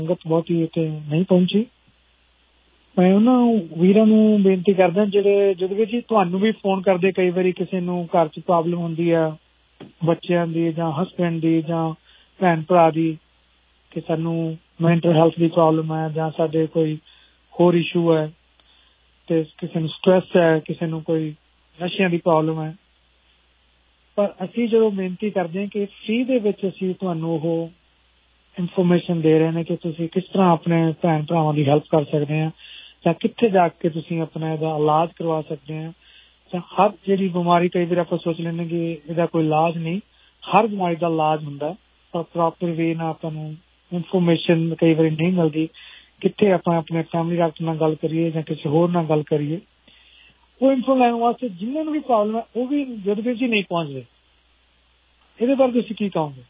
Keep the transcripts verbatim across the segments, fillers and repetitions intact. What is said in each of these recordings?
ਸੰਗਤ ਬਹੁਤੀ ਇੱਥੇ ਨਹੀਂ ਪਹੁੰਚੀ। ਮੈਂ ਉਹਨਾਂ ਵੀਰਾਂ ਨੂੰ ਬੇਨਤੀ ਕਰਦਾ ਜਿਹੜੇ ਜਦੋਂ ਜੀ ਤੁਹਾਨੂੰ ਵੀ ਫੋਨ ਕਰਦੇ, ਕਈ ਵਾਰੀ ਕਿਸੇ ਨੂੰ ਘਰ 'ਚ ਪ੍ਰੋਬਲਮ ਹੁੰਦੀ ਆ ਬੱਚਿਆਂ ਦੀ ਜਾਂ ਹਸਬੈਂਡ ਦੀ ਜਾਂ ਭੈਣ ਭਰਾ ਦੀ, ਕਿ ਸਾਨੂੰ ਮੈਂਟਲ ਹੈਲਥ ਦੀ ਪ੍ਰੋਬਲਮ ਹੈ ਜਾਂ ਸਾਡੇ ਕੋਈ ਹੋਰ ਇਸ਼ੂ ਹੈ, ਤੇ ਕਿਸੇ ਨੂੰ ਸਟ੍ਰੈਸ ਹੈ, ਕਿਸੇ ਨੂੰ ਕੋਈ ਨਸ਼ਿਆਂ ਦੀ ਪ੍ਰੋਬਲਮ ਹੈ। ਪਰ ਅਸੀਂ ਜਦੋਂ ਬੇਨਤੀ ਕਰਦੇ ਹਾਂ ਕਿ ਫ੍ਰੀ ਦੇ ਵਿੱਚ ਅਸੀਂ ਤੁਹਾਨੂੰ ਉਹ ਇਨਫੋਰਮੇਸ਼ਨ ਦੇ ਰਹੇ ਨੇ ਕਿ ਤੁਸੀਂ ਕਿਸ ਤਰ੍ਹਾਂ ਆਪਣੇ ਭੈਣ ਭਰਾਵਾਂ ਦੀ ਹੈਲਪ ਕਰ ਸਕਦੇ ਆ, ਜਾਂ ਕਿੱਥੇ ਜਾ ਕੇ ਤੁਸੀਂ ਆਪਣਾ ਇਹਦਾ ਇਲਾਜ ਕਰਵਾ ਸਕਦੇ ਆ, ਜਾਂ ਹਰ ਜਿਹੜੀ ਬਿਮਾਰੀ, ਕਈ ਵਾਰ ਆਪਾਂ ਸੋਚ ਲੈਂਦੇ ਕਿ ਇਹਦਾ ਕੋਈ ਇਲਾਜ ਨਹੀਂ, ਹਰ ਬਿਮਾਰੀ ਦਾ ਇਲਾਜ ਹੁੰਦਾ, ਪਰ ਪ੍ਰੋਪਰ ਵੇ ਨਾਲ ਆਪਾਂ ਨੂੰ ਇਨਫੋਰਮੇਸ਼ਨ ਕਈ ਵਾਰੀ ਨਹੀਂ ਮਿਲਦੀ। ਕਿੱਥੇ ਆਪਾਂ ਆਪਣੇ ਫੈਮਿਲੀ ਡਾਕਟਰ ਨਾਲ ਗੱਲ ਕਰੀਏ ਜਾਂ ਕਿਸੇ ਹੋਰ ਨਾਲ ਗੱਲ ਕਰੀਏ, ਉਹ ਇਨਫੋ ਲੈਣ ਵਾਸਤੇ ਜਿਨ੍ਹਾਂ ਨੂੰ ਵੀ ਪ੍ਰੋਬਲਮ ਹੈ ਉਹ ਵੀ ਜਦ ਜੀ ਨਹੀਂ ਪਹੁੰਚਦੇ। ਇਹਦੇ ਬਾਰੇ ਤੁਸੀਂ ਕੀ ਕਹੋਗੇ?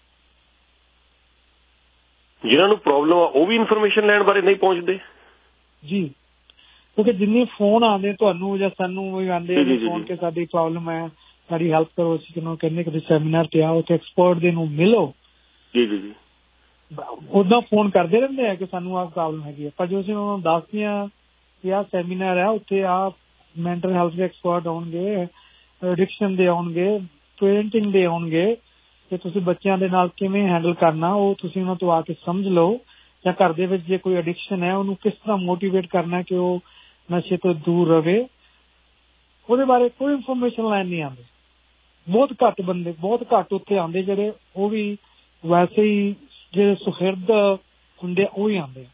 ਜਿਹਨਾਂ ਨੂੰ ਪ੍ਰੋਬਲਮ ਆ ਉਹ ਵੀ ਇਨਫੋਰਮੇਸ਼ਨ ਲੈਣ ਬਾਰੇ ਨਹੀਂ ਪਹੁੰਚਦੇ ਜੀ, ਕਿਉਂਕਿ ਜਿੰਨੇ ਫੋਨ ਆਉਂਦੇ ਤੁਹਾਨੂੰ ਜਾਂ ਸਾਨੂੰ ਵੀ ਆਉਂਦੇ ਆ ਫੋਨ ਕਿ ਸਾਡੀ ਪ੍ਰੋਬਲਮ ਹੈ, ਸਾਡੀ ਹੈਲਪ ਕਰੋ, ਅਸੀਂ ਕਿਹਨੂੰ ਕਹਿੰਦੇ ਕਿ ਸੈਮੀਨਾਰ ਤੇ ਆਓ, ਉੱਥੇ ਐਕਸਪਰਟ ਦੇ ਨੂੰ ਮਿਲੋ। ਜੀ ਜੀ ਜੀ ਓਦਾਂ ਫੋਨ ਕਰਦੇ ਰਹਿੰਦੇ ਆ ਕਿ ਸਾਨੂੰ ਆਹ ਪ੍ਰੋਬਲਮ ਹੈਗੀ ਹੈ, ਪਰ ਜੋ ਅਸੀਂ ਉਹਨਾਂ ਨੂੰ ਦੱਸਦੇ ਹਾਂ ਕਿ ਆਹ ਸੈਮੀਨਾਰ ਹੈ, ਉੱਥੇ ਆਹ ਮੈਂਟਲ ਹੈਲਥ ਦੇ ਐਕਸਪਰਟ ਆਉਣਗੇ, ਐਡਿਕਸ਼ਨ ਦੇ ਆਉਣਗੇ, ਪੇਰੈਂਟਿੰਗ ਦੇ ਆਉਣਗੇ, ਕਿ ਤੁਸੀਂ ਬੱਚਿਆਂ ਦੇ ਨਾਲ ਕਿਵੇਂ ਹੈਂਡਲ ਕਰਨਾ ਉਹ ਤੁਸੀਂ ਉਹਨਾਂ ਤੋਂ ਆ ਕੇ ਸਮਝ ਲਓ। ਜਾਂ ਘਰ ਦੇ ਵਿੱਚ ਜੇ ਕੋਈ ਐਡਿਕਸ਼ਨ ਹੈ ਉਹਨੂੰ ਕਿਸ ਤਰ੍ਹਾਂ ਮੋਟੀਵੇਟ ਕਰਨਾ ਕਿ ਉਹ ਨਸ਼ੇ ਤੋਂ ਦੂਰ ਰਵੇ, ਉਹਦੇ ਬਾਰੇ ਕੋਈ ਇਨਫੋਰਮੇਸ਼ਨ ਲੈਣ ਨਹੀਂ ਆਉਂਦੇ। ਬਹੁਤ ਘੱਟ ਬੰਦੇ, ਬਹੁਤ ਘੱਟ ਉੱਥੇ ਆਉਂਦੇ ਜਿਹੜੇ, ਉਹ ਵੀ ਵੈਸੇ ਹੀ ਜਿਹੜੇ ਸੁਹਿਰਦ ਹੁੰਦੇ ਉਹ ਹੀ ਆਉਂਦੇ।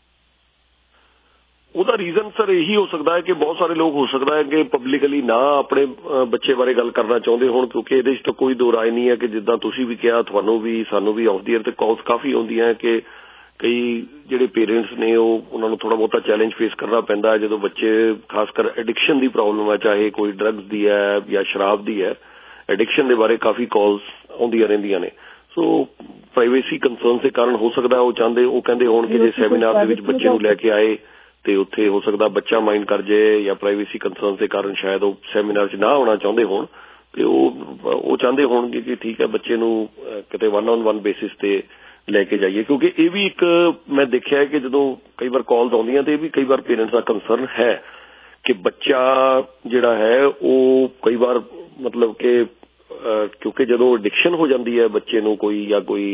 ਉਹਦਾ ਰੀਜ਼ਨ ਸਰ ਇਹੀ ਹੋ ਸਕਦਾ ਹੈ ਕਿ ਬਹੁਤ ਸਾਰੇ ਲੋਕ ਹੋ ਸਕਦਾ ਹੈ ਕਿ ਪਬਲਿਕਲੀ ਨਾ ਆਪਣੇ ਬੱਚੇ ਬਾਰੇ ਗੱਲ ਕਰਨਾ ਚਾਹੁੰਦੇ ਹੋਣ, ਕਿਉਂਕਿ ਇਹਦੇ 'ਚ ਤਾਂ ਕੋਈ ਦੋ ਰਾਏ ਨਹੀਂ ਹੈ ਕਿ ਜਿੱਦਾਂ ਤੁਸੀਂ ਵੀ ਕਿਹਾ, ਤੁਹਾਨੂੰ ਵੀ ਸਾਨੂੰ ਵੀ ਆਫ ਦੀ ਏਅਰ ਤੇ ਕਾਲਸ ਕਾਫੀ ਆਉਂਦੀਆਂ ਕਿ ਕਈ ਜਿਹੜੇ ਪੇਰੈਂਟਸ ਨੇ ਉਹ ਉਹਨਾਂ ਨੂੰ ਥੋੜਾ ਬਹੁਤਾ ਚੈਲੰਜ ਫੇਸ ਕਰਨਾ ਪੈਂਦਾ ਹੈ ਜਦੋਂ ਬੱਚੇ, ਖਾਸ ਕਰ ਐਡਿਕਸ਼ਨ ਦੀ ਪ੍ਰੋਬਲਮ ਹੈ, ਚਾਹੇ ਕੋਈ ਡਰੱਗਸ ਦੀ ਹੈ ਜਾਂ ਸ਼ਰਾਬ ਦੀ ਹੈ। ਐਡਿਕਸ਼ਨ ਦੇ ਬਾਰੇ ਕਾਫੀ ਕਾਲਸ ਆਉਂਦੀਆਂ ਰਹਿੰਦੀਆਂ ਨੇ। ਸੋ ਪ੍ਰਾਈਵੇਸੀ ਕੰਸਰਨ ਦੇ ਕਾਰਨ ਹੋ ਸਕਦਾ ਉਹ ਚਾਹੁੰਦੇ, ਉਹ ਕਹਿੰਦੇ ਹੋਣ ਕਿ ਜੇ ਸੈਮੀਨਾਰ ਦੇ ਵਿੱਚ ਬੱਚੇ ਨੂੰ ਲੈ ਕੇ ਆਏ ਤੇ ਉੱਥੇ ਹੋ ਸਕਦਾ ਬੱਚਾ ਮਾਈਂਡ ਕਰ ਜਾਏ, ਜਾਂ ਪ੍ਰਾਈਵੇਸੀ ਕੰਸਰਨ ਦੇ ਕਾਰਨ ਸ਼ਾਇਦ ਉਹ ਸੈਮੀਨਾਰ 'ਚ ਨਾ ਆਉਣਾ ਚਾਹੁੰਦੇ ਹੋਣ, ਤੇ ਉਹ ਉਹ ਚਾਹੁੰਦੇ ਹੋਣਗੇ ਕਿ ਠੀਕ ਹੈ ਬੱਚੇ ਨੂੰ ਕਿਤੇ ਵਨ ਔਨ ਵਨ ਬੇਸਿਸ ਤੇ ਲੈ ਕੇ ਜਾਈਏ। ਕਿਉਂਕਿ ਇਹ ਵੀ ਇੱਕ ਮੈਂ ਦੇਖਿਆ ਕਿ ਜਦੋਂ ਕਈ ਵਾਰ ਕਾਲਸ ਆਉਂਦੀਆਂ ਤੇ ਇਹ ਵੀ ਕਈ ਵਾਰ ਪੇਰੈਂਟਸ ਦਾ ਕੰਸਰਨ ਹੈ ਕਿ ਬੱਚਾ ਜਿਹੜਾ ਹੈ ਉਹ ਕਈ ਵਾਰ ਮਤਲਬ ਕਿ ਕਿਉਂਕਿ ਜਦੋਂ ਐਡਿਕਸ਼ਨ ਹੋ ਜਾਂਦੀ ਹੈ ਬੱਚੇ ਨੂੰ ਕੋਈ, ਜਾਂ ਕੋਈ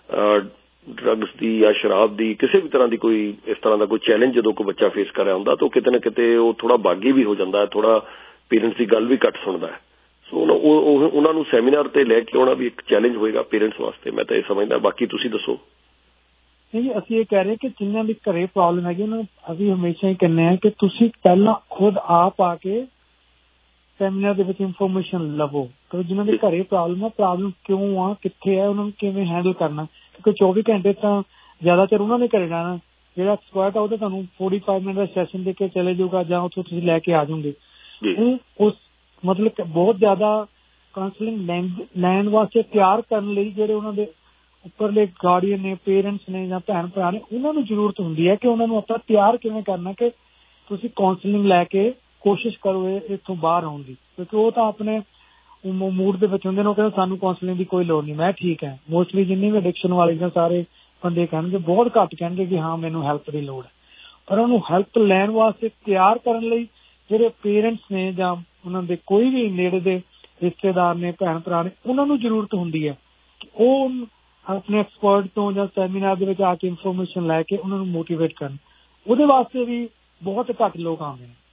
ਡਰੱਗਸ ਦੀ ਜਾਂ ਸ਼ਰਾਬ ਦੀ, ਕਿਸੇ ਵੀ ਤਰ੍ਹਾਂ ਦੀ ਕੋਈ ਇਸ ਤਰ੍ਹਾਂ ਦਾ ਕੋਈ ਚੈਲੰਜ ਜਦੋਂ ਕੋਈ ਬੱਚਾ ਫੇਸ ਕਰ ਰਿਹਾ ਹੁੰਦਾ ਤਾਂ ਕਿਤੇ ਨਾ ਕਿਤੇ ਉਹ ਥੋੜਾ ਬਾਗੀ ਵੀ ਹੋ ਜਾਂਦਾ ਹੈ, ਥੋੜਾ ਪੇਰੈਂਟਸ ਦੀ ਗੱਲ ਵੀ ਘੱਟ ਸੁਣਦਾ ਹੈ। ਸੋ ਉਹਨਾਂ ਨੂੰ ਸੈਮੀਨਾਰ ਤੇ ਲੈ ਕੇ ਆਉਣਾ ਵੀ ਇੱਕ ਚੈਲੰਜ ਹੋਏਗਾ ਪੇਰੈਂਟਸ ਵਾਸਤੇ, ਮੈਂ ਤਾਂ ਇਹ ਸਮਝਦਾ। ਬਾਕੀ ਤੁਸੀਂ ਦੱਸੋ। ਨਹੀਂ, ਅਸੀਂ ਇਹ ਕਹਿ ਰਹੇ ਕਿ ਜਿਨ੍ਹਾਂ ਦੀ ਘਰੇ ਪ੍ਰੋਬਲਮ ਹੈਗੀ ਉਹਨਾਂ ਨੂੰ ਅਸੀਂ ਹਮੇਸ਼ਾ ਹੀ ਕਹਿੰਦੇ ਹਾਂ ਕਿ ਤੁਸੀਂ ਪਹਿਲਾਂ ਖੁਦ ਆਪ ਆ ਕੇ ਸੈਮੀਨਾਰ ਦੇ ਵਿੱਚ ਇਨਫੋਰਮੇਸ਼ਨ ਲਵੋ, ਕਿਉਂਕਿ ਜਿਨ੍ਹਾਂ ਦੇ ਘਰੇ ਪ੍ਰੋਬਲਮ ਆ, ਪ੍ਰੋਬਲਮ ਕਿਉਂ ਆ, ਕਿੱਥੇ ਹੈ, ਉਹਨਾਂ ਨੂੰ ਕਿਵੇਂ ਹੈਂਡਲ ਕਰਨਾ। ਕਿਉਂਕਿ ਚੌਵੀ ਘੰਟੇ ਤਾਂ ਜ਼ਿਆਦਾਤਰ ਉਹਨਾਂ ਨੇ ਘਰੇ ਰਹਿਣਾ, ਜਿਹੜਾ ਐਕਸਪਰਟ ਆ ਉਹ ਤਾਂ ਤੁਹਾਨੂੰ ਫੋਰਟੀ ਫਾਈਵ ਮਿੰਟ ਦਾ ਸੈਸ਼ਨ ਦੇ ਕੇ ਚਲੇ ਜਾਊਗਾ ਜਾਂ ਉੱਥੋਂ ਤੁਸੀਂ ਲੈ ਕੇ ਆ ਜਾਓਗੇ। ਉਹ ਉਸ ਮਤਲਬ ਕਿ ਬਹੁਤ ਜ਼ਿਆਦਾ ਕਾਉਂਸਲਿੰਗ ਲੈਣ ਵਾਸਤੇ ਤਿਆਰ ਕਰਨ ਲਈ ਜਿਹੜੇ ਉਹਨਾਂ ਦੇ ਉੱਪਰਲੇ ਗਾਰਡੀਅਨ ਨੇ, ਪੇਰੈਂਟਸ ਨੇ ਜਾਂ ਭੈਣ ਭਰਾ ਨੇ, ਉਹਨਾਂ ਨੂੰ ਜ਼ਰੂਰਤ ਹੁੰਦੀ ਹੈ ਕਿ ਉਹਨਾਂ ਨੂੰ ਆਪਾਂ ਤਿਆਰ ਕਿਵੇਂ ਕਰਨਾ ਕਿ ਤੁਸੀਂ ਕਾਉਂਸਲਿੰਗ ਲੈ ਕੇ ਕੋਸ਼ਿਸ਼ ਕਰੋ ਇੱਥੋਂ ਬਾਹਰ ਆਉਣ ਦੀ। ਕਿਉਂਕਿ ਉਹ ਤਾਂ ਆਪਣੇ ਮੂਡ ਦੇ ਵਿੱਚ ਹੁੰਦੇ ਨੇ, ਉਹ ਕਹਿੰਦੇ ਸਾਨੂੰ ਕਾਉਂਸਲਿੰਗ ਦੀ ਕੋਈ ਲੋੜ ਨਹੀਂ, ਮੈਂ ਠੀਕ ਹੈ। ਮੋਸਟਲੀ ਜਿੰਨੀ ਵੀ ਐਡਿਕਸ਼ਨ ਵਾਲੇ ਜਾਂ ਸਾਰੇ ਬੰਦੇ ਕਹਿਣਗੇ, ਬਹੁਤ ਘੱਟ ਕਹਿਣਗੇ ਕਿ ਹਾਂ ਮੈਨੂੰ ਹੈਲਪ ਦੀ ਲੋੜ ਹੈ। ਪਰ ਉਹਨੂੰ ਹੈਲਪ ਲੈਣ ਵਾਸਤੇ ਤਿਆਰ ਕਰਨ ਲਈ ਜਿਹੜੇ ਪੇਰੈਂਟਸ ਨੇ ਜਾਂ ਉਹਨਾਂ ਦੇ ਕੋਈ ਵੀ ਨੇੜੇ ਦੇ ਰਿਸ਼ਤੇਦਾਰ ਨੇ, ਭੈਣ ਭਰਾ ਨੇ, ਉਹਨਾਂ ਨੂੰ ਜ਼ਰੂਰਤ ਹੁੰਦੀ ਹੈ ਕਿ ਉਹ ਆਪਣੇ ਐਕਸਪਰਟ ਤੋਂ ਜਾਂ ਸੈਮੀਨਾਰ ਦੇ ਵਿੱਚ ਆ ਕੇ ਇਨਫੋਰਮੇਸ਼ਨ ਲੈ ਕੇ ਉਹਨਾਂ ਨੂੰ ਮੋਟੀਵੇਟ ਕਰਨ। ਉਹਦੇ ਵਾਸਤੇ ਵੀ ਬਹੁਤ ਘੱਟ ਲੋਕ ਆਉਂਦੇ ਨੇ।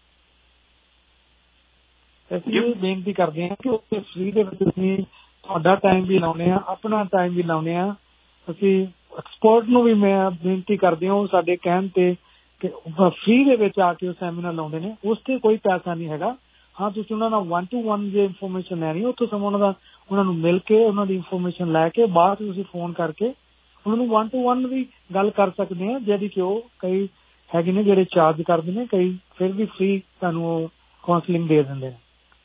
ਅਸੀਂ ਇਹ ਬੇਨਤੀ ਕਰਦੇ ਹਾਂ ਕਿ ਉੱਥੇ ਫ੍ਰੀ ਦੇ ਵਿੱਚ ਅਸੀਂ ਤੁਹਾਡਾ ਟਾਈਮ ਵੀ ਲਾਉਂਦੇ ਹਾਂ, ਆਪਣਾ ਟਾਈਮ ਵੀ ਲਾਉਂਦੇ ਹਾਂ। ਅਸੀਂ ਐਕਸਪਰਟ ਨੂੰ ਵੀ ਮੈਂ ਬੇਨਤੀ ਕਰਦੇ ਹਾਂ, ਉਹ ਸਾਡੇ ਕਹਿਣ ਤੇ ਕਿ ਫ੍ਰੀ ਦੇ ਵਿੱਚ ਆ ਕੇ ਉਹ ਸੈਮੀਨਾਰ ਲਾਉਂਦੇ ਨੇ, ਉਸ ਤੇ ਕੋਈ ਪੈਸਾ ਨਹੀਂ ਹੈਗਾ। ਹਾਂ, ਤੁਸੀਂ ਉਹਨਾਂ ਨਾਲ ਵਨ ਟੂ ਵਨ ਜੇ ਇਨਫੋਰਮੇਸ਼ਨ ਲੈਣੀ, ਉੱਥੋਂ ਸਮਾਂ ਉਹਨਾਂ ਦਾ ਉਹਨਾਂ ਨੂੰ ਮਿਲ ਕੇ ਉਹਨਾਂ ਦੀ ਇਨਫੋਰਮੇਸ਼ਨ ਲੈ ਕੇ ਬਾਅਦ ਤੁਸੀਂ ਫੋਨ ਕਰਕੇ ਉਹਨਾਂ ਨੂੰ ਵਨ ਟੂ ਵਨ ਵੀ ਗੱਲ ਕਰ ਸਕਦੇ ਹਾਂ, ਜਿਹੜੀ ਕਿ ਉਹ ਕਈ ਹੈਗੇ ਨੇ ਜਿਹੜੇ ਚਾਰਜ ਕਰਦੇ ਨੇ, ਕਈ ਫਿਰ ਵੀ ਫ੍ਰੀ ਤੁਹਾਨੂੰ ਉਹ ਕਾਉਂਸਲਿੰਗ ਦੇ ਦਿੰਦੇ ਨੇ।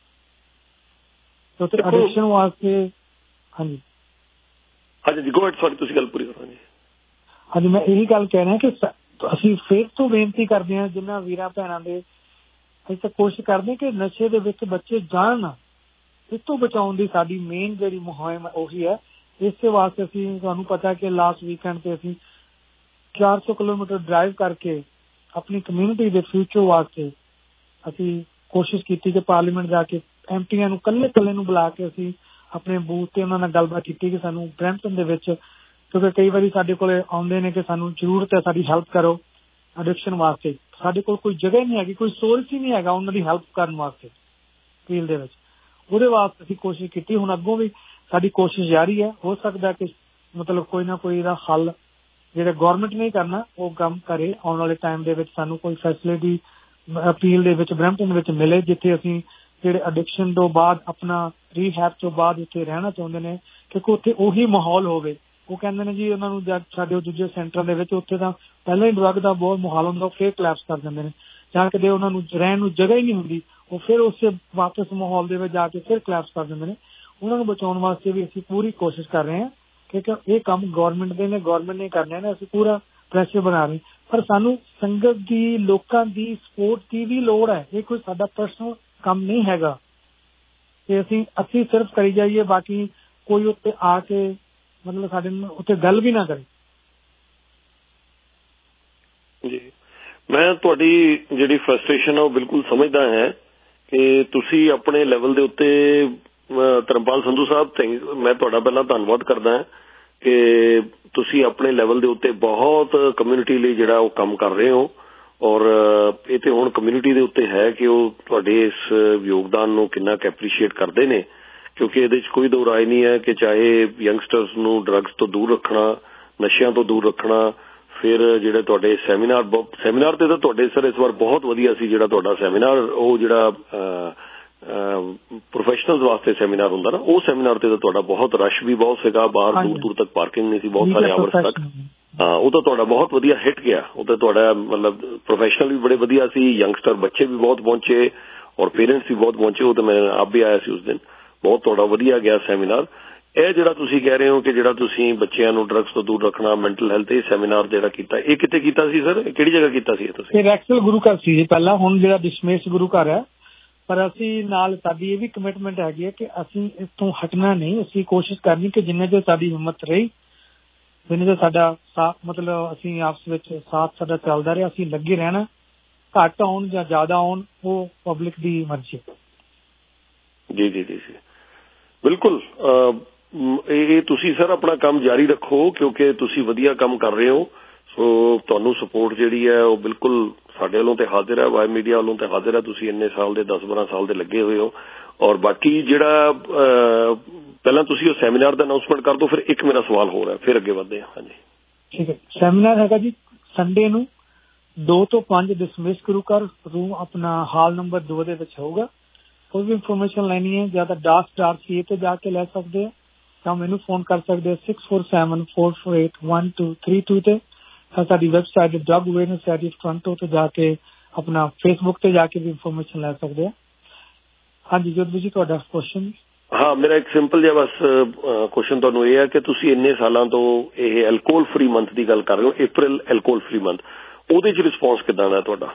ਉੱਥੇ ਐਡਿਕਸ਼ਨ ਵਾਸਤੇ ਹਾਂਜੀ ਹਾਂਜੀ ਗੋ ਅਹੈਡ, ਸੌਰੀ ਤੁਸੀਂ ਗੱਲ ਪੂਰੀ ਕਰੋ। ਹਾਂਜੀ, ਮੈਂ ਇਹੀ ਗੱਲ ਕਹਿ ਰਿਹਾ ਕਿ ਅਸੀਂ ਫਿਰ ਤੋਂ ਬੇਨਤੀ ਕਰਦੇ ਹਾਂ ਜਿਨ੍ਹਾਂ ਵੀਰਾਂ ਭੈਣਾਂ ਦੇ, ਅਸੀਂ ਤਾਂ ਕੋਸ਼ਿਸ਼ ਕਰਦੇ ਕਿ ਨਸ਼ੇ ਦੇ ਵਿੱਚ ਬੱਚੇ ਜਾਣ ਨਾ, ਇਸ ਤੋਂ ਬਚਾਉਣ ਦੀ ਸਾਡੀ ਮੇਨ ਜਿਹੜੀ ਮੁਹਿੰਮ ਉਹੀ ਹੈ। ਇਸੇ ਵਾਸਤੇ ਅਸੀਂ, ਤੁਹਾਨੂੰ ਪਤਾ ਕਿ ਲਾਸਟ ਵੀਕਐਂਡ ਤੇ ਅਸੀਂ ਚਾਰ ਸੌ ਕਿਲੋਮੀਟਰ ਡਰਾਈਵ ਕਰਕੇ ਆਪਣੀ ਕਮਿਊਨਿਟੀ ਦੇ ਫਿਊਚਰ ਵਾਸਤੇ ਅਸੀਂ ਕੋਸ਼ਿਸ਼ ਕੀਤੀ ਕਿ ਪਾਰਲੀਮੈਂਟ ਜਾ ਕੇ ਐਮਪੀਆਂ ਨੂੰ ਇਕੱਲੇ ਇਕੱਲੇ ਨੂੰ ਬੁਲਾ ਕੇ ਅਸੀਂ ਆਪਣੇ ਬੂਥ ਤੇ ਉਹਨਾਂ ਨਾਲ ਗੱਲਬਾਤ ਕੀਤੀ ਕਿ ਸਾਨੂੰ ਬਰੈਂਪਟਨ ਦੇ ਵਿੱਚ, ਕਿਉਂਕਿ ਕਈ ਵਾਰੀ ਸਾਡੇ ਕੋਲ ਆਉਂਦੇ ਨੇ ਕਿ ਸਾਨੂੰ ਜ਼ਰੂਰਤ ਹੈ ਸਾਡੀ ਹੈਲਪ ਕਰੋ ਐਡਿਕਸ਼ਨ ਵਾਸਤੇ, ਸਾਡੇ ਕੋਲ ਕੋਈ ਜਗ੍ਹਾ ਨਹੀਂ ਹੈਗੀ, ਕੋਈ ਸੋਰਸ ਹੀ ਨਹੀਂ ਹੈਗਾ ਉਹਨਾਂ ਦੀ ਹੈਲਪ ਕਰਨ ਵਾਸਤੇ ਫੀਲਡ ਦੇ ਵਿੱਚ। ਉਹਦੇ ਵਾਸਤੇ ਅਸੀਂ ਕੋਸ਼ਿਸ਼ ਕੀਤੀ। ਹੁਣ ਅੱਗੋਂ ਵੀ ਸਾਡੀ ਕੋਸ਼ਿਸ਼ ਜਾਰੀ ਹੈ। ਹੋ ਸਕਦਾ ਕਿ ਮਤਲਬ ਕੋਈ ਨਾ ਕੋਈ ਇਹਦਾ ਹੱਲ ਜਿਹੜਾ ਗੌਰਮੈਂਟ ਨਹੀਂ ਕਰਨਾ ਉਹ ਕੰਮ ਕਰੇ ਆਉਣ ਵਾਲੇ ਟਾਈਮ ਦੇ ਵਿੱਚ, ਸਾਨੂੰ ਕੋਈ ਫੈਸਿਲਿਟੀ ਅਪੀਲ ਦੇ ਵਿੱਚ ਬਰੈਂਪਟਨ ਵਿੱਚ ਮਿਲੇ ਜਿੱਥੇ ਅਸੀਂ ਜਿਹੜੇ ਐਡਿਕਸ਼ਨ ਤੋਂ ਬਾਅਦ ਆਪਣਾ ਰੀਹੈਬ ਤੋਂ ਬਾਅਦ ਉੱਥੇ ਰਹਿਣਾ ਚਾਹੁੰਦੇ ਨੇ, ਕਿਉਂਕਿ ਉੱਥੇ ਉਹੀ ਮਾਹੌਲ ਹੋਵੇ। ਉਹ ਕਹਿੰਦੇ ਨੇ ਜੀ ਉਹਨਾਂ ਨੂੰ ਜਦ ਸਾਡੇ ਦੂਜੇ ਸੈਂਟਰਾਂ ਦੇ ਵਿੱਚ ਉੱਥੇ ਤਾਂ ਪਹਿਲਾਂ ਹੀ ਡਰੱਗ ਦਾ ਬਹੁਤ ਮਾਹੌਲ ਹੁੰਦਾ, ਫੇਰ ਕਲੈਪਸ ਕਰ ਦਿੰਦੇ ਨੇ, ਜਾਂ ਕਿਤੇ ਉਹਨਾਂ ਨੂੰ ਰਹਿਣ ਨੂੰ ਜਗ੍ਹਾ ਹੀ ਨਹੀਂ ਹੁੰਦੀ, ਉਹ ਫਿਰ ਉਸੇ ਵਾਪਸ ਮਾਹੌਲ ਦੇ ਵਿੱਚ ਜਾ ਕੇ ਫਿਰ ਕਲੈਪਸ ਕਰ ਦਿੰਦੇ ਨੇ। ਉਹਨਾਂ ਨੂੰ ਬਚਾਉਣ ਵਾਸਤੇ ਵੀ ਅਸੀਂ ਪੂਰੀ ਕੋਸ਼ਿਸ਼ ਕਰ ਰਹੇ ਹਾਂ ਕਿਉਂਕਿ ਇਹ ਕੰਮ ਗੌਰਮੈਂਟ ਦੇ ਨੇ, ਗੌਰਮੈਂਟ ਨੇ ਕਰਨੇ ਨੇ, ਅਸੀਂ ਪੂਰਾ ਪ੍ਰੈਸ਼ਰ ਬਣਾ ਰਹੇ। ਪਰ ਸਾਨੂੰ ਸੰਗਤ ਦੀ, ਲੋਕਾਂ ਦੀ ਸਪੋਰਟ ਦੀ ਵੀ ਲੋੜ ਹੈ। ਇਹ ਕੋਈ ਸਾਡਾ ਪਰਸਨਲ ਕੰਮ ਨਹੀਂ ਹੈਗਾ ਕਿ ਅਸੀਂ ਅਸੀਂ ਸਿਰਫ ਕਰੀ ਜਾਈਏ, ਬਾਕੀ ਕੋਈ ਉੱਤੇ ਆ ਕੇ ਮਤਲਬ ਸਾਡੇ ਉੱਤੇ ਗੱਲ ਵੀ ਨਾ ਕਰੇ। ਜੀ, ਮੈਂ ਤੁਹਾਡੀ ਜਿਹੜੀ ਫਰਸਟ੍ਰੇਸ਼ਨ ਆ ਉਹ ਬਿਲਕੁਲ ਸਮਝਦਾ ਹੈ ਕਿ ਤੁਸੀਂ ਆਪਣੇ ਲੈਵਲ ਦੇ ਉੱਤੇ, ਧਰਮਪਾਲ ਸੰਧੂ ਸਾਹਿਬ, ਮੈਂ ਤੁਹਾਡਾ ਪਹਿਲਾਂ ਧੰਨਵਾਦ ਕਰਦਾ ਕਿ ਤੁਸੀਂ ਆਪਣੇ ਲੈਵਲ ਦੇ ਉੱਤੇ ਬਹੁਤ ਕਮਿਊਨਿਟੀ ਲਈ ਜਿਹੜਾ ਉਹ ਕੰਮ ਕਰ ਰਹੇ ਹੋ, ਔਰ ਇਹ ਤੇ ਹੁਣ ਕਮਿਊਨਿਟੀ ਦੇ ਉੱਤੇ ਹੈ ਕਿ ਉਹ ਤੁਹਾਡੇ ਇਸ ਯੋਗਦਾਨ ਨੂੰ ਕਿੰਨਾ ਕੁ ਐਪਰੀਸ਼ੀਏਟ ਕਰਦੇ ਨੇ, ਕਿਉਂਕਿ ਇਹਦੇ 'ਚ ਕੋਈ ਦੋ ਰਾਏ ਨਹੀਂ ਹੈ ਕਿ ਚਾਹੇ ਯੰਗਸਟਰਸ ਨੂੰ ਡਰੱਗਸ ਤੋਂ ਦੂਰ ਰੱਖਣਾ, ਨਸ਼ਿਆਂ ਤੋਂ ਦੂਰ ਰੱਖਣਾ, ਫਿਰ ਜਿਹੜੇ ਤੁਹਾਡੇ ਸੈਮੀਨਾਰ ਸੈਮੀਨਾਰ ਤੇ ਤਾਂ ਤੁਹਾਡੇ ਸਰ ਇਸ ਵਾਰ ਬਹੁਤ ਵਧੀਆ ਸੀ ਜਿਹੜਾ ਤੁਹਾਡਾ ਸੈਮੀਨਾਰ, ਉਹ ਜਿਹੜਾ ਪ੍ਰੋਫੈਸ਼ਨਲਸ ਵਾਸਤੇ ਸੈਮੀਨਾਰ ਹੁੰਦਾ ਨਾ, ਉਹ ਸੈਮੀਨਾਰ ਤੇ ਤਾਂ ਤੁਹਾਡਾ ਬਹੁਤ ਰਸ਼ ਵੀ ਬਹੁਤ ਸੀਗਾ, ਬਾਹਰ ਦੂਰ ਦੂਰ ਤੱਕ ਪਾਰਕਿੰਗ ਨਹੀਂ ਸੀ, ਬਹੁਤ ਸਾਰੇ ਆਵਰਸ ਤੱਕ। ਹਾਂ, ਉਹ ਤਾਂ ਤੁਹਾਡਾ ਬਹੁਤ ਵਧੀਆ ਹਿੱਟ ਗਿਆ। ਉਹ ਤਾਂ ਤੁਹਾਡਾ ਮਤਲਬ ਪ੍ਰੋਫੈਸ਼ਨਲ ਵੀ ਬੜੇ ਵਧੀਆ ਸੀ, ਯੰਗਸਟਰ ਬੱਚੇ ਵੀ ਬਹੁਤ ਪਹੁੰਚੇ ਔਰ ਪੇਰੈਂਟਸ ਵੀ ਬਹੁਤ ਪਹੁੰਚੇ। ਉਹ ਤਾਂ ਮੈਂ ਆਪ ਵੀ ਆਇਆ ਸੀ ਉਸ ਦਿਨ, ਬਹੁਤ ਤੁਹਾਡਾ ਵਧੀਆ ਗਿਆ ਸੈਮੀਨਾਰ। ਇਹ ਜਿਹੜਾ ਤੁਸੀਂ ਕਹਿ ਰਹੇ ਹੋ ਕਿ ਜਿਹੜਾ ਤੁਸੀਂ ਬੱਚਿਆਂ ਨੂੰ ਡਰੱਗਸ ਤੋਂ ਦੂਰ ਰੱਖਣਾ, ਮੈਂਟਲ ਹੈਲਥ, ਇਹ ਸੈਮੀਨਾਰ ਜਿਹੜਾ ਕੀਤਾ, ਇਹ ਕਿੱਥੇ ਕੀਤਾ ਸੀ ਸਰ? ਕਿਹੜੀ ਜਗ੍ਹਾ ਕੀਤਾ ਸੀ ਤੁਸੀਂ? ਰੈਕਸਲ ਗੁਰੂ ਘਰ ਸੀ ਜੀ ਪਹਿਲਾਂ, ਹੁਣ ਜਿਹੜਾ ਦਸ਼ਮੇਸ਼ ਗੁਰੂ ਘਰ ਹੈ। ਪਰ ਅਸੀਂ ਨਾਲ ਸਾਡੀ ਇਹ ਵੀ ਕਮਿਟਮੈਂਟ ਹੈਗੀ ਹੈ ਕਿ ਅਸੀਂ ਇਸ ਤੋਂ ਹਟਣਾ ਨਹੀਂ। ਅਸੀਂ ਕੋਸ਼ਿਸ਼ ਕਰਨੀ ਕਿ ਜਿੰਨੇ ਚਿਰ ਸਾਡੀ ਹਿੰਮਤ ਰਹੀ, ਜਿੰਨੇ ਚਿਰ ਸਾਡਾ ਸਾਥ ਮਤਲਬ ਅਸੀਂ ਆਪਸ ਵਿੱਚ ਸਾਥ ਸਾਡਾ ਚੱਲਦਾ ਰਿਹਾ, ਅਸੀਂ ਲੱਗੇ ਰਹਿਣਾ। ਘੱਟ ਆਉਣ ਜਾਂ ਜ਼ਿਆਦਾ ਆਉਣ ਉਹ ਪਬਲਿਕ ਦੀ ਮਰਜ਼ੀ। ਜੀ ਜੀ ਜੀ ਬਿਲਕੁਲ। ਇਹ ਤੁਸੀਂ ਸਰ ਆਪਣਾ ਕੰਮ ਜਾਰੀ ਰੱਖੋ ਕਿਉਂਕਿ ਤੁਸੀਂ ਵਧੀਆ ਕੰਮ ਕਰ ਰਹੇ ਹੋ। ਸੋ ਤੁਹਾਨੂੰ ਸਪੋਰਟ ਜਿਹੜੀ ਹੈ ਉਹ ਬਿਲਕੁਲ ਸਾਡੇ ਵੱਲੋਂ ਤੇ ਹਾਜ਼ਰ ਹੈ, ਵਾਈ ਮੀਡੀਆ ਵੱਲੋਂ ਤੇ ਹਾਜ਼ਰ ਹੈ। ਤੁਸੀਂ ਇੰਨੇ ਸਾਲ ਦੇ ਦਸ ਬਾਰਾਂ ਸਾਲ ਦੇ ਲੱਗੇ ਹੋਏ ਹੋ। ਔਰ ਬਾਕੀ ਜਿਹੜਾ ਪਹਿਲਾਂ ਤੁਸੀਂ ਉਹ ਸੈਮੀਨਾਰ ਦਾ ਅਨਾਉਂਸਮੈਂਟ ਕਰ ਦਿਓ, ਫਿਰ ਇੱਕ ਮੇਰਾ ਸਵਾਲ ਹੋਰ ਹੈ, ਫਿਰ ਅੱਗੇ ਵਧਦੇ ਹਾਂ। ਹਾਂਜੀ ਠੀਕ ਹੈ। ਸੈਮੀਨਾਰ ਹੈਗਾ ਜੀ ਸੰਡੇ ਨੂੰ ਦੋ ਤੋਂ ਪੰਜ ਦਸ਼ਮੇਸ਼ ਗੁਰੂ ਘਰ, ਰੂਮ ਆਪਣਾ ਹਾਲ ਨੰਬਰ ਦੋ ਦੇ ਵਿੱਚ ਹੋਊਗਾ। ਕੋਈ ਵੀ ਇਨਫੋਰਮੇਸ਼ਨ ਲੈਣੀ ਹੈ ਜਾਂ ਤਾਂ ਡਾਸ ਡਾਰ ਸੀ ਤੇ ਜਾ ਕੇ ਲੈ ਸਕਦੇ ਆ ਜਾਂ ਮੈਨੂੰ ਫੋਨ ਕਰ ਸਕਦੇ ਆ six four seven four four eight one two three two ਤੇ। ਸਾਡੀ website Drug Awareness Society Toronto ਤੇ ਜਾ ਕੇ ਆਪਣਾ ਫੇਸਬੁੱਕ ਤੇ ਜਾ ਕੇ ਵੀ ਇਨਫੋਰਮੇਸ਼ਨ ਲੈ ਸਕਦੇ ਆ। ਹਾਂਜੀ ਜੋਧਵੀਰ ਜੀ ਤੁਹਾਡਾ ਕੁਐਸਚਨ? ਹਾਂ, ਮੇਰਾ ਇੱਕ ਸਿੰਪਲ ਜਿਹਾ ਬਸ ਕੁਐਸਚਨ ਤੁਹਾਨੂੰ ਇਹ ਹੈ ਕਿ ਤੁਸੀਂ ਇੰਨੇ ਸਾਲਾਂ ਤੋਂ ਇਹ ਐਲਕੋਹਲ ਫ੍ਰੀ ਮੰਥ ਦੀ ਗੱਲ ਕਰ ਰਹੇ ਹੋ, ਅਪ੍ਰੈਲ ਐਲਕੋਹਲ ਫ੍ਰੀ ਮੰਥ, ਉਹਦੇ 'ਚ ਰਿਸਪੌਂਸ ਕਿੱਦਾਂ ਦਾ ਤੁਹਾਡਾ?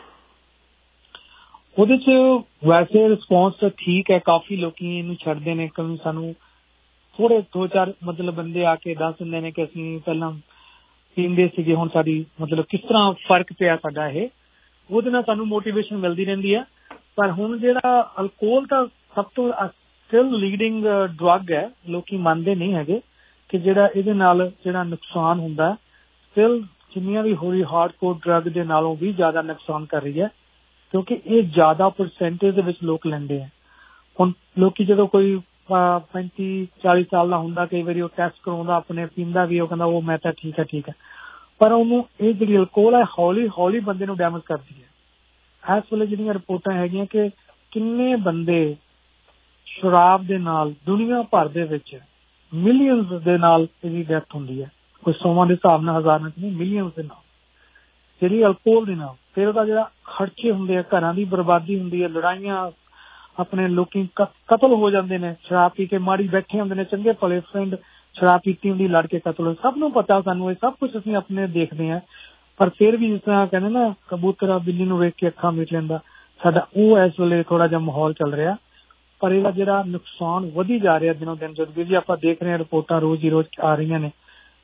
ਉਹਦੇ 'ਚ ਵੈਸੇ ਰਿਸਪੌਂਸ ਤਾਂ ਠੀਕ ਹੈ, ਕਾਫੀ ਲੋਕੀ ਇਹਨੂੰ ਛੱਡਦੇ ਨੇ। ਕਿਉਂਕਿ ਸਾਨੂੰ ਥੋੜੇ ਦੋ ਚਾਰ ਮਤਲਬ ਬੰਦੇ ਆ ਕੇ ਦੱਸ ਦਿੰਦੇ ਨੇ ਕਿ ਅਸੀਂ ਪਹਿਲਾਂ ਪੀਂਦੇ ਸੀਗੇ, ਹੁਣ ਸਾਡੀ ਮਤਲਬ ਕਿਸ ਤਰ੍ਹਾਂ ਫਰਕ ਪਿਆ ਸਾਡਾ ਇਹ, ਉਹਦੇ ਨਾਲ ਸਾਨੂੰ ਮੋਟੀਵੇਸ਼ਨ ਮਿਲਦੀ ਰਹਿੰਦੀ ਹੈ। ਪਰ ਹੁਣ ਜਿਹੜਾ ਅਲਕੋਹਲ ਤਾਂ ਸਭ ਤੋਂ ਸਟਿਲ ਲੀਡਿੰਗ ਡਰੱਗ ਹੈ, ਲੋਕੀ ਮੰਨਦੇ ਨਹੀਂ ਹੈਗੇ ਕਿ ਜਿਹੜਾ ਇਹਦੇ ਨਾਲ ਜਿਹੜਾ ਨੁਕਸਾਨ ਹੁੰਦਾ ਸਟਿਲ ਜਿੰਨੀਆਂ ਵੀ ਹੋ ਰਹੀ ਹਾਰਡ ਕੋਰ ਡਰੱਗ ਦੇ ਨਾਲੋਂ ਵੀ ਜ਼ਿਆਦਾ ਨੁਕਸਾਨ ਕਰ ਰਹੀ ਹੈ, ਕਿਉਂਕਿ ਇਹ ਜ਼ਿਆਦਾ ਪਰਸੈਂਟੇਜ ਦੇ ਵਿੱਚ ਲੋਕ ਲੈਂਦੇ ਆ। ਹੁਣ ਲੋਕੀ ਜਦੋਂ ਕੋਈ ਪੈਂਤੀ ਚਾਲੀ ਸਾਲ ਦਾ ਹੁੰਦਾ, ਕਈ ਵਾਰੀ ਉਹ ਟੈਸਟ ਕਰਾਉਂਦਾ ਆਪਣੇ, ਪੀਂਦਾ ਵੀ, ਉਹ ਕਹਿੰਦਾ ਉਹ ਮੈਂ ਤਾਂ ਠੀਕ ਹੈ ਠੀਕ ਹੈ, ਪਰ ਉਹਨੂੰ ਇਹ ਜਿਹੜੀ ਅਲਕੋਹਲ ਹੈ ਹੌਲੀ ਹੌਲੀ ਬੰਦੇ ਨੂੰ ਡੈਮੇਜ ਕਰਦੀ ਹੈ। ਇਸ ਵੇਲੇ ਜਿਹੜੀਆਂ ਰਿਪੋਰਟਾਂ ਹੈਗੀਆਂ ਕਿ ਕਿੰਨੇ ਬੰਦੇ ਸ਼ਰਾਬ ਦੇ ਨਾਲ ਦੁਨੀਆ ਭਰ ਦੇ ਵਿੱਚ ਮਿਲੀਅਨਸ ਦੇ ਨਾਲ ਇਹਦੀ ਡੈਥ ਹੁੰਦੀ ਹੈ, ਕੋਈ ਸੌਵਾਂ ਦੇ ਹਿਸਾਬ ਨਾਲ, ਹਜ਼ਾਰਾਂ ਚ ਨਹੀਂ, ਮਿਲੀਅਨਸ ਦੇ ਨਾਲ ਜਿਹੜੀ ਅਲਕੋਹਲ ਦੇ ਨਾਲ। ਫਿਰ ਉਹਦਾ ਜਿਹੜਾ ਖਰਚੇ ਹੁੰਦੇ ਆ, ਘਰਾਂ ਦੀ ਬਰਬਾਦੀ ਹੁੰਦੀ ਹੈ, ਲੜਾਈਆਂ, ਆਪਣੇ ਲੋਕੀ ਕਤਲ ਹੋ ਜਾਂਦੇ ਨੇ ਸ਼ਰਾਬ ਪੀ ਕੇ, ਮਾੜੀ ਬੈਠੇ ਹੁੰਦੇ ਨੇ, ਚੰਗੇ ਭਲੇ ਫਰੈਂਡ ਸ਼ਰਾਬ ਪੀਤੀ ਹੁੰਦੀ, ਲੜ ਕੇ ਕਤਲ ਹੋ। ਸਭ ਨੂੰ ਪਤਾ, ਸਾਨੂੰ ਇਹ ਸਭ ਕੁਛ ਅਸੀਂ ਆਪਣੇ ਦੇਖਦੇ ਹਾਂ। ਪਰ ਫਿਰ ਵੀ ਜਿਸ ਤਰ੍ਹਾਂ ਕਹਿੰਦੇ ਨਾ ਕਬੂਤਰ ਬਿੱਲੀ ਨੂੰ ਵੇਖ ਕੇ ਅੱਖਾਂ ਮੀਟ ਲੈਂਦਾ, ਸਾਡਾ ਉਹ ਇਸ ਵੇਲੇ ਥੋੜਾ ਜਿਹਾ ਮਾਹੌਲ ਚੱਲ ਰਿਹਾ। ਪਰ ਇਹਦਾ ਜਿਹੜਾ ਨੁਕਸਾਨ ਵਧੀ ਜਾ ਰਿਹਾ ਦਿਨੋਂ ਦਿਨ, ਜਦੋਂ ਵੀ ਆਪਾਂ ਦੇਖ ਰਹੇ ਹਾਂ ਰਿਪੋਰਟਾਂ ਰੋਜ਼ ਹੀ ਰੋਜ਼ ਆ ਰਹੀਆਂ ਨੇ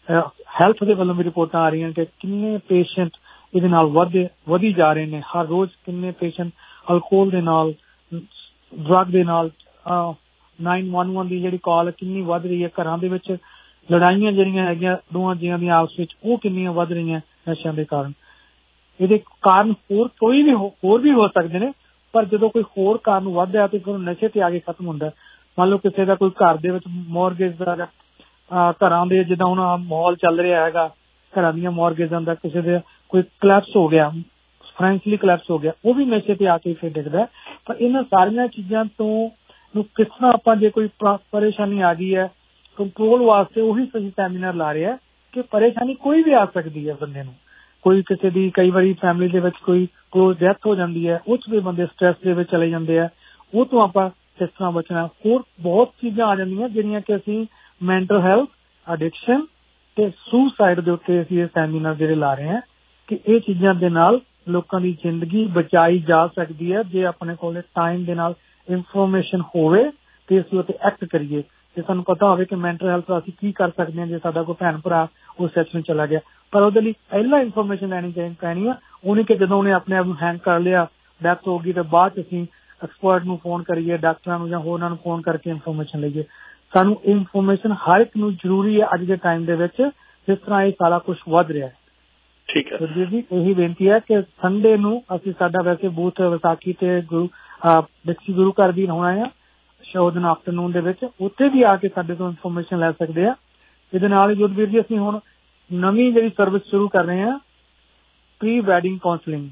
ਹੈਲਥ ਦੇ ਵੱਲੋਂ ਵੀ ਰਿਪੋਰਟਾਂ ਆ ਰਹੀਆਂ ਕਿ ਕਿੰਨੇ ਪੇਸ਼ੈਂਟ ਇਹਦੇ ਨਾਲ ਵਧੇ ਵਧੀ ਜਾ ਰਹੇ ਨੇ। ਹਰ ਰੋਜ਼ ਕਿੰਨੇ ਪੇਸ਼ੈਂਟ ਅਲਕੋਹਲ ਦੇ ਨਾਲ, ਡਰੱਗ ਦੇ ਨਾਲ, ਨਾਈਨ ਵਨ ਵਨ ਦੀ ਜਿਹੜੀ ਕਾਲ ਕਿੰਨੀ ਵੱਧ ਰਹੀ ਹੈ। ਘਰਾਂ ਦੇ ਵਿੱਚ ਲੜਾਈਆਂ ਜਿਹੜੀਆਂ ਹੈਗੀਆਂ ਦੋਵਾਂ ਜੀਆਂ ਦੀਆਂ ਆਪਸ ਵਿੱਚ, ਉਹ ਕਿੰਨੀਆਂ ਵੱਧ ਰਹੀਆਂ ਨਸ਼ਿਆਂ ਦੇ ਕਾਰਨ। ਇਹਦੇ ਕਾਰਨ ਹੋਰ ਕੋਈ ਵੀ ਹੋਰ ਵੀ ਹੋ ਸਕਦੇ ਨੇ, ਪਰ ਜਦੋਂ ਕੋਈ ਹੋਰ ਕਾਰਨ ਵੱਧਦਾ ਤੇ ਫਿਰ ਨਸ਼ੇ ਤੇ ਆ ਕੇ ਖਤਮ ਹੁੰਦਾ। ਮੰਨ ਲਓ ਕਿਸੇ ਦਾ ਕੋਈ ਘਰ ਦੇ ਵਿੱਚ ਮੌਰਗੇਜ ਦਾ, ਘਰਾਂ ਦੇ ਜਿੱਦਾਂ ਹੁਣ ਮਾਹੌਲ ਚੱਲ ਰਿਹਾ ਹੈਗਾ, ਘਰਾਂ ਦੀਆਂ ਮੌਰਗੇਜਾਂ ਦਾ, ਕਿਸੇ ਦੇ ਕੋਈ ਕਲੈਪਸ ਹੋ ਗਿਆ, ਫਾਈਨੈਂਸ਼ੀਅਲੀ ਕਲੈਪਸ ਹੋ ਗਿਆ, ਉਹ ਵੀ ਨਸ਼ੇ ਤੇ ਆ ਕੇ ਫਿਰ ਡਿੱਗਦਾ। ਪਰ ਇਹਨਾਂ ਸਾਰੀਆਂ ਚੀਜ਼ਾਂ ਤੋਂ ਨੂੰ ਕਿਸ ਤਰ੍ਹਾਂ ਆਪਾਂ, ਜੇ ਕੋਈ ਪਰੇਸ਼ਾਨੀ ਆ ਗਈ ਹੈ, ਕੰਟਰੋਲ ਵਾਸਤੇ ਉਹੀ ਸਹੀ ਸੈਮੀਨਾਰ ਲਾ ਰਿਹਾ ਕਿ ਪਰੇਸ਼ਾਨੀ ਕੋਈ ਵੀ ਆ ਸਕਦੀ ਹੈ ਬੰਦੇ ਨੂੰ। ਕੋਈ ਕਿਸੇ ਦੀ ਕਈ ਵਾਰੀ ਫੈਮਿਲੀ ਦੇ ਵਿੱਚ ਕੋਈ ਕਲੋਜ਼ ਡੈਥ ਹੋ ਜਾਂਦੀ ਹੈ, ਉਹ 'ਚ ਵੀ ਬੰਦੇ ਸਟ੍ਰੈਸ ਦੇ ਵਿੱਚ ਚਲੇ ਜਾਂਦੇ ਆ, ਉਹ ਤੋਂ ਆਪਾਂ ਕਿਸ ਤਰ੍ਹਾਂ ਬਚਣਾ। ਹੋਰ ਬਹੁਤ ਚੀਜ਼ਾਂ ਆ ਜਾਂਦੀਆਂ ਜਿਹੜੀਆਂ ਕਿ ਅਸੀਂ ਮੈਂਟਲ ਹੈਲਥ, ਐਡਿਕਸ਼ਨ ਤੇ ਸੁਸਾਈਡ ਦੇ ਉੱਤੇ ਅਸੀਂ ਇਹ ਸੈਮੀਨਾਰ ਜਿਹੜੇ ਲਾ ਰਹੇ ਹਾਂ ਕਿ ਇਹ ਚੀਜ਼ਾਂ ਦੇ ਨਾਲ ਲੋਕਾਂ ਦੀ ਜ਼ਿੰਦਗੀ ਬਚਾਈ ਜਾ ਸਕਦੀ ਹੈ ਜੇ ਆਪਣੇ ਕੋਲ ਟਾਈਮ ਦੇ ਨਾਲ ਇਨਫੋਰਮੇਸ਼ਨ ਹੋਵੇ ਤੇ ਅਸੀਂ ਉੱਤੇ ਐਕਟ ਕਰੀਏ। ਜੇ ਸਾਨੂੰ ਪਤਾ ਹੋਵੇ ਕਿ ਮੈਂਟਲ ਹੈਲਥ ਅਸੀਂ ਕੀ ਕਰ ਸਕਦੇ ਹਾਂ ਜੇ ਸਾਡਾ ਕੋਈ ਭੈਣ ਭਰਾ ਉਸ ਸੈਕਸ਼ਨ ਚਲਾ ਗਿਆ, ਪਰ ਉਹਦੇ ਲਈ ਪਹਿਲਾਂ ਇਨਫੋਰਮੇਸ਼ਨ ਲੈਣੀ ਚਾਹੀਦੀ ਪੈਣੀ ਆ। ਉਹਨੇ ਕਿ ਜਦੋਂ ਉਹਨੇ ਆਪਣੇ ਆਪ ਨੂੰ ਹੈਂਗ ਕਰ ਲਿਆ, ਡੈਥ ਹੋ ਗਈ, ਤੇ ਬਾਅਦ ਚ ਅਸੀਂ ਐਕਸਪਰਟ ਨੂੰ ਫੋਨ ਕਰੀਏ, ਡਾਕਟਰਾਂ ਨੂੰ ਜਾਂ ਹੋਰਾਂ ਨੂੰ ਫੋਨ ਕਰਕੇ ਇਨਫੋਰਮੇਸ਼ਨ ਲਈਏ। ਸਾਨੂੰ ਇਨਫੋਰਮੇਸ਼ਨ ਹਰ ਇੱਕ ਨੂੰ ਜ਼ਰੂਰੀ ਹੈ ਅੱਜ ਦੇ ਟਾਈਮ ਦੇ ਵਿੱਚ, ਜਿਸ ਤਰ੍ਹਾਂ ਇਹ ਸਾਰਾ ਕੁਛ ਵੱਧ ਰਿਹਾ ਹੈ। ਠੀਕ ਹੈ ਸੁਰਜੀਤ ਜੀ, ਇਹੀ ਬੇਨਤੀ ਹੈ ਕਿ ਸੰਡੇ ਨੂੰ ਅਸੀਂ ਸਾਡਾ ਵੈਸੇ ਬੂਥ ਵਿਸਾਖੀ ਤੇ ਗੁਰੂ ਬਿਕਸੀ ਗੁਰੂ ਘਰ ਵੀ ਹੋਣਾ ਆ ਸ਼ੋ ਦਿਨ ਆਫਟਰਨੂਨ ਦੇ ਵਿੱਚ, ਉੱਥੇ ਵੀ ਆ ਕੇ ਸਾਡੇ ਤੋਂ ਇਨਫੋਰਮੇਸ਼ਨ ਲੈ ਸਕਦੇ ਆ। ਇਹਦੇ ਨਾਲ ਹੀ ਜੋਧਵੀਰ ਜੀ ਅਸੀਂ ਹੁਣ ਨਵੀਂ ਜਿਹੜੀ ਸਰਵਿਸ ਸ਼ੁਰੂ ਕਰ ਰਹੇ ਹਾਂ, ਪ੍ਰੀ ਵੈਡਿੰਗ ਕਾਉਂਸਲਿੰਗ।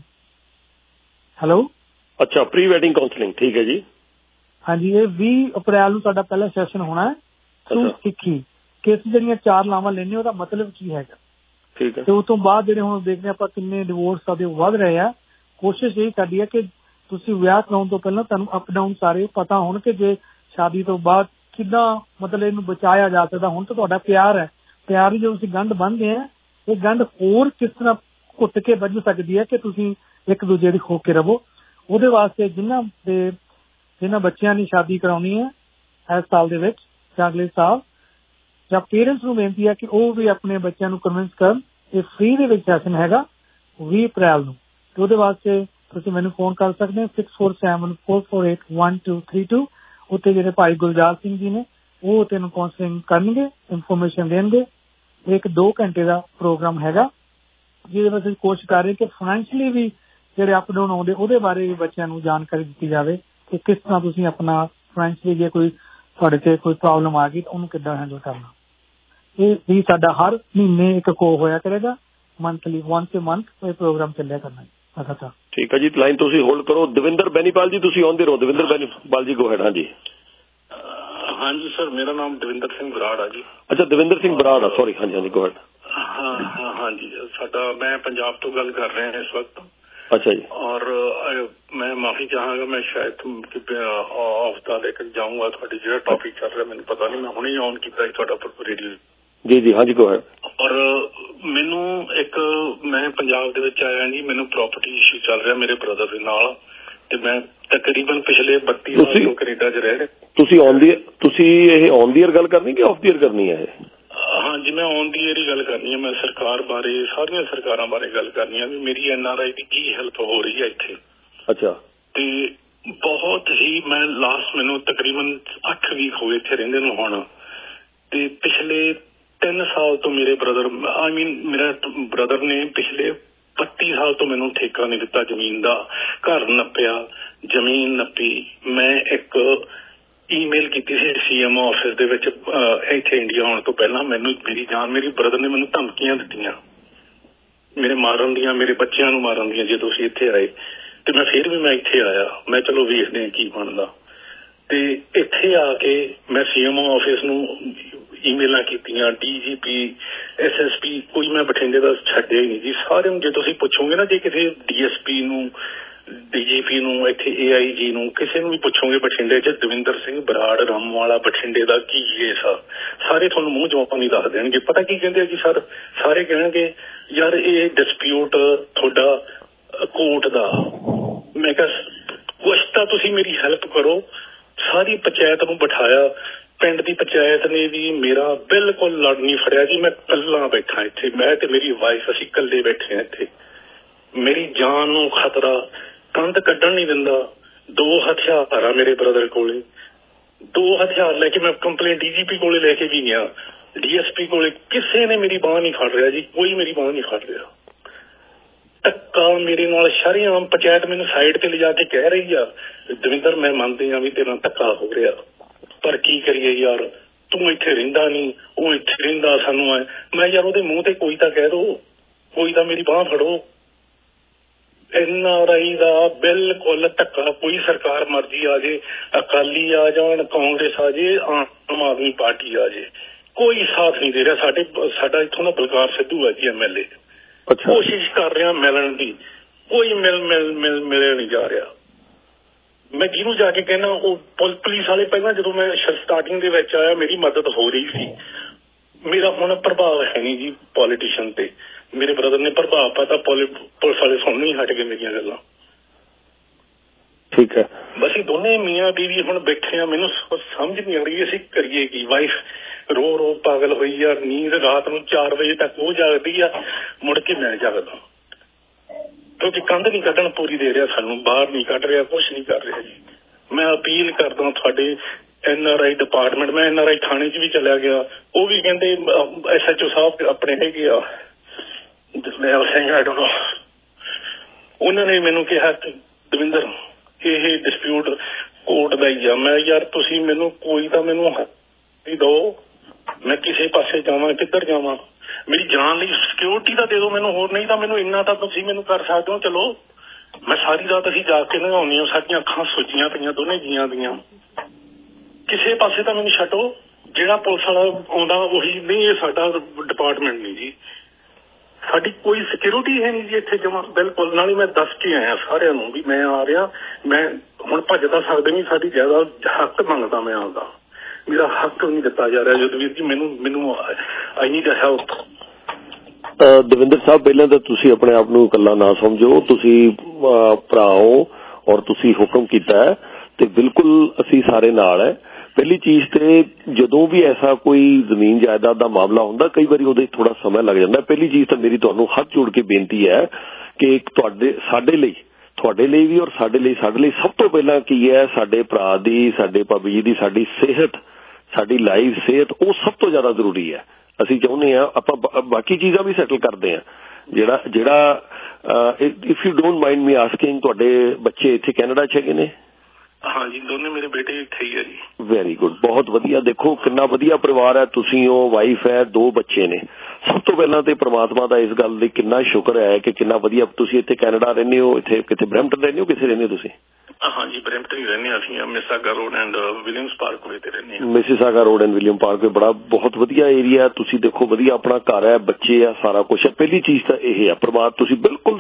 ਹੈਲੋ, ਅੱਛਾ, ਪ੍ਰੀ ਵੈਡਿੰਗ ਕਾਉਂਸਲਿੰਗ, ਠੀਕ ਹੈ ਜੀ। ਹਾਂਜੀ, ਇਹ ਵੀਹ ਅਪ੍ਰੈਲ ਨੂੰ ਸਾਡਾ ਪਹਿਲਾ ਸੈਸ਼ਨ ਹੋਣਾ ਹੈ। ਸੂ ਸਿੱਖੀ ਕਿ ਅਸੀਂ ਜਿਹੜੀਆਂ ਚਾਰ ਲਾਵਾਂ ਲੈਣੇ ਉਹਦਾ ਮਤਲਬ ਕੀ ਹੈਗਾ। ਠੀਕ ਹੈ। ਤੇ ਉਸ ਤੋਂ ਬਾਅਦ ਜਿਹੜੇ ਹੁਣ ਦੇਖਦੇ ਆਪਾਂ ਕਿੰਨੇ ਡਿਵੋਰਸ ਸਾਡੇ ਵੱਧ ਰਹੇ ਆ, ਕੋਸ਼ਿਸ਼ ਇਹ ਸਾਡੀ ਹੈ ਕਿ ਤੁਸੀਂ ਵਿਆਹ ਕਰਾਉਣ ਤੋਂ ਪਹਿਲਾਂ ਤੁਹਾਨੂੰ ਅਪ ਡਾਊਨ ਸਾਰੇ ਪਤਾ ਹੋਣ ਕਿ ਜੇ ਸ਼ਾਦੀ ਤੋਂ ਬਾਅਦ ਕਿੱਦਾਂ ਮਤਲਬ ਇਹਨੂੰ ਬਚਾਇਆ ਜਾ ਸਕਦਾ। ਹੁਣ ਤਾਂ ਤੁਹਾਡਾ ਪਿਆਰ ਹੈ, ਪਿਆਰ ਦੀ ਜਦੋਂ ਤੁਸੀਂ ਗੰਢ ਬੰਨ੍ਹਦੇ ਆ, ਇਹ ਗੰਢ ਹੋਰ ਕਿਸ ਤਰ੍ਹਾਂ ਘੁੱਟ ਕੇ ਵੱਜ ਸਕਦੀ ਹੈ ਕਿ ਤੁਸੀਂ ਇੱਕ ਦੂਜੇ ਦੀ ਹੋ ਕੇ ਰਵੋ। ਉਹਦੇ ਵਾਸਤੇ ਜਿਨ੍ਹਾਂ ਦੇ ਜਿਨ੍ਹਾਂ ਬੱਚਿਆਂ ਦੀ ਸ਼ਾਦੀ ਕਰਾਉਣੀ ਹੈ ਇਸ ਸਾਲ ਦੇ ਵਿੱਚ ਜਾਂ ਅਗਲੇ ਸਾਲ, ਜਾਂ ਪੇਰੈਂਟਸ ਨੂੰ ਬੇਨਤੀ ਹੈ ਕਿ ਉਹ ਵੀ ਆਪਣੇ ਬੱਚਿਆਂ ਨੂੰ ਕਨਵਿੰਸ ਕਰਨ। ਇਹ ਫ੍ਰੀ ਦੇ ਵਿੱਚ ਸੈਸ਼ਨ ਹੈਗਾ ਵੀਹ ਅਪ੍ਰੈਲ ਨੂੰ, ਤੇ ਉਹਦੇ ਵਾਸਤੇ ਤੁਸੀਂ ਮੈਨੂੰ ਫੋਨ ਕਰ ਸਕਦੇ ਹੋ six four seven four four eight one two three two. ਉੱਥੇ ਜਿਹੜੇ ਭਾਈ ਗੁਲਜ਼ਾਰ ਸਿੰਘ ਜੀ ਨੇ ਉਹ ਤੈਨੂੰ ਕਾਉਂਸਲਿੰਗ ਕਰਨਗੇ, ਇਨਫੋਰਮੇਸ਼ਨ ਦੇਣਗੇ। ਇੱਕ ਦੋ ਘੰਟੇ ਦਾ ਪ੍ਰੋਗਰਾਮ ਹੈਗਾ ਜਿਹਦੇ ਵਿੱਚ ਅਸੀਂ ਕੋਸ਼ਿਸ਼ ਕਰ ਰਹੇ ਕਿ ਫਾਈਨੈਂਸ਼ਲੀ ਵੀ ਜਿਹੜੇ ਅਪ ਡਾਊਨ ਆਉਂਦੇ ਉਹਦੇ ਬਾਰੇ ਵੀ ਬੱਚਿਆਂ ਨੂੰ ਜਾਣਕਾਰੀ ਦਿੱਤੀ ਜਾਵੇ ਕਿ ਕਿਸ ਤਰ੍ਹਾਂ ਤੁਸੀਂ ਆਪਣਾ ਫਾਈਨੈਂਸ਼ਲੀ ਜੇ ਕੋਈ ਤੁਹਾਡੇ ਤੇ ਕੋਈ ਪ੍ਰੋਬਲਮ ਆ ਗਈ ਤਾਂ ਉਹਨੂੰ ਕਿੱਦਾਂ ਹੈਂਡਲ ਕਰਨਾ। ਇਹ ਵੀ ਸਾਡਾ ਹਰ ਮਹੀਨੇ ਇੱਕ ਕੋ ਹੋਇਆ ਕਰੇਗਾ, ਮੰਥਲੀ ਵਨਸ ਏ ਮੰਥ ਇਹ ਪ੍ਰੋਗਰਾਮ ਚੱਲਿਆ ਕਰਨਾ। ਅੱਛਾ, ਠੀਕ ਹੈ ਜੀ, ਲਾਈਨ ਤੁਸੀਂ ਹੋਲਡ ਕਰੋ। ਦਵਿੰਦਰ ਬੈਨੀਪਾਲ ਜੀ ਤੁਸੀਂ ਆਉਂਦੇ ਰਹੋ। ਦਵਿੰਦਰ ਬੈਨੀਪਾਲ ਜੀ ਗੋ ਹੈਡ। ਹਾਂਜੀ ਹਾਂਜੀ ਸਰ, ਮੇਰਾ ਨਾਮ ਦਵਿੰਦਰ ਸਿੰਘ ਬਰਾੜ ਆ ਜੀ। ਅੱਛਾ, ਦਵਿੰਦਰ ਸਿੰਘ ਬਰਾੜ ਆ, ਸੌਰੀ। ਹਾਂਜੀ ਹਾਂਜੀ ਗੋ ਹੈਡ। ਹਾਂ ਹਾਂ ਹਾਂਜੀ, ਸਾਡਾ ਮੈਂ ਪੰਜਾਬ ਤੋਂ ਗੱਲ ਕਰ ਰਿਹਾ ਇਸ ਵਕਤ। ਅੱਛਾ ਜੀ। ਔਰ ਮੈਂ ਮਾਫੀ ਚਾਹਾਂਗਾ, ਮੈਂ ਸ਼ਾਇਦ ਆਫ ਦਾ ਲੈ ਕੇ ਜਾਊਂਗਾ। ਤੁਹਾਡੀ ਜਿਹੜਾ ਟੌਪਿਕ ਚੱਲ ਰਿਹਾ ਮੈਨੂੰ ਪਤਾ ਨਹੀਂ, ਮੈਂ ਹੁਣੇ ਔਨ ਕੀਤਾ ਤੁਹਾਡਾ ਰੇਡੀਓ। ਜੀ ਜੀ ਹਾਂਜੀ ਗੋ ਹੈਡ। ਔਰ ਮੈਨੂੰ ਇੱਕ ਮੈਂ ਪੰਜਾਬ ਦੇ ਵਿੱਚ ਆਇਆ ਜੀ, ਮੈਨੂੰ ਪ੍ਰਾਪਰਟੀ ਇਸ਼ੂ ਚੱਲ ਰਿਹਾ ਮੇਰੇ ਬ੍ਰਦਰ ਦੇ ਨਾਲ, ਤੇ ਮੈਂ ਤਕਰੀਬਨ ਪਿਛਲੇ ਬੱਤੀ ਸਾਲ ਤੋਂ ਕੈਨੇਡਾ 'ਚ ਰਹਿ ਰਿਹਾ। ਤੁਸੀਂ ਔਨ ਦੀ ਤੁਸੀਂ ਇਹ ਔਨ ਦੀ ਈਅਰ ਗੱਲ ਕਰਨੀ ਕਿ ਆਫ ਦੀ ਈਅਰ ਕਰਨੀ ਹੈ ਇਹ? ਹਾਂਜੀ, ਮੈਂ ਔਨ ਦੀ ਈਅਰ ਹੀ ਗੱਲ ਕਰਨੀ ਹੈ। ਮੈਂ ਸਰਕਾਰ ਬਾਰੇ, ਸਾਰੀਆਂ ਸਰਕਾਰਾਂ ਬਾਰੇ ਗੱਲ ਕਰਨੀ ਹੈ ਵੀ ਮੇਰੀ ਐਨ ਆਰ ਆਈ ਦੀ ਕੀ ਹੈਲਪ ਹੋ ਰਹੀ ਹੈ ਇੱਥੇ। ਅੱਛਾ। ਤੇ ਬਹੁਤ ਹੀ ਮੈਂ ਲਾਸਟ ਮੈਨੂੰ ਤਕਰੀਬਨ ਅੱਠ ਵੀਕ ਹੋ ਗਏ ਇੱਥੇ ਰਹਿੰਦੇ ਨੂੰ ਹੁਣ, ਤੇ ਪਿਛਲੇ ਤਿੰਨ ਸਾਲ ਤੋਂ ਮੇਰੇ ਬ੍ਰਦਰ ਆਈ ਮੀਨ ਮੇਰਾ ਬ੍ਰਦਰ ਨੇ ਪਿਛਲੇ ਪੱਚੀ ਸਾਲ ਤੋਂ ਮੈਨੂੰ ਠੇਕਾ ਨਹੀਂ ਦਿੱਤਾ ਜ਼ਮੀਨ ਦਾ। ਘਰ ਨੱਪਿਆ, ਜ਼ਮੀਨ ਨੱਪੀ। ਮੈਂ ਇੱਕ ਈਮੇਲ ਕੀਤੀ ਸੀ ਸੀ ਐਮ ਓ ਆਫਿਸ ਦੇ ਵਿੱਚ ਇੱਥੇ ਇੰਡੀਆ ਆਉਣ ਤੋਂ ਪਹਿਲਾਂ। ਮੈਨੂੰ ਮੇਰੀ ਜਾਨ ਮੇਰੀ ਬ੍ਰਦਰ ਨੇ ਮੈਨੂੰ ਧਮਕੀਆਂ ਦਿੱਤੀਆਂ ਮੇਰੇ ਮਾਰਨ ਦੀਆਂ, ਮੇਰੇ ਬੱਚਿਆਂ ਨੂੰ ਮਾਰਨ ਦੀਆਂ ਜੇ ਤੁਸੀਂ ਇੱਥੇ ਆਏ। ਤੇ ਮੈਂ ਫਿਰ ਵੀ ਮੈਂ ਇੱਥੇ ਆਇਆ, ਮੈਂ ਚਲੋ ਵੇਖਦੇ ਹਾਂ ਕੀ ਬਣਦਾ। ਤੇ ਇੱਥੇ ਆ ਕੇ ਮੈਂ ਸੀ ਐਮ ਓ ਆਫਿਸ ਨੂੰ ਈਮੇਲਾਂ ਕੀਤੀਆਂ, ਡੀ ਜੀ ਪੀ, ਐਸ ਐਸ ਪੀ, ਕੋਈ ਮੈਂ ਬਠਿੰਡੇ ਦਾ ਛੱਡਿਆ ਹੀ ਨਹੀਂ ਜੀ। ਸਾਰਿਆਂ ਨੂੰ ਜੇ ਤੁਸੀਂ ਪੁੱਛੋਗੇ ਨਾ, ਜੇ ਕਿਸੇ ਡੀ ਐਸ ਪੀ ਨੂੰ, ਡੀ ਜੀ ਪੀ ਨੂੰ, ਇੱਥੇ ਏ ਆਈ ਜੀ ਨੂੰ, ਕਿਸੇ ਨੂੰ ਵੀ ਪੁੱਛੋਗੇ ਬਠਿੰਡੇ 'ਚ ਦਵਿੰਦਰ ਸਿੰਘ ਬਰਾੜ ਰਾਮਵਾਲਾ ਬਠਿੰਡੇ ਦਾ ਕੀ ਕੇਸ ਆ, ਸਾਰੇ ਤੁਹਾਨੂੰ ਮੂੰਹ ਜਵਾਬ ਨਹੀਂ ਦੱਸ ਦੇਣਗੇ। ਪਤਾ ਕੀ ਕਹਿੰਦੇ ਆ ਜੀ ਸਰ, ਸਾਰੇ ਕਹਿਣਗੇ ਯਾਰ ਇਹ ਡਿਸਪਿਊਟ ਤੁਹਾਡਾ ਕੋਰਟ ਦਾ। ਮੈਂ ਕਿਹਾ ਕੁਛ ਤਾਂ ਤੁਸੀਂ ਮੇਰੀ ਹੈਲਪ ਕਰੋ। ਸਾਰੀ ਪੰਚਾਇਤ ਨੂੰ ਬਿਠਾਇਆ, ਪਿੰਡ ਦੀ ਪੰਚਾਇਤ ਨੇ ਵੀ ਮੇਰਾ ਬਿਲਕੁਲ ਲੜ ਨਹੀਂ ਫੜਿਆ ਜੀ। ਮੈਂ ਇਕੱਲਾ ਬੈਠਾ ਇੱਥੇ, ਮੈਂ ਤੇ ਮੇਰੀ ਵਾਈਫ, ਅਸੀਂ ਇਕੱਲੇ ਬੈਠੇ ਹਾਂ ਇੱਥੇ। ਮੇਰੀ ਜਾਨ ਨੂੰ ਖਤਰਾ, ਕੰਧ ਕੱਢਣ ਨਹੀਂ ਦਿੰਦਾ। ਦੋ ਹਥਿਆਰ ਆ ਮੇਰੇ ਬ੍ਰਦਰ ਕੋਲੇ, ਦੋ ਹਥਿਆਰ ਲੈ ਕੇ ਮੈਂ ਕੰਪਲੇਂਟ ਡੀ ਜੀ ਪੀ ਕੋਲੇ ਲੈ ਕੇ ਵੀ ਗਿਆ, ਡੀ ਐਸ ਪੀ ਕੋਲੇ। ਕਿਸੇ ਨੇ ਮੇਰੀ ਬਾਂਹ ਨਹੀਂ ਫੜ ਰਿਹਾ ਜੀ, ਕੋਈ ਮੇਰੀ ਬਾਂਹ ਨਹੀਂ ਫੜ ਰਿਹਾ। ਧੱਕਾ ਮੇਰੇ ਨਾਲ ਸ਼ਰੇਆਮ ਪੰਚਾਇਤ ਮੈਨੂੰ ਸਾਈਡ ਤੇ ਲਿਜਾ ਕੇ ਕਹਿ ਰਹੀ ਆ, ਦਵਿੰਦਰ ਮੈਂ ਮੰਨਦੀ ਹਾਂ ਵੀ ਤੇਰਾ ਧੱਕਾ ਹੋ ਰਿਹਾ, ਪਰ ਕੀ ਕਰੀਏ ਯਾਰ, ਤੂੰ ਇੱਥੇ ਰਹਿੰਦਾ ਨਹੀਂ, ਉਹ ਇੱਥੇ ਰਹਿੰਦਾ, ਸਾਨੂੰ ਐ। ਮੈਂ ਯਾਰ ਉਹਦੇ ਮੂੰਹ ਤੇ ਕੋਈ ਤਾਂ ਕਹਿ ਦੋ, ਕੋਈ ਤਾਂ ਮੇਰੀ ਬਾਂਹ ਫੜੋ। ਐਨ ਆਰ ਆਈ ਦਾ ਬਿਲਕੁਲ ਧੱਕਾ। ਕੋਈ ਸਰਕਾਰ ਮਰਜ਼ੀ ਆ ਜੇ, ਅਕਾਲੀ ਆ ਜਾਣ, ਕਾਂਗਰਸ ਆ ਜੇ, ਆਮ ਆਦਮੀ ਪਾਰਟੀ ਆ ਜੇ, ਕੋਈ ਸਾਥ ਨਹੀਂ ਦੇ ਰਿਹਾ। ਸਾਡੇ ਸਾਡਾ ਇੱਥੋਂ ਦਾ ਬਲਕਾਰ ਸਿੱਧੂ ਹੈ ਜੀ ਐਮ ਐਲ ਏ, ਕੋਸ਼ਿਸ਼ ਕਰ ਰਿਹਾ ਮਿਲਣ ਦੀ, ਕੋਈ ਮਿਲ ਮਿਲ ਮਿਲ ਮਿਲੇ ਨਹੀਂ ਜਾ ਰਿਹਾ। ਮੈਂ ਜਿਹਨੂੰ ਜਾ ਕੇ ਕਹਿਣਾ, ਉਹ ਪੁਲਿਸ ਵਾਲੇ ਪਹਿਲਾਂ ਜਦੋਂ ਮੈਂ ਸਟਾਰਟਿੰਗ ਦੇ ਵਿੱਚ ਆਇਆ ਮੇਰੀ ਮਦਦ ਹੋ ਰਹੀ ਸੀ। ਮੇਰਾ ਹੁਣ ਪ੍ਰਭਾਵ ਹੈ ਨਹੀਂ ਜੀ ਪੋਲੀਟੀਸ਼ੀਅਨ ਤੇ। ਮੇਰੇ ਬ੍ਰਦਰ ਨੇ ਪ੍ਰਭਾਵ ਪਾਤਾ, ਪੁਲਿਸ ਵਾਲੇ ਸੁਣ ਨਹੀਂ ਹਟ ਗਏ ਮੇਰੀਆਂ ਗੱਲਾਂ। ਠੀਕ ਹੈ, ਬਸ ਇਹ ਦੋਨੇ ਮੀਆਂ ਬੀਵੀ ਹੁਣ ਬੈਠੇ ਆ, ਮੈਨੂੰ ਸਮਝ ਨਹੀਂ ਆ ਰਹੀ ਅਸੀਂ ਕਰੀਏ ਕੀ। ਵਾਈਫ ਰੋ ਰੋ ਪਾਗਲ ਹੋਈ ਆ, ਨੀਂਦ ਰਾਤ ਨੂੰ ਚਾਰ ਵਜੇ ਤੱਕ ਉਹ ਜਾਗਦੀ ਆ, ਮੁੜ ਕੇ ਮੈਂ ਜਾਗਦਾ, ਕਿਉਂਕਿ ਕੰਧ ਨਹੀਂ ਕੱਢਣ ਪੂਰੀ ਦੇ ਰਿਹਾ ਸਾਨੂੰ, ਬਾਹਰ ਨਹੀਂ ਕੱਢ ਰਿਹਾ, ਕੁਛ ਨਹੀਂ ਕਰ ਰਿਹਾ ਜੀ। ਮੈਂ ਅਪੀਲ ਕਰਦਾ ਤੁਹਾਡੇ ਐਨ ਆਰ ਆਈ ਡਿਪਾਰਟਮੈਂਟ, ਮੈਂ ਐਨ ਆਰ ਆਈ ਥਾਣੇ 'ਚ ਵੀ ਚਲਿਆ ਗਿਆ, ਉਹ ਵੀ ਕਹਿੰਦੇ ਐਸ ਐਚ ਓ ਸਾਹਿਬ ਆਪਣੇ ਹੈਗੇ ਆ ਜਰਨੈਲ ਸਿੰਘ ਆਡੋ, ਉਹਨਾਂ ਨੇ ਮੈਨੂੰ ਕਿਹਾ ਦਵਿੰਦਰ ਇਹ ਡਿਸਪਿਊਟ ਕੋਰਟ ਦਾ ਹੀ ਆ। ਮੈਂ ਯਾਰ ਤੁਸੀਂ ਮੈਨੂੰ ਕੋਈ ਤਾਂ ਮੈਨੂੰ ਦੋ, ਮੈਂ ਕਿਸੇ ਪਾਸੇ ਜਾਵਾਂ, ਕਿੱਧਰ ਜਾਵਾਂ, ਮੇਰੀ ਜਾਨ ਲਈ ਸਿਕਿਉਰਿਟੀ ਤਾਂ ਦੇ ਦਿਓ ਮੈਨੂੰ, ਹੋਰ ਨਹੀਂ ਤਾਂ ਮੈਨੂੰ ਇੰਨਾ ਤਾਂ ਤੁਸੀਂ ਮੈਨੂੰ ਕਰ ਸਕਦੇ ਹੋ। ਚਲੋ ਮੈਂ ਸਾਰੀ ਰਾਤ ਅਸੀਂ ਜਾ ਕੇ ਲੰਘਾਉਣੀ ਆ, ਸਾਡੀਆਂ ਅੱਖਾਂ ਸੁੱਜੀਆਂ ਪਈਆਂ ਦੋਨੇ ਜੀਆਂ ਦੀਆਂ, ਕਿਸੇ ਪਾਸੇ ਤਾਂ ਮੈਨੂੰ ਛੱਡੋ। ਜਿਹੜਾ ਪੁਲਿਸ ਵਾਲਾ ਆਉਂਦਾ ਉਹੀ ਨਹੀਂ, ਇਹ ਸਾਡਾ ਡਿਪਾਰਟਮੈਂਟ ਨਹੀਂ ਜੀ, ਸਾਡੀ ਕੋਈ ਸਿਕਿਉਰਿਟੀ ਹੈ ਨਹੀਂ ਜੀ ਇੱਥੇ ਜਮਾਂ ਬਿਲਕੁਲ। ਨਾਲ ਹੀ ਮੈਂ ਦੱਸ ਕੇ ਆਇਆ ਸਾਰਿਆਂ ਨੂੰ ਵੀ ਮੈਂ ਆ ਰਿਹਾ, ਮੈਂ ਹੁਣ ਭੱਜ ਤਾਂ ਸਕਦੇ ਨਹੀਂ, ਸਾਡੀ ਜ਼ਿਆਦਾ ਹੱਕ ਮੰਗਦਾ ਮੈਂ ਆਪਦਾ, ਮੇਰਾ ਹੱਕ ਨਹੀਂ ਦਿੱਤਾ ਜਾ ਰਿਹਾ ਜਦਵੀਰ ਜੀ, ਮੈਨੂੰ ਮੈਨੂੰ I need help. Davinder Sahib, ਪਹਿਲਾਂ ਤਾਂ ਤੁਸੀਂ ਆਪਣੇ ਆਪ ਨੂੰ ਇਕੱਲਾ ਨਾ ਸਮਝੋ, ਤੁਸੀਂ ਭਰਾ ਹੋ ਔਰ ਤੁਸੀਂ ਹੁਕਮ ਕੀਤਾ ਹੈ ਤੇ ਬਿਲਕੁਲ ਅਸੀਂ ਸਾਰੇ ਨਾਲ ਹੈ। ਪਹਿਲੀ ਚੀਜ਼ ਤੇ ਜਦੋਂ ਵੀ ਐਸਾ ਕੋਈ ਜ਼ਮੀਨ ਜਾਇਦਾਦ ਦਾ ਮਾਮਲਾ ਹੁੰਦਾ, ਕਈ ਵਾਰੀ ਉਹਦੇ ਥੋੜਾ ਸਮਾਂ ਲੱਗ ਜਾਂਦਾ। ਪਹਿਲੀ ਚੀਜ਼ ਤਾਂ ਮੇਰੀ ਤੁਹਾਨੂੰ ਹੱਥ ਜੋੜ ਕੇ ਬੇਨਤੀ ਹੈ ਕਿ ਤੁਹਾਡੇ ਸਾਡੇ ਲਈ ਤੁਹਾਡੇ ਲਈ ਵੀ ਔਰ ਸਾਡੇ ਲਈ ਸਾਡੇ ਲਈ ਸਭ ਤੋਂ ਪਹਿਲਾਂ ਕੀ ਹੈ, ਸਾਡੇ ਭਰਾ ਦੀ, ਸਾਡੇ ਭਾਬੀ ਜੀ ਦੀ, ਸਾਡੀ ਸਿਹਤ, ਸਾਡੀ ਲਾਈਫ ਸਿਹਤ, ਉਹ ਸਭ ਤੋਂ ਜ਼ਿਆਦਾ ਜ਼ਰੂਰੀ ਹੈ। ਅਸੀਂ ਚਾਹੁੰਦੇ ਹਾਂ ਆਪਾਂ ਬਾਕੀ ਚੀਜ਼ਾਂ ਵੀ ਸੈਟਲ ਕਰਦੇ ਹਾਂ। ਜਿਹੜਾ ਜਿਹੜਾ if you don't mind me asking, ਤੁਹਾਡੇ ਬੱਚੇ ਇੱਥੇ ਕੈਨੇਡਾ 'ਚ ਹੈਗੇ ਨੇ? ਹਾਂਜੀ, ਦੋਨੇ ਮੇਰੇ ਬੇਟੇ ਇੱਥੇ ਹੀ ਹੈ ਜੀ। ਵੈਰੀ ਗੁੱਡ, ਬਹੁਤ ਵਧੀਆ। ਦੇਖੋ ਕਿੰਨਾ ਵਧੀਆ ਪਰਿਵਾਰ ਹੈ, ਤੁਸੀਂ ਹੋ, ਵਾਈਫ ਹੈ, ਦੋ ਬੱਚੇ ਨੇ। ਸਭ ਤੋਂ ਪਹਿਲਾਂ ਤੇ ਪ੍ਰਮਾਤਮਾ ਦਾ ਇਸ ਗੱਲ ਲਈ ਕਿੰਨਾ ਸ਼ੁਕਰ ਹੈ ਕਿ ਕਿੰਨਾ ਵਧੀਆ ਤੁਸੀਂ ਇੱਥੇ ਕੈਨੇਡਾ ਰਹਿੰਦੇ ਹੋ। ਇੱਥੇ ਕਿਤੇ ਬਰੈਂਪਟਨ ਰਹਿੰਦੇ ਹੋ, ਕਿੱਥੇ ਰਹਿੰਦੇ ਹੋ ਤੁਸੀਂ? ਹਾਂਜੀ, ਬਰੈਂਪਟਨ ਹੀ ਰਹਿੰਦੇ ਅਸੀਂ, Mississauga Road and Williams Parkway ਤੇ ਰਹਿੰਦੇ ਹਾਂ। Mississauga Road and William Parkway ਬੜਾ ਬਹੁਤ ਵਧੀਆ ਏਰੀਆ। ਤੁਸੀਂ ਦੇਖੋ ਵਧੀਆ ਆਪਣਾ ਘਰ ਹੈ, ਬੱਚੇ ਆ, ਸਾਰਾ ਕੁਛ ਹੈ। ਪਹਿਲੀ ਚੀਜ਼ ਤਾਂ ਇਹ ਹੈ, ਪਰਿਵਾਰ ਤੁਸੀਂ ਬਿਲਕੁਲ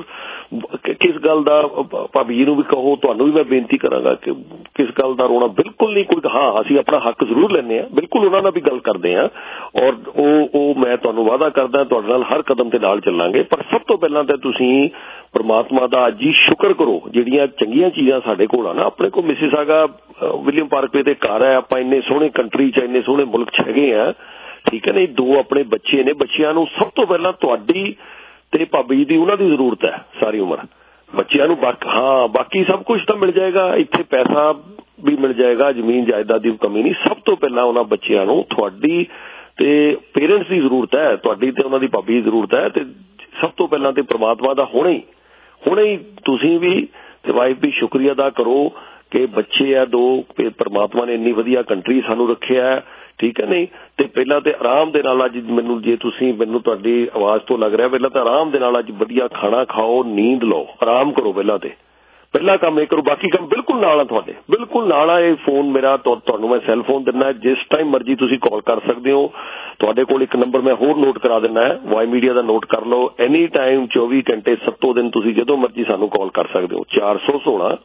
ਕਿਸ ਗੱਲ ਦਾ, ਭਾਬੀ ਜੀ ਨੂੰ ਵੀ ਕਹੋ, ਤੁਹਾਨੂੰ ਵੀ ਮੈਂ ਬੇਨਤੀ ਕਰਾਂਗਾ ਕਿ ਕਿਸ ਗੱਲ ਦਾ ਰੋਣਾ ਬਿਲਕੁਲ ਨਹੀਂ ਕੋਈ। ਹਾਂ, ਅਸੀਂ ਆਪਣਾ ਹੱਕ ਜ਼ਰੂਰ ਲੈਂਦੇ ਹਾਂ, ਬਿਲਕੁਲ ਉਹਨਾਂ ਨਾਲ ਵੀ ਗੱਲ ਕਰਦੇ ਹਾਂ ਔਰ ਉਹ ਉਹ ਮੈਂ ਤੁਹਾਨੂੰ ਵਾਅਦਾ ਕਰਦਾ ਤੁਹਾਡੇ ਨਾਲ ਹਰ ਕਦਮ ਤੇ ਨਾਲ ਚੱਲਾਂਗੇ। ਪਰ ਸਭ ਤੋਂ ਪਹਿਲਾਂ ਤਾਂ ਤੁਸੀਂ ਪਰਮਾਤਮਾ ਦਾ ਅੱਜ ਹੀ ਸ਼ੁਕਰ ਕਰੋ, ਜਿਹੜੀਆਂ ਚੰਗੀਆਂ ਚੀਜ਼ਾਂ ਸਾਡੇ ਕੋਲ ਆ ਨਾ। ਆਪਣੇ ਕੋਲ ਮਿਸਿਸਾਗਾ ਵਿਲੀਅਮ ਪਾਰਕਵੇ ਦੇ ਘਰ ਹੈ, ਆਪਾਂ ਇੰਨੇ ਸੋਹਣੇ ਕੰਟਰੀ 'ਚ, ਇੰਨੇ ਸੋਹਣੇ ਮੁਲਕ 'ਚ ਹੈਗੇ ਆ, ਠੀਕ ਹੈ ਨਹੀਂ। ਦੋ ਆਪਣੇ ਬੱਚੇ ਨੇ, ਬੱਚਿਆਂ ਨੂੰ ਸਭ ਤੋਂ ਪਹਿਲਾਂ ਤੁਹਾਡੀ ਤੇ ਭਾਬੀ ਜੀ ਦੀ ਉਹਨਾਂ ਦੀ ਜ਼ਰੂਰਤ ਹੈ ਸਾਰੀ ਉਮਰ। ਬੱਚਿਆਂ ਨੂੰ ਹਾਂ ਬਾਕੀ ਸਭ ਕੁਝ ਤਾਂ ਮਿਲ ਜਾਏਗਾ, ਇੱਥੇ ਪੈਸਾ ਵੀ ਮਿਲ ਜਾਏਗਾ, ਜ਼ਮੀਨ ਜਾਇਦਾਦ ਦੀ ਕਮੀ ਨਹੀਂ। ਸਭ ਤੋਂ ਪਹਿਲਾਂ ਉਹਨਾਂ ਬੱਚਿਆਂ ਨੂੰ ਤੁਹਾਡੀ ਤੇ ਪੇਰੈਂਟਸ ਦੀ ਜ਼ਰੂਰਤ ਹੈ, ਤੁਹਾਡੀ ਤੇ ਉਹਨਾਂ ਦੀ ਭਾਬੀ ਦੀ ਜ਼ਰੂਰਤ ਹੈ। ਤੇ ਸਭ ਤੋਂ ਪਹਿਲਾਂ ਤੇ ਪ੍ਰਮਾਤਮਾ ਦਾ ਹੁਣੇ ਹੀ ਹੁਣੇ ਹੀ ਤੁਸੀਂ ਵੀ ਤੇ ਵਾਈਫ ਵੀ ਸ਼ੁਕਰੀਆ ਅਦਾ ਕਰੋ ਕਿ ਬੱਚੇ ਆ ਦੋ, ਪ੍ਰਮਾਤਮਾ ਨੇ ਇੰਨੀ ਵਧੀਆ ਕੰਟਰੀ ਸਾਨੂੰ ਰੱਖਿਆ ਹੈ, ਠੀਕ ਹੈ ਨਹੀਂ। ਤੇ ਪਹਿਲਾਂ ਤੇ ਆਰਾਮ ਦੇ ਨਾਲ ਅੱਜ ਮੈਨੂੰ, ਜੇ ਤੁਸੀਂ ਮੈਨੂੰ ਤੁਹਾਡੀ ਆਵਾਜ਼ ਤੋਂ ਲੱਗ ਰਿਹਾ, ਪਹਿਲਾਂ ਤਾਂ ਆਰਾਮ ਦੇ ਨਾਲ ਅੱਜ ਵਧੀਆ ਖਾਣਾ ਖਾਓ, ਨੀਂਦ ਲਓ, ਆਰਾਮ ਕਰੋ। ਪਹਿਲਾਂ ਤੇ ਪਹਿਲਾ ਕੰਮ ਇਹ ਕਰੋ, ਬਾਕੀ ਕੰਮ ਬਿਲਕੁਲ ਨਾਲ ਆ ਤੁਹਾਡੇ, ਬਿਲਕੁਲ ਨਾਲ ਆ। ਇਹ ਫੋਨ ਮੇਰਾ ਤੁਹਾਨੂੰ ਮੈਂ ਸੈੱਲ ਫੋਨ ਦਿੰਦਾ, ਜਿਸ ਟਾਈਮ ਮਰਜ਼ੀ ਤੁਸੀਂ ਕਾਲ ਕਰ ਸਕਦੇ ਹੋ। ਤੁਹਾਡੇ ਕੋਲ ਇੱਕ ਨੰਬਰ ਮੈਂ ਹੋਰ ਨੋਟ ਕਰਾ ਦਿੰਦਾ ਹੈ, ਵਾਈ ਮੀਡੀਆ ਦਾ ਨੋਟ ਕਰ ਲਓ। ਐਨੀ ਟਾਈਮ ਚੌਵੀ ਘੰਟੇ ਸੱਤੋਂ ਦਿਨ ਤੁਸੀਂ ਜਦੋਂ ਮਰਜ਼ੀ ਸਾਨੂੰ ਕਾਲ ਕਰ ਸਕਦੇ ਹੋ। ਚਾਰ ਸੌ ਸੋਲਾਂ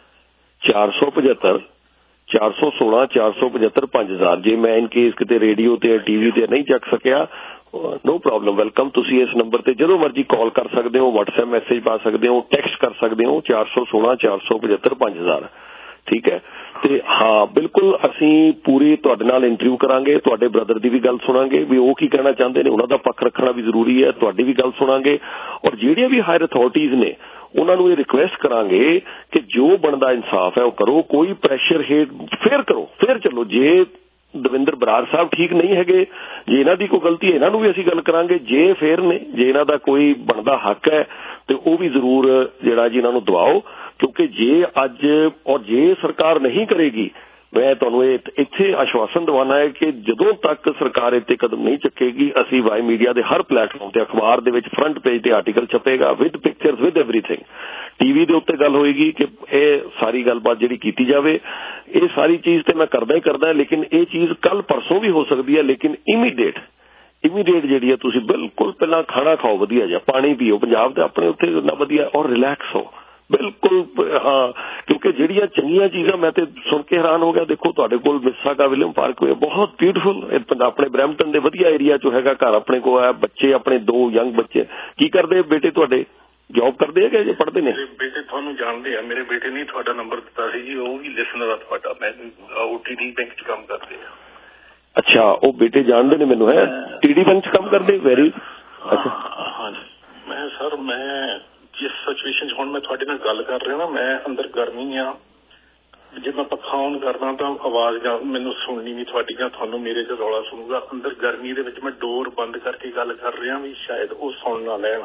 ਚਾਰ ਸੌ ਪਝੱਤਰ ਚਾਰ ਸੌ ਸੋਲਾਂ ਚਾਰ ਸੌ ਪਝੱਤਰ ਪੰਜ ਹਜ਼ਾਰ। ਜੇ ਮੈਂ ਇਨ ਕੇਸ ਕਿਤੇ ਰੇਡੀਓ ਤੇ ਟੀਵੀ ਤੇ ਨਹੀਂ ਚੱਕ ਸਕਿਆ, ਨੋ ਪ੍ਰੋਬਲਮ, ਵੈਲਕਮ। ਤੁਸੀਂ ਇਸ ਨੰਬਰ ਤੇ ਜਦੋਂ ਮਰਜ਼ੀ ਕਾਲ ਕਰ ਸਕਦੇ ਹੋ, ਵਟਸਐਪ ਮੈਸੇਜ ਪਾ ਸਕਦੇ ਹੋ, ਟੈਕਸਟ ਕਰ ਸਕਦੇ ਹੋ। ਚਾਰ ਸੌ ਸੋਲਾਂ ਚਾਰ ਸੌ ਪਝੱਤਰ ਪੰਜ ਹਜ਼ਾਰ ਠੀਕ ਹੈ। ਤੇ ਹਾਂ ਬਿਲਕੁਲ ਅਸੀਂ ਪੂਰੀ ਤੁਹਾਡੇ ਨਾਲ ਇੰਟਰਵਿਊ ਕਰਾਂਗੇ, ਤੁਹਾਡੇ ਬ੍ਰਦਰ ਦੀ ਵੀ ਗੱਲ ਸੁਣਾਂਗੇ ਵੀ ਉਹ ਕੀ ਕਹਿਣਾ ਚਾਹੁੰਦੇ ਨੇ, ਉਹਨਾਂ ਦਾ ਪੱਖ ਰੱਖਣਾ ਵੀ ਜ਼ਰੂਰੀ ਹੈ, ਤੁਹਾਡੀ ਵੀ ਗੱਲ ਸੁਣਾਂਗੇ। ਔਰ ਜਿਹੜੀਆਂ ਵੀ ਹਾਇਰ ਅਥਾਰਟੀਜ਼ ਨੇ ਉਹਨਾਂ ਨੂੰ ਇਹ ਰਿਕੁਐਸਟ ਕਰਾਂਗੇ ਕਿ ਜੋ ਬਣਦਾ ਇਨਸਾਫ ਹੈ ਉਹ ਕਰੋ, ਕੋਈ ਪ੍ਰੈਸ਼ਰ ਹੇਠ ਫੇਰ ਕਰੋ, ਫੇਰ ਚੱਲੋ। ਜੇ ਦਵਿੰਦਰ ਬਰਾੜ ਸਾਹਿਬ ਠੀਕ ਨਹੀਂ ਹੈਗੇ, ਜੇ ਇਹਨਾਂ ਦੀ ਕੋਈ ਗਲਤੀ ਹੈ ਇਹਨਾਂ ਨੂੰ ਵੀ ਅਸੀਂ ਗੱਲ ਕਰਾਂਗੇ, ਜੇ ਫੇਰ ਨੇ ਜੇ ਇਹਨਾਂ ਦਾ ਕੋਈ ਬਣਦਾ ਹੱਕ ਹੈ ਤੇ ਉਹ ਵੀ ਜ਼ਰੂਰ ਜਿਹੜਾ ਜੀ ਇਹਨਾਂ ਨੂੰ ਦਵਾਓ। ਕਿਉਂਕਿ ਜੇ ਅੱਜ ਔਰ ਜੇ ਸਰਕਾਰ ਨਹੀਂ ਕਰੇਗੀ, ਮੈਂ ਤੁਹਾਨੂੰ ਇਹ ਇੱਥੇ ਆਸ਼ਵਾਸਨ ਦਿਵਾਉਣਾ ਹੈ ਕਿ ਜਦੋਂ ਤੱਕ ਸਰਕਾਰ ਇੱਥੇ ਕਦਮ ਨਹੀਂ ਚੱਕੇਗੀ, ਅਸੀਂ ਵਾਈ ਮੀਡੀਆ ਦੇ ਹਰ ਪਲੇਟਫਾਰਮ ਤੇ, ਅਖਬਾਰ ਦੇ ਵਿੱਚ ਫਰੰਟ ਪੇਜ ਤੇ ਆਰਟੀਕਲ ਛਪੇਗਾ with pictures with everything, TV ਦੇ ਉੱਤੇ ਗੱਲ ਹੋਏਗੀ ਕਿ ਇਹ ਸਾਰੀ ਗੱਲਬਾਤ ਜਿਹੜੀ ਕੀਤੀ ਜਾਵੇ। ਇਹ ਸਾਰੀ ਚੀਜ਼ ਤੇ ਮੈਂ ਕਰਦਾ ਹੀ ਕਰਦਾ, ਲੇਕਿਨ ਇਹ ਚੀਜ਼ ਕੱਲ ਪਰਸੋਂ ਵੀ ਹੋ ਸਕਦੀ ਹੈ, ਲੇਕਿਨ ਇਮੀਡੀਏਟ ਇਮੀਡੀਏਟ ਜਿਹੜੀ ਹੈ ਤੁਸੀਂ ਬਿਲਕੁਲ ਪਹਿਲਾਂ ਖਾਣਾ ਖਾਓ ਵਧੀਆ ਜਿਹਾ, ਪਾਣੀ ਪੀਓ, ਪੰਜਾਬ ਦੇ ਆਪਣੇ ਉੱਥੇ ਇੰਨਾ ਵਧੀਆ, ਔਰ ਰਿਲੈਕਸ ਹੋ ਬਿਲਕੁਲ। ਹਾਂ ਕਿਉਂਕਿ ਜਿਹੜੀਆਂ ਚੰਗੀਆਂ ਚੀਜ਼ਾਂ ਮੈਂ ਤੇ ਸੁਣ ਕੇ ਹੈਰਾਨ ਹੋ ਗਿਆ। ਦੇਖੋ ਤੁਹਾਡੇ ਕੋਲ ਮਿਸਾਗਾ ਵਿਲੀਅਮ ਪਾਰਕ ਵੇ ਬਹੁਤ ਬਿਊਟੀਫੁਲ, ਆਪਣੇ ਬਰੈਂਪਟਨ ਦੇ ਵਧੀਆ ਏਰੀਆ ਚੋਂ ਹੈਗਾ ਘਰ ਆਪਣੇ ਕੋਲ ਹੈ, ਬੱਚੇ ਆਪਣੇ ਦੋ ਯੰਗ ਬੱਚੇ। ਕੀ ਕਰਦੇ ਬੇਟੇ ਤੁਹਾਡੇ, ਜੌਬ ਕਰਦੇ ਹੈ ਕਿ ਜੇ ਪੜ੍ਹਦੇ ਨੇ? ਬੇਟੇ ਤੁਹਾਨੂੰ ਜਾਣਦੇ ਆ, ਮੇਰੇ ਬੇਟੇ ਨੇ ਤੁਹਾਡਾ ਨੰਬਰ ਦਿੱਤਾ ਸੀ ਜੀ, ਉਹ ਵੀ ਲਿਸਨਰ ਆ ਤੁਹਾਡਾ, ਮੈਂ ਓਟੀਡੀ ਬੈਂਕ ਚ ਕੰਮ ਕਰਦੇ ਆ। ਅੱਛਾ, ਉਹ ਬੇਟੇ ਜਾਣਦੇ ਨੇ ਮੈਨੂੰ, ਹੈ ਟੀਡੀ ਬੈਂਕ ਚ ਕੰਮ ਕਰਦੇ? ਵੈਰੀ ਅੱਛਾ। ਹਾਂਜੀ ਮੈਂ ਸਰ, ਮੈਂ ਜਿਸ ਸਿਚੁਏਸ਼ਨ 'ਚ ਹੁਣ ਮੈਂ ਤੁਹਾਡੇ ਨਾਲ ਗੱਲ ਕਰ ਰਿਹਾ ਨਾ, ਮੈਂ ਅੰਦਰ ਗਰਮੀ ਆ, ਜੇ ਮੈਂ ਪੱਖਾ ਔਨ ਕਰਦਾ ਤਾਂ ਆਵਾਜ਼ ਜਾਂ ਮੈਨੂੰ ਸੁਣਨੀ ਨਹੀਂ ਤੁਹਾਡੀ, ਜਾਂ ਤੁਹਾਨੂੰ ਮੇਰੇ 'ਚ ਰੌਲਾ ਸੁਣੂਗਾ। ਅੰਦਰ ਗਰਮੀ ਦੇ ਵਿੱਚ ਮੈਂ ਡੋਰ ਬੰਦ ਕਰਕੇ ਗੱਲ ਕਰ ਰਿਹਾ ਵੀ ਸ਼ਾਇਦ ਉਹ ਸੁਣ ਨਾ ਲੈਣ।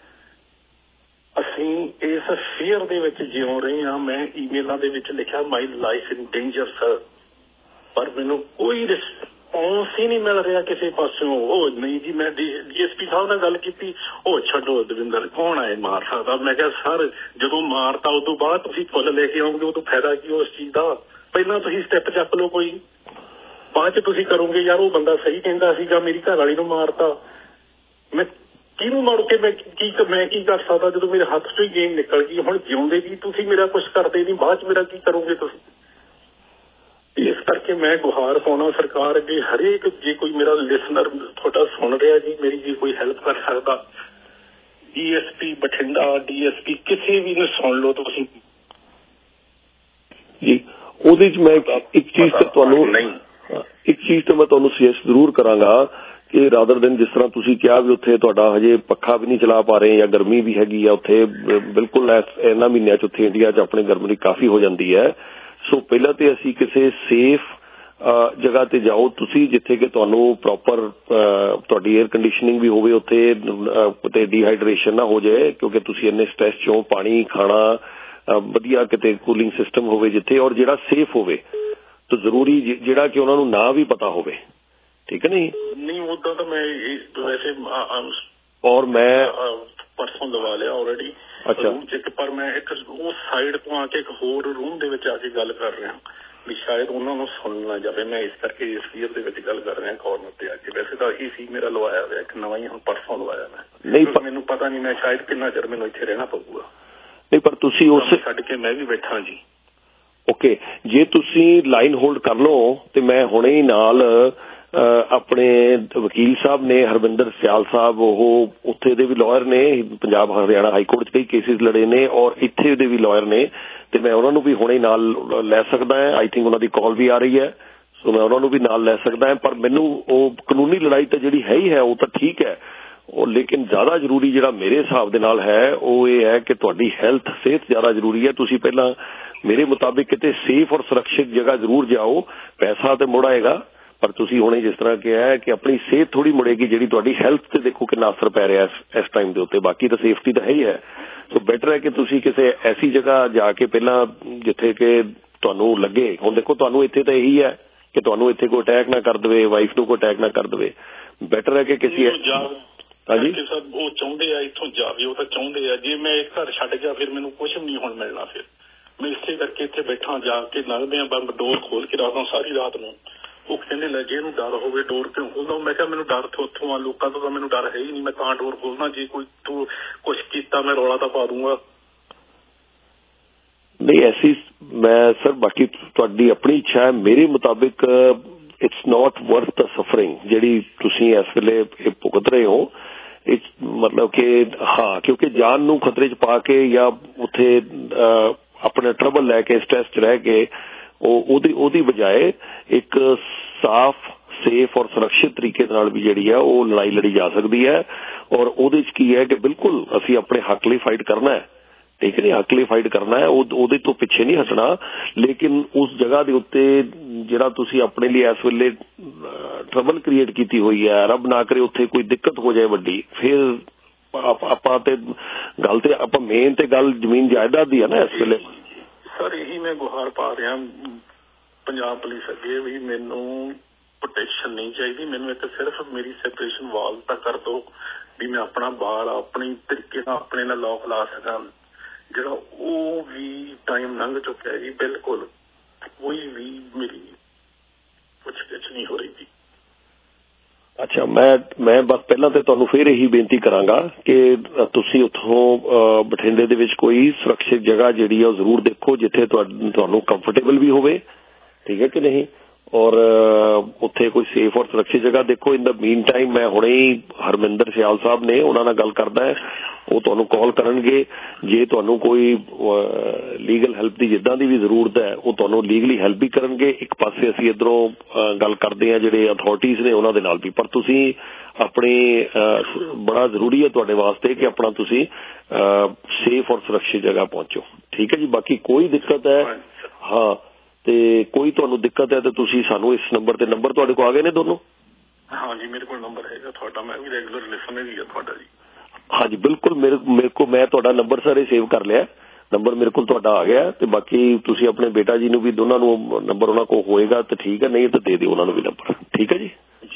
ਅਸੀਂ ਇਸ ਫੀਅਰ ਦੇ ਵਿੱਚ ਜਿਉਂ ਰਹੇ ਹਾਂ। ਮੈਂ ਈਮੇਲਾਂ ਦੇ ਵਿੱਚ ਲਿਖਿਆ my life in danger sir, ਪਰ ਮੈਨੂੰ ਕੋਈ ਰਿਸਪੌਂਸ ਹੀ ਨਹੀਂ ਮਿਲ ਰਿਹਾ ਕਿਸੇ ਪਾਸਿਓਂ। ਉਹ ਨਹੀਂ ਜੀ, ਮੈਂ ਡੀਐਸਪੀ ਸਾਹਿਬ ਨਾਲ ਗੱਲ ਕੀਤੀ, ਉਹ ਛੱਡੋ ਦਵਿੰਦਰ ਕੌਣ ਆਏ ਮਾਰ ਸਕਦਾ। ਮੈਂ ਕਿਹਾ ਸਰ ਜਦੋਂ ਮਾਰਤਾ ਉਸ ਤੋਂ ਬਾਅਦ ਤੁਸੀਂ ਫੁੱਲ ਲੈ ਕੇ ਆਓਗੇ, ਉਹ ਤੋਂ ਫਾਇਦਾ ਕੀ ਉਸ ਚੀਜ਼ ਦਾ? ਪਹਿਲਾਂ ਤੁਸੀਂ ਸਟੈਪ ਚੱਕ ਲਓ ਕੋਈ, ਬਾਅਦ ਚ ਤੁਸੀਂ ਕਰੋਗੇ ਯਾਰ ਉਹ ਬੰਦਾ ਸਹੀ ਕਹਿੰਦਾ ਸੀਗਾ, ਮੇਰੀ ਘਰ ਵਾਲੀ ਨੂੰ ਮਾਰਤਾ। ਮੈਂ ਕਿਹਨੂੰ ਮਾਰ ਕੇ ਮੈਂ ਕੀ ਮੈਂ ਕੀ ਕਰ ਸਕਦਾ ਜਦੋਂ ਮੇਰੇ ਹੱਥ ਤੋਂ ਹੀ ਗੇਮ ਨਿਕਲ ਗਈ? ਹੁਣ ਜਿਉਂਦੇ ਵੀ ਤੁਸੀਂ ਮੇਰਾ ਕੁਛ ਕਰਦੇ ਨਹੀਂ, ਬਾਅਦ ਚ ਮੇਰਾ ਕੀ ਕਰੋਗੇ ਤੁਸੀਂ? ਇਸ ਕਰਕੇ ਮੈਂ ਗੁਹਾਰ ਪਾਉਣਾ ਸਰਕਾਰ ਅੱਗੇ, ਹਰੇਕ ਜੇ ਕੋਈ ਮੇਰਾ ਲਿਸਨਰ ਤੁਹਾਡਾ ਸੁਣ ਰਿਹਾ ਜੀ, ਮੇਰੀ ਜੇ ਕੋਈ ਹੈਲਪ ਕਰ ਸਕਦਾ, ਡੀਐਸਪੀ ਬਠਿੰਡਾ, ਡੀਐਸਪੀ ਕਿਸੇ ਵੀ ਨੂੰ ਸੁਣ ਲਓ ਤੁਸੀਂ ਜੀ। ਉਹਦੇ ਚ ਮੈਂ ਇੱਕ ਚੀਜ਼ ਤੇ ਤੁਹਾਨੂੰ ਨਹੀਂ ਇੱਕ ਚੀਜ਼ ਤੇ ਮੈਂ ਤੁਹਾਨੂੰ ਸੁਜੈਸਟ ਜ਼ਰੂਰ ਕਰਾਂਗਾ ਕਿ ਰਾਦਰ ਦਿਨ ਜਿਸ ਤਰ੍ਹਾਂ ਤੁਸੀਂ ਕਿਹਾ ਵੀ ਉੱਥੇ ਤੁਹਾਡਾ ਹਜੇ ਪੱਖਾ ਵੀ ਨਹੀਂ ਚਲਾ ਪਾ ਰਹੇ ਜਾਂ ਗਰਮੀ ਵੀ ਹੈਗੀ ਆ ਉੱਥੇ, ਬਿਲਕੁਲ ਇਹਨਾਂ ਮਹੀਨਿਆਂ ਚ ਉੱਥੇ ਇੰਡੀਆ ਚ ਆਪਣੇ ਗਰਮੀ ਕਾਫੀ ਹੋ ਜਾਂਦੀ ਹੈ। ਸੋ ਪਹਿਲਾਂ ਤੇ ਅਸੀਂ ਕਿਸੇ ਸੇਫ ਜਗ੍ਹਾ ਤੇ ਜਾਓ ਤੁਸੀਂ, ਜਿੱਥੇ ਕਿ ਤੁਹਾਨੂੰ ਪ੍ਰੋਪਰ ਤੁਹਾਡੀ ਏਅਰ ਕੰਡੀਸ਼ਨਿੰਗ ਵੀ ਹੋਵੇ ਉੱਥੇ, ਤੇ ਡੀਹਾਈਡਰੇਸ਼ਨ ਨਾ ਹੋ ਜਾਏ, ਕਿਉਂਕਿ ਤੁਸੀਂ ਇੰਨੇ ਸਟ੍ਰੈਸ ਚੋਂ ਪਾਣੀ ਖਾਣਾ ਵਧੀਆ ਕਿਤੇ ਕੂਲਿੰਗ ਸਿਸਟਮ ਹੋਵੇ ਜਿੱਥੇ, ਔਰ ਜਿਹੜਾ ਸੇਫ ਹੋਵੇ ਤਾਂ ਜ਼ਰੂਰੀ, ਜਿਹੜਾ ਕਿ ਉਹਨਾਂ ਨੂੰ ਨਾ ਵੀ ਪਤਾ ਹੋਵੇ, ਠੀਕ ਹੈ ਨਹੀਂ? ਨਹੀਂ ਉਦਾਂ ਤਾਂ ਮੈਂ ਵੈਸੇ ਔਰ ਮੈਂ ਪਰਸੋਂ ਲਵਾ ਲਿਆ ਆਲਰੇਡੀ ਰੂਮ ਚੈੱਕ, ਪਰ ਮੈਂ ਇੱਕ ਉਸ ਸਾਈਡ ਤੋਂ ਆ ਕੇ ਇੱਕ ਹੋਰ ਰੂਮ ਦੇ ਵਿੱਚ ਆ ਕੇ ਗੱਲ ਕਰ ਰਿਹਾ ਵੀ ਸ਼ਾਇਦ ਉਹਨਾਂ ਨੂੰ ਸੁਣ ਨਾ ਜਾਵੇ। ਮੈਂ ਇਸ ਕਰਕੇ ਇਸ ਫੀਅਰ ਦੇ ਵਿੱਚ ਗੱਲ ਕਰ ਰਿਹਾ ਕਾਰਨਰ ਤੇ ਆ ਕੇ। ਵੈਸੇ ਤਾਂ ਇਹ ਸੀ ਮੇਰਾ ਲਵਾਇਆ ਹੋਇਆ ਇੱਕ ਨਵਾਂ ਹੀ, ਹੁਣ ਪਰਸੋਂ ਲਵਾਇਆ ਮੈਂ। ਨਹੀਂ ਮੈਨੂੰ ਪਤਾ ਨਹੀਂ ਮੈਂ ਸ਼ਾਇਦ ਕਿੰਨਾ ਚਿਰ ਮੈਨੂੰ ਇੱਥੇ ਰਹਿਣਾ ਪਊਗਾ। ਨਹੀਂ ਪਰ ਤੁਸੀਂ ਉਸ ਛੱਡ ਕੇ ਮੈਂ ਵੀ ਬੈਠਾ ਜੀ। ਓਕੇ, ਜੇ ਤੁਸੀਂ ਲਾਈਨ ਹੋਲਡ ਕਰ ਲਓ ਤੇ ਮੈਂ ਹੁਣੇ ਹੀ ਨਾਲ ਆਪਣੇ ਵਕੀਲ ਸਾਹਿਬ ਨੇ ਹਰਵਿੰਦਰ ਸਿਆਲ ਸਾਹਿਬ, ਉਹ ਉੱਥੇ ਦੇ ਵੀ ਲਾਇਰ ਨੇ, ਪੰਜਾਬ ਹਰਿਆਣਾ ਹਾਈ ਕੋਰਟ 'ਚ ਕਈ ਕੇਸਿਸ ਲੜੇ ਨੇ ਔਰ ਇੱਥੇ ਦੇ ਵੀ ਲਾਇਰ ਨੇ, ਤੇ ਮੈਂ ਉਹਨਾਂ ਨੂੰ ਵੀ ਹੁਣੇ ਨਾਲ ਲੈ ਸਕਦਾ ਹਾਂ। ਆਈ ਥਿੰਕ ਉਹਨਾਂ ਦੀ ਕਾਲ ਵੀ ਆ ਰਹੀ ਹੈ, ਸੋ ਮੈਂ ਉਹਨਾਂ ਨੂੰ ਵੀ ਨਾਲ ਲੈ ਸਕਦਾ ਹਾਂ। ਪਰ ਮੈਨੂੰ ਉਹ ਕਾਨੂੰਨੀ ਲੜਾਈ ਤਾਂ ਜਿਹੜੀ ਹੈ ਹੀ ਹੈ ਉਹ ਤਾਂ ਠੀਕ ਹੈ, ਉਹ ਲੇਕਿਨ ਜ਼ਿਆਦਾ ਜ਼ਰੂਰੀ ਜਿਹੜਾ ਮੇਰੇ ਹਿਸਾਬ ਦੇ ਨਾਲ ਹੈ ਉਹ ਇਹ ਹੈ ਕਿ ਤੁਹਾਡੀ ਹੈਲਥ, ਸਿਹਤ ਜ਼ਿਆਦਾ ਜ਼ਰੂਰੀ ਹੈ। ਤੁਸੀਂ ਪਹਿਲਾਂ ਮੇਰੇ ਮੁਤਾਬਿਕ ਕਿਤੇ ਸੇਫ ਔਰ ਸੁਰੱਖਿਅਤ ਜਗ੍ਹਾ ਜ਼ਰੂਰ ਜਾਓ। ਪੈਸਾ ਤੇ ਮੁੜ ਆਏਗਾ, ਪਰ ਤੁਸੀਂ ਹੁਣੇ ਜਿਸ ਤਰ੍ਹਾਂ ਕਿਹਾ ਹੈ ਕਿ ਆਪਣੀ ਸਿਹਤ ਥੋੜੀ ਮੁੜੇਗੀ, ਜਿਹੜੀ ਤੁਹਾਡੀ ਹੈਲਥ ਤੇ ਦੇਖੋ ਕਿੰਨਾ ਅਸਰ ਪੈ ਰਿਹਾ ਇਸ ਟਾਈਮ ਦੇ ਉੱਤੇ। ਬਾਕੀ ਤਾਂ ਸੇਫਟੀ ਤਾਂ ਹੈ ਹੀ ਹੈ। ਸੋ ਬੈਟਰ ਹੈ ਕਿ ਤੁਸੀਂ ਕਿਸੇ ਐਸੀ ਜਗ੍ਹਾ ਜਾ ਕੇ ਪਹਿਲਾਂ ਜਿੱਥੇ ਕਿ ਤੁਹਾਨੂੰ ਲੱਗੇ, ਹੁਣ ਦੇਖੋ ਤੁਹਾਨੂੰ ਇੱਥੇ ਤਾਂ ਇਹੀ ਹੈ ਕਿ ਤੁਹਾਨੂੰ ਇੱਥੇ ਕੋਈ ਅਟੈਕ ਨਾ ਕਰ ਦੇਵੇ, ਵਾਈਫ ਨੂੰ ਕੋਈ ਅਟੈਕ ਨਾ ਕਰ ਦੇਵੇ। ਬੈਟਰ ਹੈ ਕਿ ਕਿਸੇ ਹਾਂਜੀ ਉਹ ਚਾਹੁੰਦੇ ਆ ਇੱਥੋਂ ਜਾਵੇ, ਉਹ ਤਾਂ ਚਾਹੁੰਦੇ ਆ। ਜੇ ਮੈਂ ਇਹ ਘਰ ਛੱਡ ਗਿਆ ਫਿਰ ਮੈਨੂੰ ਕੁਛ ਵੀ ਨਹੀਂ ਹੁਣ ਮਿਲਣਾ। ਫਿਰ ਮੈਂ ਇਸੇ ਕਰਕੇ ਇੱਥੇ ਬੈਠਾ, ਜਾ ਕੇ ਲੰਘਦੇ ਆ ਬੰਦ ਡੋਰ ਖੋਲ ਕੇ ਰੱਖਦਾ ਸਾਰੀ ਰਾਤ ਨੂੰ। ਉਹ ਕਹਿੰਦੇ ਲੈ ਜੇ ਇਹਨੂੰ ਡਰ ਹੋਵੇ ਡੋਰ ਕਿਉਂ ਖੋਲਦਾ? ਮੈਂ ਕਿਹਾ ਮੈਨੂੰ ਡਰ ਤੋਂ ਉੱਥੋਂ ਆ, ਲੋਕਾਂ ਤੋਂ ਤਾਂ ਮੈਨੂੰ ਡਰ ਹੈ ਹੀ ਨਹੀਂ, ਮੈਂ ਤਾਂ ਡੋਰ ਖੋਲਦਾ। ਜੇ ਕੋਈ ਤੂੰ ਕੁਛ ਕੀਤਾ ਮੈਂ ਰੌਲਾ ਤਾਂ ਪਾ ਦੂੰਗਾ। ਨਹੀਂ ਐਸੀ ਮੈਂ ਸਰ, ਬਾਕੀ ਤੁਹਾਡੀ ਆਪਣੀ ਇੱਛਾ ਹੈ। ਮੇਰੇ ਮੁਤਾਬਿਕ it's not worth the suffering ਜਿਹੜੀ ਤੁਸੀਂ ਇਸ ਵੇਲੇ ਭੁਗਤ ਰਹੇ ਹੋ। ਮਤਲਬ ਕਿ ਹਾਂ, ਕਿਉਂਕਿ ਜਾਨ ਨੂੰ ਖਤਰੇ 'ਚ ਪਾ ਕੇ ਜਾਂ ਉੱਥੇ ਆਪਣੇ ਟਰਬਲ ਲੈ ਕੇ ਸਟ੍ਰੈਸ 'ਚ ਰਹਿ ਕੇ ਉਹਦੀ ਉਹਦੀ ਬਜਾਏ ਇੱਕ ਸਾਫ਼ ਸੇਫ ਔਰ ਸੁਰੱਖਿਅਤ ਤਰੀਕੇ ਨਾਲ ਵੀ ਜਿਹੜੀ ਹੈ ਉਹ ਲੜਾਈ ਲੜੀ ਜਾ ਸਕਦੀ ਹੈ। ਔਰ ਉਹਦੇ 'ਚ ਕੀ ਹੈ ਕਿ ਬਿਲਕੁਲ ਅਸੀਂ ਆਪਣੇ ਹੱਕ ਲਈ ਫਾਈਟ ਕਰਨਾ ਹੈ, ਠੀਕ ਹੈ ਨਹੀਂ, ਹੱਕ ਲਈ ਫਾਈਟ ਕਰਨਾ ਹੈ, ਉਹਦੇ ਤੋਂ ਪਿੱਛੇ ਨਹੀਂ ਹਟਣਾ। ਲੇਕਿਨ ਉਸ ਜਗ੍ਹਾ ਦੇ ਉੱਤੇ ਜਿਹੜਾ ਤੁਸੀਂ ਆਪਣੇ ਲਈ ਇਸ ਵੇਲੇ ਟਰਬਲ ਕ੍ਰੀਏਟ ਕੀਤੀ ਹੋਈ ਹੈ, ਰੱਬ ਨਾ ਕਰੇ ਉੱਥੇ ਕੋਈ ਦਿੱਕਤ ਹੋ ਜਾਏ ਵੱਡੀ, ਫਿਰ ਆਪਾਂ ਤੇ ਗੱਲ ਤੇ ਆਪਾਂ ਮੇਨ ਤੇ ਗੱਲ ਜ਼ਮੀਨ ਜਾਇਦਾਦ ਦੀ ਹੈ ਨਾ ਇਸ ਵੇਲੇ। ਸਰ ਇਹੀ ਮੈਂ ਗੁਹਾਰ ਪਾ ਰਿਹਾ ਪੰਜਾਬ ਪੁਲਿਸ ਅੱਗੇ ਵੀ ਮੈਨੂੰ ਪ੍ਰੋਟੈਕਸ਼ਨ ਨਹੀਂ ਚਾਹੀਦੀ, ਮੈਨੂੰ ਇੱਕ ਸਿਰਫ ਮੇਰੀ ਸੈਪਰੇਸ਼ਨ ਵਾਲ ਤਾਂ ਕਰ ਦੋ ਵੀ ਮੈਂ ਆਪਣਾ ਬਾਲ ਆਪਣੀ ਤਰੀਕੇ ਨਾਲ ਆਪਣੇ ਨਾਲ ਲੋਕ ਲਾ ਸਕਾਂ। ਜਿਹੜਾ ਉਹ ਵੀ ਟਾਈਮ ਲੰਘ ਚੁੱਕਿਆ ਜੀ, ਬਿਲਕੁਲ ਕੋਈ ਵੀ ਮੇਰੀ ਪੁੱਛ ਗਿੱਛ ਨਹੀਂ ਹੋ ਰਹੀ ਜੀ। ਅੱਛਾ, ਮੈਂ ਮੈਂ ਬਸ ਪਹਿਲਾਂ ਤੇ ਤੁਹਾਨੂੰ ਫਿਰ ਇਹੀ ਬੇਨਤੀ ਕਰਾਂਗਾ ਕਿ ਤੁਸੀਂ ਉੱਥੋਂ ਬਠਿੰਡੇ ਦੇ ਵਿੱਚ ਕੋਈ ਸੁਰੱਖਿਅਤ ਜਗ੍ਹਾ ਜਿਹੜੀ ਆ ਉਹ ਜ਼ਰੂਰ ਦੇਖੋ ਜਿੱਥੇ ਤੁਹਾਨੂੰ ਕੰਫਰਟੇਬਲ ਵੀ ਹੋਵੇ, ਠੀਕ ਹੈ ਕਿ ਨਹੀਂ, ਔਰ ਉੱਥੇ ਕੋਈ ਸੇਫ ਔਰ ਸੁਰੱਖਿਅਤ ਜਗ੍ਹਾ ਦੇਖੋ। ਇਨ ਦਾ ਮੀਨ ਟਾਈਮ ਮੈਂ ਹੁਣੇ ਹੀ ਹਰਮਿੰਦਰ ਸਿਆਲ ਸਾਹਿਬ ਨੇ ਉਹਨਾਂ ਨਾਲ ਗੱਲ ਕਰਦਾ ਹੈ, ਉਹ ਤੁਹਾਨੂੰ ਕਾਲ ਕਰਨਗੇ। ਜੇ ਤੁਹਾਨੂੰ ਕੋਈ ਲੀਗਲ ਹੈਲਪ ਦੀ ਜਿੱਦਾਂ ਦੀ ਵੀ ਜ਼ਰੂਰਤ ਹੈ ਉਹ ਤੁਹਾਨੂੰ ਲੀਗਲੀ ਹੈਲਪ ਵੀ ਕਰਨਗੇ। ਇੱਕ ਪਾਸੇ ਅਸੀਂ ਇੱਧਰੋਂ ਗੱਲ ਕਰਦੇ ਹਾਂ ਜਿਹੜੇ ਅਥਾਰਟੀਜ਼ ਨੇ ਉਹਨਾਂ ਦੇ ਨਾਲ ਵੀ, ਪਰ ਤੁਸੀਂ ਆਪਣੇ ਬੜਾ ਜ਼ਰੂਰੀ ਹੈ ਤੁਹਾਡੇ ਵਾਸਤੇ ਕਿ ਆਪਣਾ ਤੁਸੀਂ ਸੇਫ ਔਰ ਸੁਰੱਖਿਅਤ ਜਗ੍ਹਾ ਪਹੁੰਚੋ, ਠੀਕ ਹੈ ਜੀ। ਬਾਕੀ ਕੋਈ ਦਿੱਕਤ ਹੈ, ਹਾਂ, ਤੇ ਕੋਈ ਤੁਹਾਨੂੰ ਦਿੱਕਤ ਹੈ ਤਾਂ ਤੁਸੀਂ ਸਾਨੂੰ ਇਸ ਨੰਬਰ ਤੇ, ਨੰਬਰ ਤੁਹਾਡੇ ਕੋਲ ਆ ਗਏ ਨੇ ਦੋਨੋਂ? ਹਾਂਜੀ ਮੇਰੇ ਕੋਲ ਨੰਬਰ ਹੈਗਾ ਤੁਹਾਡਾ, ਮੈਂ ਵੀ ਰੈਗੂਲਰ ਲਿਸਨਰ ਹੀ ਆ ਤੁਹਾਡਾ ਜੀ। ਹਾਂਜੀ ਬਿਲਕੁਲ, ਮੇਰੇ ਮੇਰੇ ਕੋਲ ਮੈਂ ਤੁਹਾਡਾ ਨੰਬਰ ਸਾਰੇ ਸੇਵ ਕਰ ਲਿਆ, ਨੰਬਰ ਮੇਰੇ ਕੋਲ ਤੁਹਾਡਾ ਆ ਗਿਆ। ਤੇ ਬਾਕੀ ਤੁਸੀਂ ਆਪਣੇ ਬੇਟਾ ਜੀ ਨੂੰ ਵੀ, ਦੋਨਾਂ ਨੂੰ ਨੰਬਰ ਉਹਨਾਂ ਕੋਲ ਹੋਏਗਾ ਤਾਂ ਠੀਕ ਹੈ, ਨਹੀਂ ਤਾਂ ਦੇ ਦਿਓ ਉਹਨਾਂ ਨੂੰ ਵੀ ਨੰਬਰ, ਠੀਕ ਹੈ ਜੀ।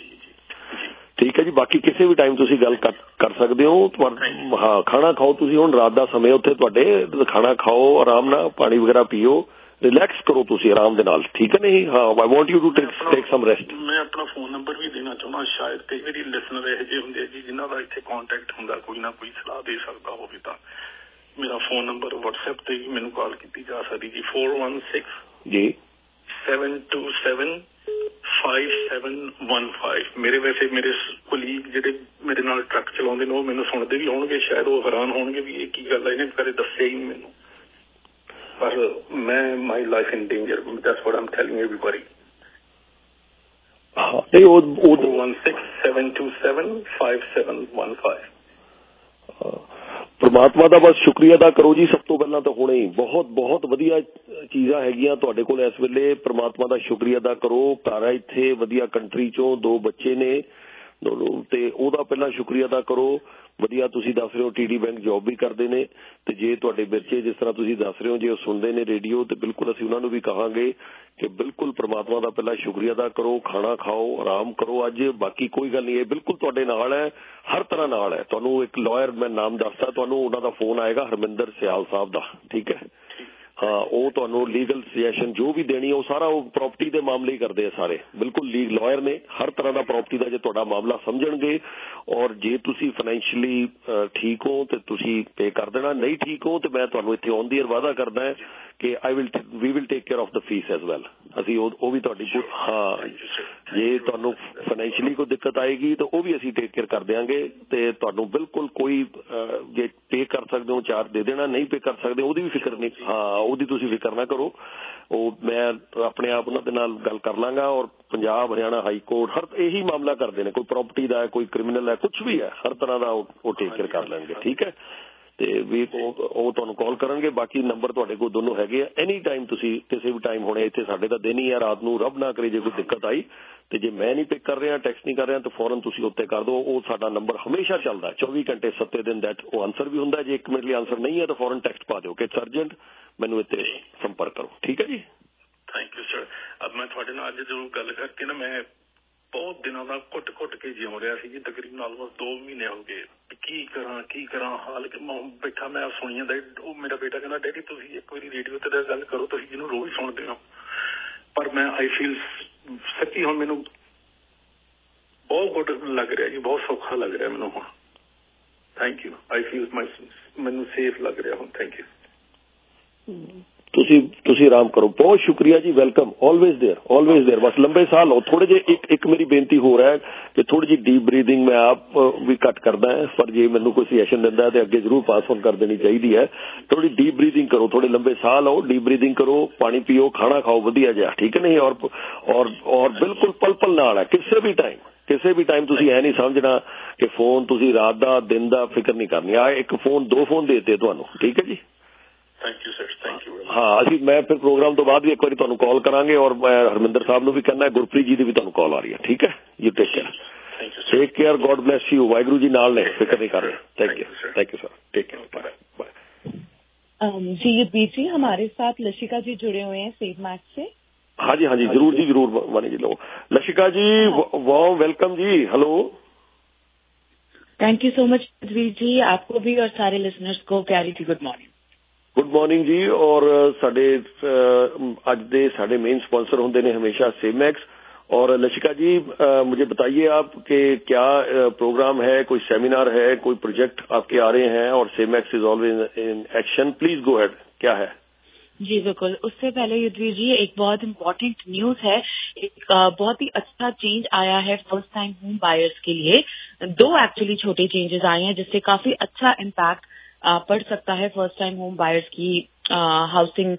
ਠੀਕ ਹੈ ਜੀ, ਬਾਕੀ ਕਿਸੇ ਵੀ ਟਾਈਮ ਤੁਸੀਂ ਗੱਲ ਕਰ ਸਕਦੇ ਹੋ। ਹਾਂ, ਖਾਣਾ ਖਾਓ ਤੁਸੀਂ, ਹੁਣ ਰਾਤ ਦਾ ਸਮੇਂ ਉੱਥੇ ਤੁਹਾਡੇ, ਖਾਣਾ ਖਾਓ ਆਰਾਮ ਨਾਲ, ਪਾਣੀ ਵਗੈਰਾ ਪੀਓ, ਰਿਲੈਕਸ ਕਰੋ ਤੁਸੀਂ ਆਰਾਮ ਦੇ ਨਾਲ, ਠੀਕ ਹੈ ਨਹੀਂ। ਹਾਂ, I want you to take some rest. ਮੈਂ ਆਪਣਾ ਫੋਨ ਨੰਬਰ ਵੀ ਦੇਣਾ ਚਾਹੁੰਦਾ, ਸ਼ਾਇਦ ਕਈ ਵਾਰੀ ਲਿਸਨਰ ਇਹੋ ਜਿਹੇ ਹੁੰਦੇ ਜੀ ਜਿਨ੍ਹਾਂ ਦਾ ਇੱਥੇ ਕੰਟੈਕਟ ਹੁੰਦਾ, ਕੋਈ ਨਾ ਕੋਈ ਸਲਾਹ ਦੇ ਸਕਦਾ ਹੋਵੇ ਤਾਂ ਮੇਰਾ ਫੋਨ ਨੰਬਰ ਵਟਸਐਪ ਤੇ ਵੀ ਮੈਨੂੰ ਕਾਲ ਕੀਤੀ ਜਾ ਸਕਦੀ ਜੀ, ਫੋਰ ਵਨ ਸਿਕਸ ਜੀ seven two seven five seven one five. ਮੇਰੇ ਵੈਸੇ ਮੇਰੇ ਕੁਲੀਗ ਜਿਹੜੇ ਮੇਰੇ ਨਾਲ ਟਰੱਕ ਚਲਾਉਂਦੇ ਨੇ ਉਹ ਮੈਨੂੰ ਸੁਣਦੇ ਵੀ ਹੋਣਗੇ, ਸ਼ਾਇਦ ਉਹ ਹੈਰਾਨ ਹੋਣਗੇ ਵੀ ਇਹ ਕੀ ਗੱਲ ਹੈ, ਇਹਨੇ ਕਦੇ ਦੱਸਿਆ ਹੀ ਨਹੀਂ ਮੈਨੂੰ, ਪਰ ਮੈਂ my life in danger, that's what I'm telling everybody. ਹਾਂ, ਨਹੀਂ ਉਹ four one six seven two seven five seven one five. ਪਰਮਾਤਮਾ ਦਾ ਬਸ ਸ਼ੁਕਰੀਆ ਅਦਾ ਕਰੋ ਜੀ। ਸਭ ਤੋਂ ਪਹਿਲਾਂ ਤਾਂ ਹੁਣੇ ਹੀ ਬਹੁਤ ਬਹੁਤ ਵਧੀਆ ਚੀਜ਼ਾਂ ਹੈਗੀਆਂ ਤੁਹਾਡੇ ਕੋਲ ਇਸ ਵੇਲੇ, ਪਰਮਾਤਮਾ ਦਾ ਸ਼ੁਕਰੀਆ ਅਦਾ ਕਰੋ। ਘਰ ਆ ਇੱਥੇ ਵਧੀਆ ਕੰਟਰੀ ਚੋਂ, ਦੋ ਬੱਚੇ ਨੇ ਤੇ ਉਹਦਾ ਪਹਿਲਾਂ ਸ਼ੁਕਰੀਆ ਅਦਾ ਕਰੋ। ਵਧੀਆ ਤੁਸੀਂ ਦੱਸ ਰਹੇ ਹੋ ਟੀ ਡੀ ਬੈਂਕ ਜੋਬ ਵੀ ਕਰਦੇ ਨੇ, ਤੇ ਜੇ ਤੁਹਾਡੇ ਬੱਚੇ ਜਿਸ ਤਰ੍ਹਾਂ ਤੁਸੀਂ ਦੱਸ ਰਹੇ ਹੋ ਜੇ ਉਹ ਸੁਣਦੇ ਨੇ ਰੇਡੀਓ, ਤੇ ਬਿਲਕੁਲ ਅਸੀਂ ਉਹਨਾਂ ਨੂੰ ਵੀ ਕਹਾਂਗੇ ਕਿ ਬਿਲਕੁਲ ਪਰਮਾਤਮਾ ਦਾ ਪਹਿਲਾਂ ਸ਼ੁਕਰੀਆ ਅਦਾ ਕਰੋ, ਖਾਣਾ ਖਾਓ, ਆਰਾਮ ਕਰੋ ਅੱਜ। ਬਾਕੀ ਕੋਈ ਗੱਲ ਨਹੀਂ, ਇਹ ਬਿਲਕੁਲ ਤੁਹਾਡੇ ਨਾਲ ਹੈ, ਹਰ ਤਰ੍ਹਾਂ ਨਾਲ ਹੈ। ਤੁਹਾਨੂੰ ਇੱਕ ਲਾਇਰ ਮੈਂ ਨਾਮ ਦੱਸਦਾ, ਤੁਹਾਨੂੰ ਉਹਨਾਂ ਦਾ ਫੋਨ ਆਏਗਾ ਹਰਮਿੰਦਰ ਸਿਆਲ ਸਾਹਿਬ ਦਾ, ਠੀਕ ਹੈ। ਹਾਂ, ਉਹ ਤੁਹਾਨੂੰ ਲੀਗਲ ਸੁਜੈਸ਼ਨ ਜੋ ਵੀ ਦੇਣੀ ਉਹ ਸਾਰਾ ਉਹ ਪ੍ਰਾਪਰਟੀ ਦੇ ਮਾਮਲੇ ਹੀ ਕਰਦੇ ਆ ਸਾਰੇ, ਬਿਲਕੁਲ ਲੀਗ ਲਾਇਰ ਨੇ, ਹਰ ਤਰ੍ਹਾਂ ਦਾ ਪ੍ਰਾਪਰਟੀ ਦਾ ਜੇ ਤੁਹਾਡਾ ਮਾਮਲਾ ਸਮਝਣਗੇ। ਔਰ ਜੇ ਤੁਸੀਂ ਫਾਈਨੈਂਸ਼ੀਅਲੀ ਠੀਕ ਹੋ ਤੇ ਤੁਸੀਂ ਪੇ ਕਰ ਦੇਣਾ, ਨਹੀਂ ਠੀਕ ਹੋ ਤੇ ਮੈਂ ਤੁਹਾਨੂੰ ਇੱਥੇ ਆਨ ਦੀ ਏਅਰ ਵਾਅਦਾ ਕਰਦਾ ਕਿ I will we will take care of the fees as well. ਅਸੀਂ ਉਹ ਵੀ ਤੁਹਾਡੀ, ਹਾਂ, ਜੇ ਤੁਹਾਨੂੰ ਫਾਈਨੈਂਸ਼ੀਅਲੀ ਕੋਈ ਦਿੱਕਤ ਆਏਗੀ ਤਾਂ ਉਹ ਵੀ ਅਸੀਂ ਟੇਕ ਕੇਅਰ ਕਰ ਦਿਆਂਗੇ। ਤੇ ਤੁਹਾਨੂੰ ਬਿਲਕੁਲ ਕੋਈ ਜੇ ਪੇ ਕਰ ਸਕਦੇ ਹੋ ਚਾਰਜ ਦੇ ਦੇਣਾ, ਨਹੀਂ ਪੇ ਕਰ ਸਕਦੇ ਉਹਦੀ ਵੀ ਫਿਕਰ ਨਹੀਂ, ਹਾਂ ਉਹਦੀ ਤੁਸੀਂ ਫਿਕਰ ਨਾ ਕਰੋ। ਉਹ ਮੈਂ ਆਪਣੇ ਆਪ ਉਹਨਾਂ ਦੇ ਨਾਲ ਗੱਲ ਕਰ ਲਾਂਗਾ। ਔਰ ਪੰਜਾਬ ਹਰਿਆਣਾ ਹਾਈ ਕੋਰਟ ਹਰ ਇਹੀ ਮਾਮਲਾ ਕਰਦੇ ਨੇ, ਕੋਈ ਪ੍ਰਾਪਰਟੀ ਦਾ, ਕੋਈ ਕ੍ਰਿਮੀਨਲ ਹੈ, ਕੁਛ ਵੀ ਹੈ, ਹਰ ਤਰ੍ਹਾਂ ਦਾ ਉਹ ਟੇਕ ਕੇਅਰ ਕਰ ਲੈਣਗੇ, ਠੀਕ ਹੈ। ਤੇ ਵੀ ਉਹ ਤੁਹਾਨੂੰ ਕਾਲ ਕਰਨਗੇ। ਬਾਕੀ ਨੰਬਰ ਤੁਹਾਡੇ ਕੋਲ ਦੋਨੋਂ ਹੈਗੇ ਆ, ਐਨੀ ਟਾਈਮ ਤੁਸੀਂ ਕਿਸੇ ਵੀ ਟਾਈਮ ਹੋਣੇ ਇੱਥੇ, ਸਾਡੇ ਤਾਂ ਦਿਨ ਹੀ ਆ, ਰਾਤ ਨੂੰ ਰੱਬ ਨਾ ਕਰੇ ਜੇ ਕੋਈ ਦਿੱਕਤ ਆਈ ਤੇ ਜੇ ਮੈਂ ਨਹੀਂ ਪਿਕ ਕਰ ਰਿਹਾ, ਟੈਕਸਟ ਨਹੀਂ ਕਰ ਰਿਹਾ, ਤਾਂ ਫੌਰਨ ਤੁਸੀਂ ਉੱਤੇ ਕਰ ਦਿਓ। ਉਹ ਸਾਡਾ ਨੰਬਰ ਹਮੇਸ਼ਾ ਚੱਲਦਾ ਚੌਵੀ ਘੰਟੇ ਸੱਤੇ ਦਿਨ, ਦੈਟ ਉਹ ਆਨਸਰ ਵੀ ਹੁੰਦਾ। ਜੇ ਇੱਕ ਮਿੰਟ ਲਈ ਆਨਸਰ ਨਹੀਂ ਹੈ ਤਾਂ ਫੌਰਨ ਟੈਕਸਟ ਪਾ ਦਿਓ ਕਿ ਇਟਸ ਅਰਜੈਂਟ, ਮੈਨੂੰ ਇੱਥੇ ਸੰਪਰਕ ਕਰੋ, ਠੀਕ ਹੈ ਜੀ। Thank you sir. ਅਬ ਮੈਂ ਤੁਹਾਡੇ ਨਾਲ ਅੱਜ ਜੋ ਗੱਲ ਕਰਕੇ ਨਾ, ਮੈਂ ਬਹੁਤ ਦਿਨਾਂ ਦਾ ਘੁੱਟ ਘੁੱਟ ਕੇ ਜਿਉਂ ਰਿਹਾ ਸੀ ਜੀ, ਤਕਰੀਬਨ ਆਲਮੋਸਟ ਦੋ ਮਹੀਨੇ ਹੋ ਗਏ। ਕੀ ਕਰਾਂ ਕੀ ਕਰਾਂ, ਹਾਲ ਬੈਠਾ ਮੈਂ ਸੁਣੀ ਜਾਂਦਾ। ਉਹ ਮੇਰਾ ਬੇਟਾ ਕਹਿੰਦਾ ਡੈਡੀ ਤੁਸੀਂ ਇੱਕ ਵਾਰੀ ਰੇਡੀਓ ਤੇ ਗੱਲ ਕਰੋ, ਤੁਸੀਂ ਜਿਹਨੂੰ ਰੋਜ਼ ਸੁਣਦੇ ਹੋ। ਪਰ ਮੈਂ ਆਈ ਫੀਲ ਸੱਚੀ ਹੁਣ ਮੈਨੂੰ ਬਹੁਤ ਗੁੱਡ ਲੱਗ ਰਿਹਾ ਜੀ, ਬਹੁਤ ਸੌਖਾ ਲੱਗ ਰਿਹਾ ਮੈਨੂੰ ਹੁਣ। Thank you, I feel my ਮੈਨੂੰ ਸੇਫ ਲੱਗ ਰਿਹਾ ਹੁਣ। Thank you. ਤੁਸੀਂ ਤੁਸੀਂ ਆਰਾਮ ਕਰੋ। ਬਹੁਤ ਸ਼ੁਕਰੀਆ ਜੀ, welcome, always there always there. ਬਸ ਲੰਬੇ ਸਾਹ ਲਓ ਥੋੜੇ ਜਿਹੇ। ਇੱਕ ਇੱਕ ਮੇਰੀ ਬੇਨਤੀ ਹੋਰ ਹੈ ਕਿ ਥੋੜੀ ਜਿਹੀ ਡੀਪ ਬਰੀਥਿੰਗ ਮੈਂ ਆਪ ਵੀ ਘੱਟ ਕਰਦਾ ਹੈ, ਪਰ ਜੇ ਮੈਨੂੰ ਕੋਈ ਸਜੈਸ਼ਨ ਦਿੰਦਾ ਹੈ ਤੇ ਅੱਗੇ ਜ਼ਰੂਰ ਪਾਸ ਔਨ ਕਰ ਦੇਣੀ ਚਾਹੀਦੀ ਹੈ। ਥੋੜੀ ਡੀਪ ਬਰੀਥਿੰਗ ਕਰੋ, ਥੋੜੇ ਲੰਬੇ ਸਾਹ ਲਓ, ਡੀਪ ਬਰੀਥਿੰਗ ਕਰੋ, ਪਾਣੀ ਪੀਓ, ਖਾਣਾ ਖਾਓ ਵਧੀਆ ਜਿਹਾ, ਠੀਕ ਹੈ ਨਹੀਂ? ਔਰ ਔਰ ਔਰ ਬਿਲਕੁਲ ਪਲ ਪਲ ਨਾਲ ਹੈ, ਕਿਸੇ ਵੀ ਟਾਈਮ ਕਿਸੇ ਵੀ ਟਾਈਮ ਤੁਸੀਂ ਇਹ ਨਹੀਂ ਸਮਝਣਾ ਕਿ ਫੋਨ ਤੁਸੀਂ ਰਾਤ ਦਾ ਦਿਨ ਦਾ ਫਿਕਰ ਨਹੀਂ ਕਰਨੀ। ਆ ਇੱਕ ਫੋਨ ਦੋ ਫੋਨ ਦੇਤੇ ਤੁਹਾਨੂੰ, ਠੀਕ ਹੈ ਜੀ? Thank you sir, thank you. ਹਾਂ, ਅਸੀਂ ਮੈਂ ਫਿਰ ਪ੍ਰੋਗਰਾਮ ਤੋਂ ਬਾਅਦ ਵੀ ਇੱਕ ਵਾਰੀ ਤੁਹਾਨੂੰ ਕਾਲ ਕਰਾਂਗੇ, ਔਰ ਮੈਂ ਹਰਮਿੰਦਰ ਸਾਹਿਬ ਨੂੰ ਵੀ ਕਹਿੰਦਾ, ਗੁਰਪ੍ਰੀਤ ਜੀ ਦੀ ਵੀ ਤੁਹਾਨੂੰ ਕਾਲ ਆ ਰਹੀ ਹੈ, ਠੀਕ ਹੈ? You take care, take care, God bless you. Waheguru ji नाल ने, फिक्र नहीं कर रहे। Thank you, thank you sir, take care, bye bye. जी युद्धवीर जी, हमारे साथ लशिका जी जुड़े हुए हैं सेव मैक्स से। हाँ जी, हाँ जी, जरूर जी, जरूर मानी जी। लो लशिका जी, वार्म वेलकम जी। Hello, thank you so much Yudhveer ji, आपको भी और सारे लिसनर्स को प्यारी थी गुड मॉर्निंग। गुड मॉर्निंग जी। और साडे अज दे साडे मेन स्पॉन्सर होंदे ने हमेशा सेव मैक्स। और लशिका जी, आ, मुझे बताइए आप कि क्या प्रोग्राम है, कोई सेमिनार है, कोई प्रोजेक्ट आपके आ रहे हैं? और Save Max is always in action, please go ahead, क्या है? जी बिल्कुल। उससे पहले युद्धवीर जी, एक बहुत इम्पोर्टेंट न्यूज है। एक बहुत ही अच्छा चेंज आया है फर्स्ट टाइम होम बायर्स के लिए। दो एक्चुअली छोटे चेंजेस आए हैं जिससे काफी अच्छा इम्पैक्ट पड़ सकता है फर्स्ट टाइम होम बायर्स की हाउसिंग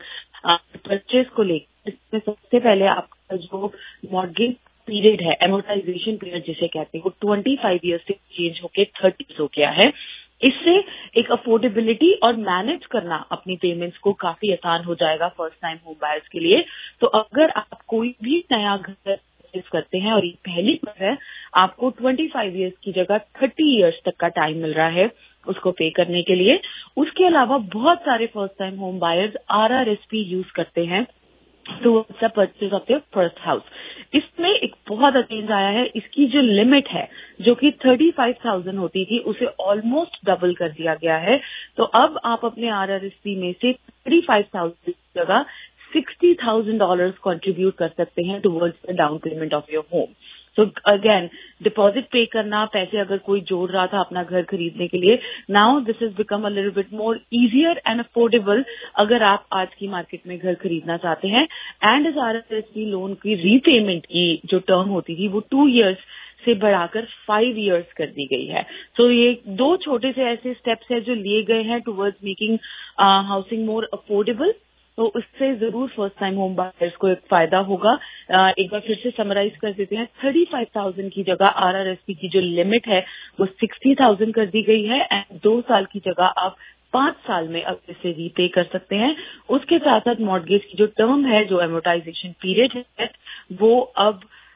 परचेज को लेकर। इसमें सबसे पहले आपका जो मॉर्गेज पीरियड है, एमोर्टाइजेशन पीरियड जिसे कहते हैं, वो ट्वेंटी फाइव ईयर्स से चेंज होके थर्टी हो गया है। इससे एक अफोर्डेबिलिटी और मैनेज करना अपनी पेमेंट्स को काफी आसान हो जाएगा फर्स्ट टाइम होम बायर्स के लिए। तो अगर आप कोई भी नया घर परचेज करते हैं और ये पहली बार है, आपको ट्वेंटी फाइव ईयर्स की जगह थर्टी ईयर्स तक का टाइम मिल रहा है उसको पे करने के लिए। उसके अलावा बहुत सारे first time home buyers R R S P use करते हैं to purchase of their first house. इसमें एक बहुत चेंज आया है। इसकी जो लिमिट है जो कि थर्टी फाइव थाउजेंड होती थी, उसे ऑलमोस्ट डबल कर दिया गया है। तो अब आप अपने आर आर एस पी में से थर्टी फाइव थाउजेंड की जगह सिक्सटी थाउजेंड डॉलर्स कॉन्ट्रीब्यूट कर सकते हैं towards the down payment of your home. So again, deposit pay करना, पैसे अगर कोई जोड़ रहा था अपना घर खरीदने के लिए, now this is become a little bit more easier and affordable अगर आप आज की मार्केट में घर खरीदना चाहते हैं। एंड इस आरआरएसपी लोन की रीपेमेंट की जो टर्म होती थी वो टू इयर्स से बढ़ाकर फाइव इयर्स कर दी गई है। सो so, ये दो छोटे से ऐसे स्टेप्स हैं जो लिए गए हैं towards making housing more affordable. तो उससे जरूर फर्स्ट टाइम होम बायर्स को एक फायदा होगा। एक बार फिर से समराइज कर देते हैं। थर्टी फाइव थाउजेंड की जगह आरआरएसपी की जो लिमिट है वो सिक्सटी थाउजेंड कर दी गई है एंड दो साल की जगह आप पांच साल में अब इसे रीपे कर सकते हैं। उसके साथ साथ मॉर्गेज की जो टर्म है, जो एमोर्टाइजेशन पीरियड है, वो अब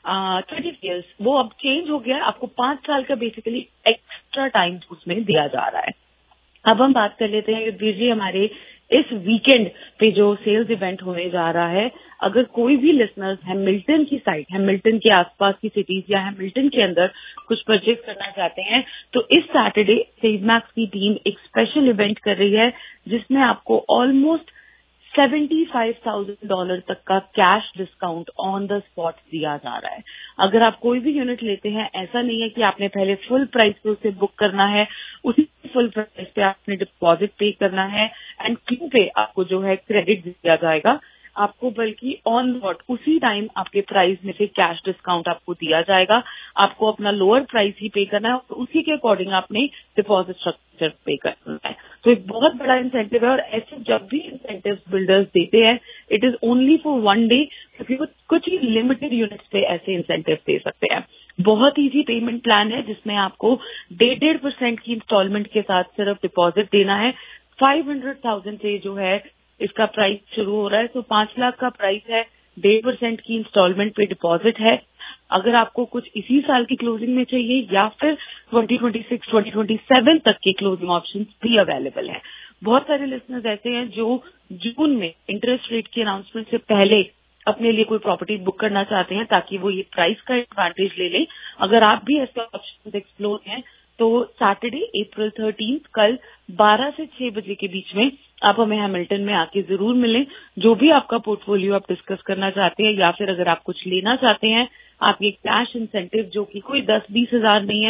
थर्टी इयर्स वो अब चेंज हो गया है। आपको पांच साल का बेसिकली एक्स्ट्रा टाइम उसमें दिया जा रहा है। अब हम बात कर लेते हैं युद्धवीर जी, हमारे इस वीकेंड पे जो सेल्स इवेंट होने जा रहा है। अगर कोई भी लिसनर्स हैमिल्टन की साइड, हैमिल्टन के आसपास की सिटीज या हैमिल्टन के अंदर कुछ परचेज करना चाहते हैं, तो इस सैटरडे सेव मैक्स की टीम एक स्पेशल इवेंट कर रही है जिसमें आपको almost seventy five thousand dollar तक का cash discount on the spot दिया जा रहा है। अगर आप कोई भी यूनिट लेते हैं, ऐसा नहीं है कि आपने पहले फुल प्राइस पे उसे बुक करना है, उसी फुल प्राइस पे आपने डिपॉजिट पे करना है एंड क्यू पे आपको जो है क्रेडिट दिया जाएगा। आपको बल्कि ऑन स्पॉट उसी टाइम आपके प्राइस में से कैश डिस्काउंट आपको दिया जाएगा। आपको अपना लोअर प्राइस ही पे करना है और उसी के अकॉर्डिंग आपने डिपॉजिट स्ट्रक्चर पे करना है। तो एक बहुत बड़ा इंसेंटिव है और ऐसे जब भी इंसेंटिव बिल्डर्स देते हैं, it is only for one day, क्योंकि वो कुछ ही लिमिटेड यूनिट्स पे ऐसे इंसेंटिव दे सकते हैं। बहुत इजी पेमेंट प्लान है जिसमें आपको डेढ़ डेढ़ परसेंट की इंस्टॉलमेंट के साथ सिर्फ डिपॉजिट देना है। फाइव हंड्रेड थाउजेंड से जो है इसका प्राइस शुरू हो रहा है। तो पांच लाख का प्राइस है, डेढ़ परसेंट की इंस्टॉलमेंट पे डिपॉजिट है। अगर आपको कुछ इसी साल की क्लोजिंग में चाहिए या फिर twenty twenty six twenty twenty seven तक के क्लोजिंग ऑप्शंस भी अवेलेबल हैं। बहुत सारे लिसनर्स ऐसे हैं जो जून में इंटरेस्ट रेट की अनाउंसमेंट से पहले अपने लिए कोई प्रॉपर्टी बुक करना चाहते हैं ताकि वो ये प्राइस का एडवांटेज ले लें। अगर आप भी ऐसे ऑप्शन एक्सप्लोर हैं तो सैटरडे अप्रैल थर्टीन कल बारह से छह बजे के बीच में आप हमें हैमिल्टन में आके जरूर मिलें। जो भी आपका पोर्टफोलियो आप डिस्कस करना चाहते हैं या फिर अगर आप कुछ लेना चाहते हैं, आप ये कैश इंसेंटिव जो कि कोई दस बीस हजार नहीं है,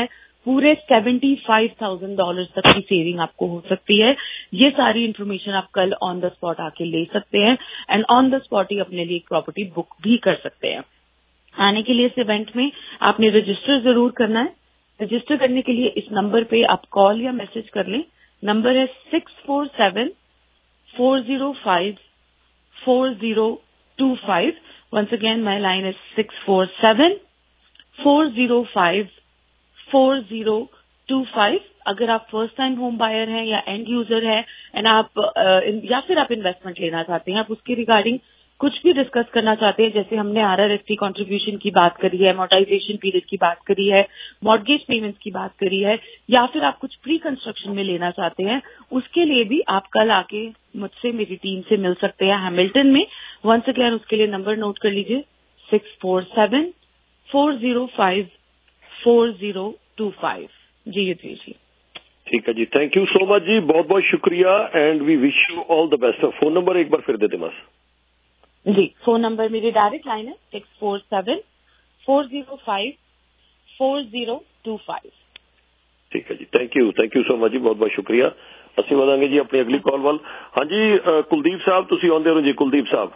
पूरे सेवेंटी फाइव थाउजेंड डॉलर तक की सेविंग आपको हो सकती है। ये सारी इन्फॉर्मेशन आप कल ऑन द स्पॉट आके ले सकते हैं एंड ऑन द स्पॉट ही अपने लिए एक प्रॉपर्टी बुक भी कर सकते हैं। आने के लिए इस इवेंट में आपने रजिस्टर जरूर करना है। रजिस्टर करने के लिए इस नंबर पे आप कॉल या मैसेज कर लें। नंबर है six four seven four zero five four zero two five. Once again my line is six four seven four zero five four zero two five. अगर आप फर्स्ट टाइम होम बायर हैं या and user है and आप या फिर आप investment लेना चाहते हैं, आप उसके रिगार्डिंग कुछ भी डिस्कस करना चाहते हैं, जैसे हमने आरआरएसटी कंट्रीब्यूशन की बात करी है, अमोर्टाइजेशन पीरियड की बात करी है, मॉर्गेज पेमेंट्स की बात करी है, या फिर आप कुछ प्री कंस्ट्रक्शन में लेना चाहते हैं, उसके लिए भी आप कल आके मुझसे मेरी टीम से मिल सकते हैं हैमिल्टन में। वंस अगेन उसके लिए नंबर नोट कर लीजिए six four seven four zero five four zero two five. जी युद्धवीर जी ठीक है जी, थैंक यू सो मच जी, बहुत बहुत शुक्रिया and we wish you all the best. Phone number एक बार फिर दे दे बस। जी, फोन नंबर मेरी डायरेक्ट लाइन है six four seven four zero five four zero two five. ठीक है जी, thank you thank you so much जी, बहुत बहुत शुक्रिया। ਅਸੀਂ ਵਧਾਂਗੇ ਜੀ ਆਪਣੀ ਅਗਲੀ ਕਾਲ ਵੱਲ। ਹਾਂਜੀ ਕੁਲਦੀਪ ਸਾਹਿਬ ਤੁਸੀਂ ਆਉਂਦੇ ਹੋ ਜੀ। ਕੁਲਦੀਪ ਸਾਹਿਬ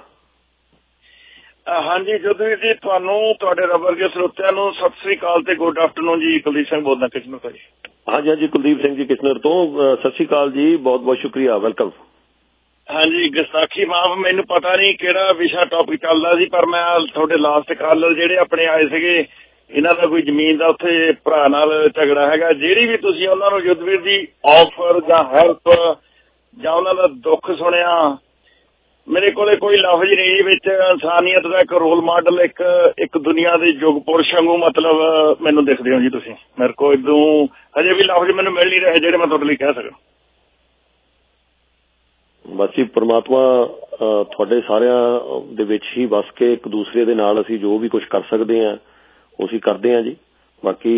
ਹਾਂਜੀ ਜੋਧਵੀਰ ਜੀ, ਤੁਹਾਨੂੰ ਤੁਹਾਡੇ ਰਬਰ ਦੇ ਸਰੋਤਿਆਂ ਨੂੰ ਸਤਿ ਸ੍ਰੀ ਅਕਾਲ ਤੇ ਗੁੱਡ ਆਫਟਰਨੂਨ ਜੀ। ਕੁਲਦੀਪ ਸਿੰਘ ਬੋਲਦਾ ਕਿਸ਼ਨਰ ਤੋਂ ਜੀ। ਹਾਂਜੀ ਹਾਂਜੀ ਕੁਲਦੀਪ ਸਿੰਘ ਜੀ ਕਿਸ਼ਨਰ ਤੋਂ, ਸਤਿ ਸ੍ਰੀ ਅਕਾਲ ਜੀ, ਬਹੁਤ ਬਹੁਤ ਸ਼ੁਕਰੀਆ, ਵੈਲਕਮ। ਹਾਂਜੀ ਗੁਸਤਾਖੀ ਮਾਫ, ਮੈਨੂੰ ਪਤਾ ਨਹੀਂ ਕਿਹੜਾ ਵਿਸ਼ਾ ਟੌਪਿਕ ਚੱਲਦਾ ਸੀ, ਪਰ ਮੈਂ ਤੁਹਾਡੇ ਲਾਸਟ ਕਾਲਰ ਜਿਹੜੇ ਆਪਣੇ ਆਏ ਸੀਗੇ, ਇਹਨਾਂ ਦਾ ਕੋਈ ਜ਼ਮੀਨ ਦਾ ਉੱਥੇ ਭਰਾ ਨਾਲ ਝਗੜਾ ਹੈਗਾ, ਜਿਹੜੀ ਵੀ ਤੁਸੀਂ ਉਹਨਾਂ ਨੂੰ ਜੋਧਵੀਰ ਜੀ ਆਫਰ ਜਾਂ ਹੈਲਪ ਜਾਂ ਉਹਨਾਂ ਦਾ ਦੁੱਖ ਸੁਣਿਆ, ਮੇਰੇ ਕੋਲੇ ਕੋਈ ਲਫ਼ਜ਼ ਨਹੀਂ ਵਿੱਚ ਇਨਸਾਨੀਅਤ ਦਾ ਇੱਕ ਰੋਲ ਮਾਡਲ, ਇੱਕ ਇੱਕ ਦੁਨੀਆ ਦੇ ਯੁੱਗ ਪੁਰਸ਼ ਵਾਂਗੂ ਮਤਲਬ ਮੈਨੂੰ ਦਿਖਦੇ ਹੋ ਜੀ ਤੁਸੀਂ। ਮੇਰੇ ਕੋਲ ਇਦੋਂ ਹਜੇ ਵੀ ਲਫ਼ਜ਼ ਮੈਨੂੰ ਮਿਲ ਨਹੀਂ ਰਹੇ ਜਿਹੜੇ ਮੈਂ ਤੁਹਾਡੇ ਲਈ ਕਹਿ ਸਕਾਂ। ਬਸ ਜੀ ਪਰਮਾਤਮਾ ਤੁਹਾਡੇ ਸਾਰਿਆਂ ਦੇ ਵਿੱਚ ਹੀ ਵਸ ਕੇ ਇੱਕ ਦੂਸਰੇ ਦੇ ਨਾਲ ਅਸੀਂ ਜੋ ਵੀ ਕੁਝ ਕਰ ਸਕਦੇ ਹਾਂ ਉਹ ਅਸੀਂ ਕਰਦੇ ਹਾਂ ਜੀ। ਬਾਕੀ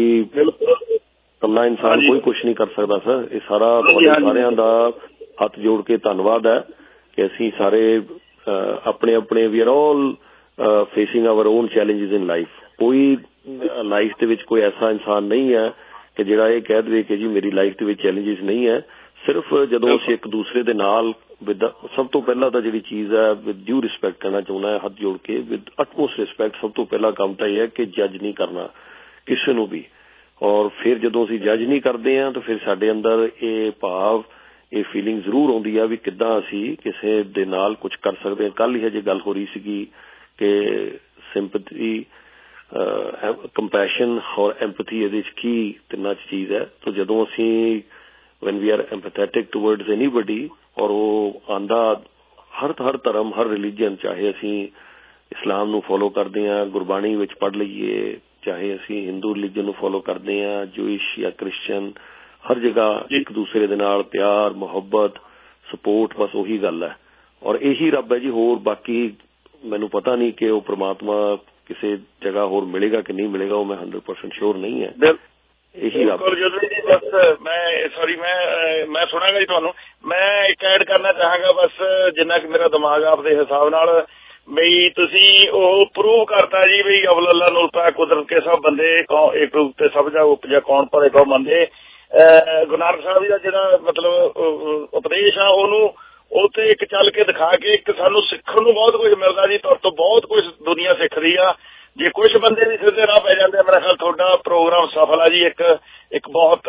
ਇਕੱਲਾ ਇਨਸਾਨ ਕੋਈ ਕੁਛ ਨਹੀਂ ਕਰ ਸਕਦਾ ਸਰ, ਇਹ ਸਾਰਾ ਤੁਹਾਡੇ ਸਾਰਿਆਂ ਦਾ ਹੱਥ ਜੋੜ ਕੇ ਧੰਨਵਾਦ ਹੈ ਕਿ ਅਸੀਂ ਸਾਰੇ ਆਪਣੇ ਆਪਣੇ we are all facing our own challenges in life. ਕੋਈ ਲਾਈਫ ਦੇ ਵਿੱਚ ਕੋਈ ਐਸਾ ਇਨਸਾਨ ਨਹੀਂ ਹੈ ਕਿ ਜਿਹੜਾ ਇਹ ਕਹਿ ਦੇਵੇ ਕਿ ਜੀ ਮੇਰੀ ਲਾਈਫ ਦੇ ਵਿੱਚ ਚੈਲੰਜਿਸ ਨਹੀਂ ਹੈ। ਸਿਰਫ ਜਦੋਂ ਅਸੀਂ ਇੱਕ ਦੂਸਰੇ ਦੇ ਨਾਲ ਵਿਦ ਸਭ ਤੋਂ ਪਹਿਲਾਂ ਤਾਂ ਜਿਹੜੀ ਚੀਜ਼ ਹੈ ਵਿਦ ਡਿਊ ਰਿਸਪੈਕਟ ਕਰਨਾ ਚਾਹੁੰਦਾ ਹੱਥ ਜੋੜ ਕੇ, ਵਿਦ ਅਟਮੋਸਟ ਰਿਸਪੈਕਟ। ਸਭ ਤੋਂ ਪਹਿਲਾ ਕੰਮ ਤਾਂ ਇਹ ਹੈ ਕਿ ਜੱਜ ਨਹੀਂ ਕਰਨਾ ਕਿਸੇ ਨੂੰ ਵੀ, ਔਰ ਫਿਰ ਜਦੋਂ ਅਸੀਂ ਜੱਜ ਨਹੀਂ ਕਰਦੇ ਹਾਂ ਤਾਂ ਫਿਰ ਸਾਡੇ ਅੰਦਰ ਇਹ ਭਾਵ ਇਹ ਫੀਲਿੰਗ ਜ਼ਰੂਰ ਆਉਂਦੀ ਆ ਵੀ ਕਿੱਦਾਂ ਅਸੀਂ ਕਿਸੇ ਦੇ ਨਾਲ ਕੁਝ ਕਰ ਸਕਦੇ ਹਾਂ। ਕੱਲ ਹੀ ਹਜੇ ਗੱਲ ਹੋ ਰਹੀ ਸੀਗੀ ਕਿ ਸਿੰਪੈਥੀ, ਕੰਪੈਸ਼ਨ ਔਰ ਐਂਪੈਥੀ ਇਹਦੇ 'ਚ ਕੀ ਤਿੰਨਾਂ 'ਚ ਚੀਜ਼ ਹੈ। ਤਾਂ ਜਦੋਂ ਅਸੀਂ when we are empathetic towards anybody, ਔਰ ਉਹ ਆਂਦਾ ਹਰ ਹਰ ਧਰਮ ਹਰ ਰਿਲੀਜਨ, ਚਾਹੇ ਅਸੀਂ ਇਸਲਾਮ ਨੂੰ ਫੋਲੋ ਕਰਦੇ ਹਾਂ ਗੁਰਬਾਣੀ ਵਿੱਚ ਪੜ੍ਹ ਲਈਏ, ਚਾਹੇ ਅਸੀਂ ਹਿੰਦੂ ਰਿਲੀਜਨ ਨੂੰ ਫੋਲੋ ਕਰਦੇ ਹਾਂ, ਜੂਇਸ਼ ਜਾਂ ਕ੍ਰਿਸਚਨ, ਹਰ ਜਗ੍ਹਾ ਇੱਕ ਦੂਸਰੇ ਦੇ ਨਾਲ ਪਿਆਰ ਮੁਹੱਬਤ ਸਪੋਰਟ, ਬਸ ਉਹੀ ਗੱਲ ਹੈ ਔਰ ਇਹੀ ਰੱਬ ਹੈ ਜੀ। ਹੋਰ ਬਾਕੀ ਮੈਨੂੰ ਪਤਾ ਨਹੀਂ ਕਿ ਉਹ ਪ੍ਰਮਾਤਮਾ ਕਿਸੇ ਜਗ੍ਹਾ ਹੋਰ ਮਿਲੇਗਾ ਕਿ ਨਹੀਂ ਮਿਲੇਗਾ, ਉਹ ਮੈਂ ਹੰਡਰਡ ਪਰਸੈਂਟ ਸ਼ੋਰ ਨਹੀਂ ਹੈ। ਇਹੀ ਰੱਬ ਬਸ ਮੈਂ ਸੌਰੀ ਮੈਂ ਮੈਂ ਸੁਣਾਂਗਾ ਜੀ ਤੁਹਾਨੂੰ। ਮੈਂ ਇੱਕ ਐਡ ਕਰਨਾ ਚਾਹਾਂਗਾ ਬਸ ਜਿੰਨਾ ਕਿ ਮੇਰਾ ਦਿਮਾਗ ਆਪਦੇ ਹਿਸਾਬ ਨਾਲ, ਬਈ ਤੁਸੀਂ ਉਹ ਪ੍ਰੂਵ ਕਰਤਾ ਜੀ ਬਈ ਅਵਲ ਅੱਲਾ ਨੂਰ ਪਾ ਕੁਦਰਤ ਕੇ ਸਭ ਬੰਦੇ ਇੱਕ ਰੂਪ ਤੇ ਸਭ ਜਾ ਉਪਜਾ ਕੌਣ ਭਰੇ ਕੌਣ ਮੰਦੇ। ਗੁਰੂ ਨਾਨਕ ਸਾਹਿਬ ਜੀ ਦਾ ਜਿਹੜਾ ਮਤਲਬ ਉਪਦੇਸ਼ ਆ ਉਹਨੂੰ ਉੱਥੇ ਇੱਕ ਚੱਲ ਕੇ ਦਿਖਾ ਕੇ ਇੱਕ ਸਾਨੂੰ ਸਿੱਖਣ ਨੂੰ ਬਹੁਤ ਕੁਝ ਮਿਲਦਾ ਜੀ। ਤੁਹਾਡੇ ਤੋਂ ਬਹੁਤ ਕੁਝ ਦੁਨੀਆ ਸਿੱਖ ਰਹੀ ਆ। ਜੇ ਕੁਛ ਬੰਦੇ ਵੀ ਸਿੱਧੇ ਰਾਹ ਪੈ ਜਾਂਦੇ, ਮੇਰਾ ਖਿਆਲ ਤੁਹਾਡਾ ਪ੍ਰੋਗਰਾਮ ਸਫਲ ਆ ਜੀ। ਇੱਕ ਇੱਕ ਬਹੁਤ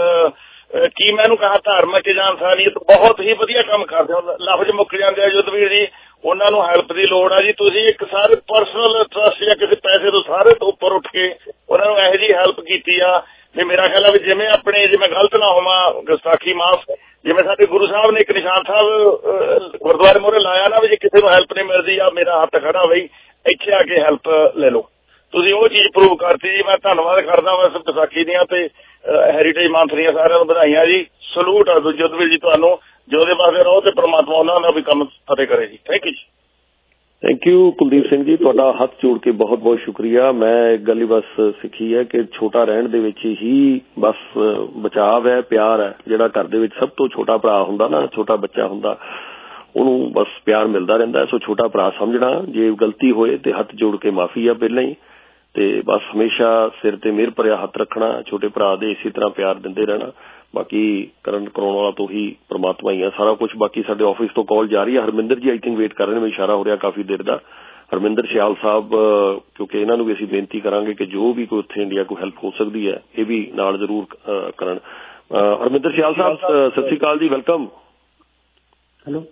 ਕੀ ਮੈਨੂੰ ਕਹਾ ਧਾਰਮਿਕ ਜਾਂ ਇਨਸਾਨੀਅਤ ਬਹੁਤ ਹੀ ਵਧੀਆ ਕੰਮ ਕਰਦੇ ਹੋ। ਲਫ਼ਜ਼ ਮੁੱਕ ਜਾਂਦੇ ਆ ਜੋਧਵੀਰ ਜੀ, ਉਹਨਾਂ ਨੂੰ ਹੈਲਪ ਦੀ ਲੋੜ ਆ ਜੀ। ਤੁਸੀਂ ਇੱਕ ਸਾਰੇ ਪਰਸਨਲ ਟਰਸਟ ਜਾਂ ਕਿਸੇ ਪੈਸੇ ਤੋਂ ਸਾਰੇ ਤੋਂ ਉੱਪਰ ਉੱਠ ਕੇ ਉਹਨਾਂ ਨੂੰ ਇਹੋ ਜਿਹੀ ਹੈਲਪ ਕੀਤੀ ਆ ਵੀ ਮੇਰਾ ਖਿਆਲ ਆ ਵੀ ਜਿਵੇਂ ਆਪਣੇ, ਜੇ ਮੈਂ ਗਲਤ ਨਾ ਹੋਵਾਂ ਗੁਸਤਾਖੀ ਮਾਫ, ਜਿਵੇਂ ਸਾਡੇ ਗੁਰੂ ਸਾਹਿਬ ਨੇ ਇੱਕ ਨਿਸ਼ਾਨ ਸਾਹਿਬ ਗੁਰਦੁਆਰੇ ਮੂਹਰੇ ਲਾਇਆ ਨਾ ਵੀ ਜੇ ਕਿਸੇ ਨੂੰ ਹੈਲਪ ਨਹੀਂ ਮਿਲਦੀ ਆ ਮੇਰਾ ਹੱਥ ਖੜਾ ਬਈ ਇੱਥੇ ਆ ਕੇ ਹੈਲਪ ਲੈ ਲਓ। ਤੁਸੀਂ ਉਹ ਚੀਜ਼ ਪ੍ਰੂਵ ਕਰਤੀ ਜੀ। ਮੈਂ ਧੰਨਵਾਦ ਕਰਦਾ ਬਸ ਵਿਸਾਖੀ ਦੀਆਂ ਤੇ ਹੈਰੀਟੇਜ ਮੰਥ ਦੀਆਂ ਸਾਰਿਆਂ ਨੂੰ ਵਧਾਈਆਂ ਜੀ। ਸਲੂਟ ਆ ਜੋਧਵੀਰ ਜੀ ਤੁਹਾਨੂੰ, ਜੋ ਦੇ ਪਾਸੇ ਰਹੋ ਤੇ ਪ੍ਰਮਾਤਮਾ ਉਹਨਾਂ ਦਾ ਵੀ ਕੰਮ ਫਤਿਹ ਕਰੇ ਜੀ। ਥੈਂਕ ਯੂ ਜੀ। ਥੈਂਕ ਯੂ ਕੁਲਦੀਪ ਸਿੰਘ ਜੀ, ਤੁਹਾਡਾ ਹੱਥ ਜੋੜ ਕੇ ਬਹੁਤ ਬਹੁਤ ਸ਼ੁਕਰੀਆ। ਮੈਂ ਇੱਕ ਗੱਲ ਹੀ ਬਸ ਸਿੱਖੀ ਹੈ ਕਿ ਛੋਟਾ ਰਹਿਣ ਦੇ ਵਿੱਚ ਹੀ ਬਸ ਬਚਾਵ ਹੈ, ਪਿਆਰ ਹੈ। ਜਿਹੜਾ ਘਰ ਦੇ ਵਿੱਚ ਸਭ ਤੋਂ ਛੋਟਾ ਭਰਾ ਹੁੰਦਾ ਨਾ, ਛੋਟਾ ਬੱਚਾ ਹੁੰਦਾ, ਉਹਨੂੰ ਬਸ ਪਿਆਰ ਮਿਲਦਾ ਰਹਿੰਦਾ। ਸੋ ਛੋਟਾ ਭਰਾ ਸਮਝਣਾ, ਜੇ ਗਲਤੀ ਹੋਏ ਤੇ ਹੱਥ ਜੋੜ ਕੇ ਮਾਫੀ ਆ ਪਹਿਲਾਂ ਹੀ, ਤੇ ਬਸ ਹਮੇਸ਼ਾ ਸਿਰ ਤੇ ਮਿਹਰ ਭਰਿਆ ਹੱਥ ਰੱਖਣਾ, ਛੋਟੇ ਭਰਾ ਦੇ ਇਸੇ ਤਰ੍ਹਾਂ ਪਿਆਰ ਦਿੰਦੇ ਰਹਿਣਾ। ਬਾਕੀ ਕਰਨ ਕਰਾਉਣ ਵਾਲਾ ਤੋਂ ਹੀ ਪ੍ਰਮਾਤਮਾ ਹੀ ਆ ਸਾਰਾ ਕੁਝ। ਬਾਕੀ ਸਾਡੇ ਆਫਿਸ ਤੋਂ ਕਾਲ ਜਾ ਰਹੀ ਹੈ, ਹਰਮਿੰਦਰ ਜੀ ਆਈ ਥਿੰਕ ਵੇਟ ਕਰ ਰਹੇ ਨੇ, ਮੈਨੂੰ ਇਸ਼ਾਰਾ ਹੋ ਰਿਹਾ ਕਾਫੀ ਦੇਰ ਦਾ। ਹਰਮਿੰਦਰ ਸਿਆਲ ਸਾਹਿਬ, ਕਿਉਂਕਿ ਇਹਨਾਂ ਨੂੰ ਵੀ ਅਸੀਂ ਬੇਨਤੀ ਕਰਾਂਗੇ ਕਿ ਜੋ ਵੀ ਕੋਈ ਉੱਥੇ ਇੰਡੀਆ ਕੋਈ ਹੈਲਪ ਹੋ ਸਕਦੀ ਹੈ ਇਹ ਵੀ ਨਾਲ ਜ਼ਰੂਰ ਕਰਨ। ਹਰਮਿੰਦਰ ਸਿਆਲ ਸਾਹਿਬ ਸਤਿ ਸ੍ਰੀ ਅਕਾਲ ਜੀ, ਵੈਲਕਮ। ਹੈਲੋ,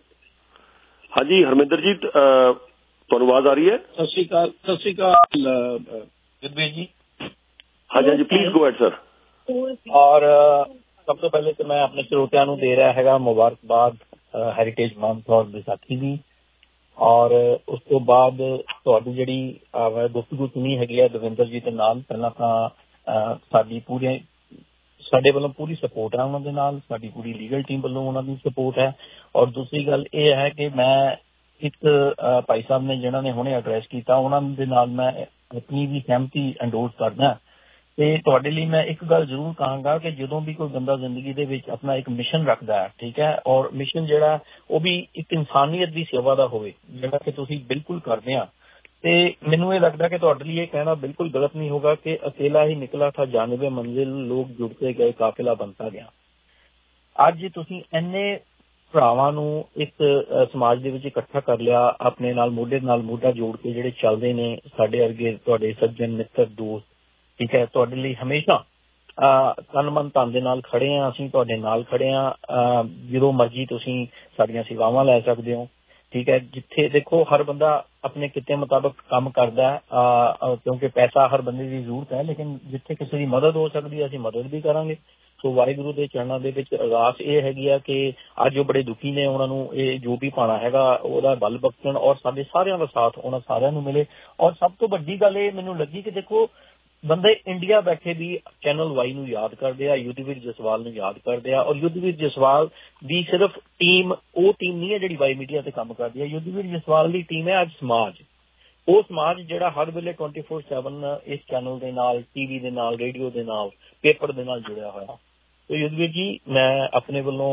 ਹਾਂਜੀ ਹਰਮਿੰਦਰ ਜੀ ਤੁਹਾਨੂੰ ਆਵਾਜ਼ ਆ ਰਹੀ ਹੈ? ਸਤਿ ਸ੍ਰੀ ਅਕਾਲ। ਸਤਿ ਸ੍ਰੀ ਅਕਾਲ ਜਗਦੀਸ਼ ਜੀ। ਹਾਂਜੀ ਹਾਂਜੀ ਪਲੀਜ਼ ਗੋ ਹੈਡ ਸਰ। ਔਰ ਸਭ ਤੋਂ ਪਹਿਲੇ ਤਾਂ ਮੈਂ ਆਪਣੇ ਸਰੋਤਿਆਂ ਨੂੰ ਦੇ ਰਿਹਾ ਹੈਗਾ ਮੁਬਾਰਕਬਾਦ ਹੈਰੀਟੇਜ ਮੰਥ ਔਰ ਵਿਸਾਖੀ ਦੀ। ਔਰ ਉਸ ਤੋਂ ਬਾਅਦ ਤੁਹਾਡੀ ਜਿਹੜੀ ਗੁਫ਼ਤਗੂ ਸੁਣੀ ਹੈਗੀ ਹੈ ਦਵਿੰਦਰ ਜੀ ਦੇ ਨਾਲ, ਪਹਿਲਾਂ ਤਾਂ ਸਾਡੀ ਪੂਰੇ ਸਾਡੇ ਵੱਲੋਂ ਪੂਰੀ ਸਪੋਰਟ ਹੈ ਉਹਨਾਂ ਦੇ ਨਾਲ, ਸਾਡੀ ਪੂਰੀ ਲੀਗਲ ਟੀਮ ਵੱਲੋਂ ਉਹਨਾਂ ਦੀ ਸਪੋਰਟ ਹੈ। ਔਰ ਦੂਸਰੀ ਗੱਲ ਇਹ ਹੈ ਕਿ ਮੈਂ ਇੱਕ ਭਾਈ ਸਾਹਿਬ ਨੇ ਜਿਹਨਾਂ ਨੇ ਹੁਣੇ ਐਡਰੈਸ ਕੀਤਾ ਉਹਨਾਂ ਦੇ ਨਾਲ ਮੈਂ ਆਪਣੀ ਵੀ ਸਹਿਮਤੀ ਐਂਡੋਰਸ ਕਰਦਾ। ਤੇ ਤੁਹਾਡੇ ਲਈ ਮੈਂ ਇੱਕ ਗੱਲ ਜ਼ਰੂਰ ਕਹਾਂਗਾ ਕਿ ਜਦੋਂ ਵੀ ਕੋਈ ਬੰਦਾ ਜ਼ਿੰਦਗੀ ਦੇ ਵਿੱਚ ਆਪਣਾ ਇੱਕ ਮਿਸ਼ਨ ਰੱਖਦਾ ਹੈ, ਠੀਕ ਹੈ, ਔਰ ਮਿਸ਼ਨ ਜਿਹੜਾ ਉਹ ਵੀ ਇੱਕ ਇਨਸਾਨੀਅਤ ਦੀ ਸੇਵਾ ਦਾ ਹੋਵੇ, ਜਿਹੜਾ ਕਿ ਤੁਸੀਂ ਬਿਲਕੁਲ ਕਰਦੇ ਆ, ਤੇ ਮੈਨੂੰ ਇਹ ਲੱਗਦਾ ਕਿ ਤੁਹਾਡੇ ਲਈ ਇਹ ਕਹਿਣਾ ਬਿਲਕੁਲ ਗਲਤ ਨਹੀਂ ਹੋਗਾ ਕਿ ਅਕੇਲਾ ਹੀ ਨਿਕਲਾ ਥਾ ਜਾਨਿਬੇ ਮੰਜ਼ਿਲ, ਲੋਕ ਜੁੜਤੇ ਗਏ, ਕਾਫਿਲਾ ਬਣਤਾ ਗਿਆ। ਅੱਜ ਤੁਸੀਂ ਇੰਨੇ ਭਰਾਵਾਂ ਨੂੰ ਇੱਕ ਸਮਾਜ ਦੇ ਵਿੱਚ ਇਕੱਠਾ ਕਰ ਲਿਆ, ਆਪਣੇ ਨਾਲ ਮੋਢੇ ਨਾਲ ਮੋਢਾ ਜੋੜ ਕੇ ਜਿਹੜੇ ਚੱਲਦੇ ਨੇ ਸਾਡੇ ਵਰਗੇ ਤੁਹਾਡੇ ਸੱਜਣ ਮਿੱਤਰ ਦੋਸਤ, ਠੀਕ ਹੈ, ਤੁਹਾਡੇ ਲਈ ਹਮੇਸ਼ਾ ਤਨ ਮਨ ਧਨ ਦੇ ਨਾਲ ਖੜੇ ਹਾਂ, ਅਸੀਂ ਤੁਹਾਡੇ ਨਾਲ ਖੜੇ ਹਾਂ। ਜਦੋਂ ਮਰਜ਼ੀ ਤੁਸੀਂ ਸਾਡੀਆਂ ਸੇਵਾਵਾਂ ਲੈ ਸਕਦੇ ਹੋ, ਠੀਕ ਹੈ। ਜਿੱਥੇ ਦੇਖੋ ਹਰ ਬੰਦਾ ਆਪਣੇ ਕਿੱਤੇ ਮੁਤਾਬਕ ਕੰਮ ਕਰਦਾ ਹੈ, ਕਿਉਂਕਿ ਪੈਸਾ ਹਰ ਬੰਦੇ ਦੀ ਜ਼ਰੂਰਤ ਹੈ, ਲੇਕਿਨ ਜਿੱਥੇ ਕਿਸੇ ਦੀ ਮਦਦ ਹੋ ਸਕਦੀ ਹੈ ਅਸੀਂ ਮਦਦ ਵੀ ਕਰਾਂਗੇ। ਸੋ ਵਾਹਿਗੁਰੂ ਦੇ ਚਰਨਾਂ ਦੇ ਵਿੱਚ ਅਰਦਾਸ ਇਹ ਹੈਗੀ ਆ ਕਿ ਅੱਜ ਉਹ ਬੜੇ ਦੁਖੀ ਨੇ, ਉਹਨਾਂ ਨੂੰ ਇਹ ਜੋ ਵੀ ਪਾਣਾ ਹੈਗਾ ਉਹਦਾ ਬਲ ਬਖਸ਼ਣ ਔਰ ਸਾਡੇ ਸਾਰਿਆਂ ਦਾ ਸਾਥ ਉਹਨਾਂ ਸਾਰਿਆਂ ਨੂੰ ਮਿਲੇ। ਔਰ ਸਭ ਤੋਂ ਵੱਡੀ ਗੱਲ ਇਹ ਮੈਨੂੰ ਲੱਗੀ ਕਿ ਦੇਖੋ ਬੰਦੇ ਇੰਡੀਆ ਬੈਠੇ ਵੀ ਚੈਨਲ ਵਾਈ ਨੂੰ ਯਾਦ ਕਰਦੇ ਆ, ਯੁੱਧਵੀਰ ਜਸਵਾਲ ਨੂੰ ਯਾਦ ਕਰਦੇ ਆ। ਔਰ ਯੁੱਧਵੀਰ ਜਸਵਾਲ ਦੀ ਸਿਰਫ ਟੀਮ ਉਹ ਟੀਮ ਨਹੀਂ ਹੈ ਜਿਹੜੀ ਵਾਈ ਮੀਡੀਆ ਤੇ ਕੰਮ ਕਰਦੀ ਹੈ, ਯੁੱਧਵੀਰ ਜਸਵਾਲ ਦੀ ਟੀਮ ਹੈ ਅੱਜ ਸਮਾਜ, ਉਹ ਸਮਾਜ ਜਿਹੜਾ ਹਰ ਵੇਲੇ ਟਵੈਂਟੀ ਫੋਰ ਸੈਵਨ ਇਸ ਚੈਨਲ ਦੇ ਨਾਲ, ਟੀਵੀ ਦੇ ਨਾਲ, ਰੇਡੀਓ ਦੇ ਨਾਲ, ਪੇਪਰ ਦੇ ਨਾਲ ਜੁੜਿਆ ਹੋਇਆ। ਤੇ ਯੁੱਧਵੀਰ ਜੀ ਮੈਂ ਆਪਣੇ ਵੱਲੋਂ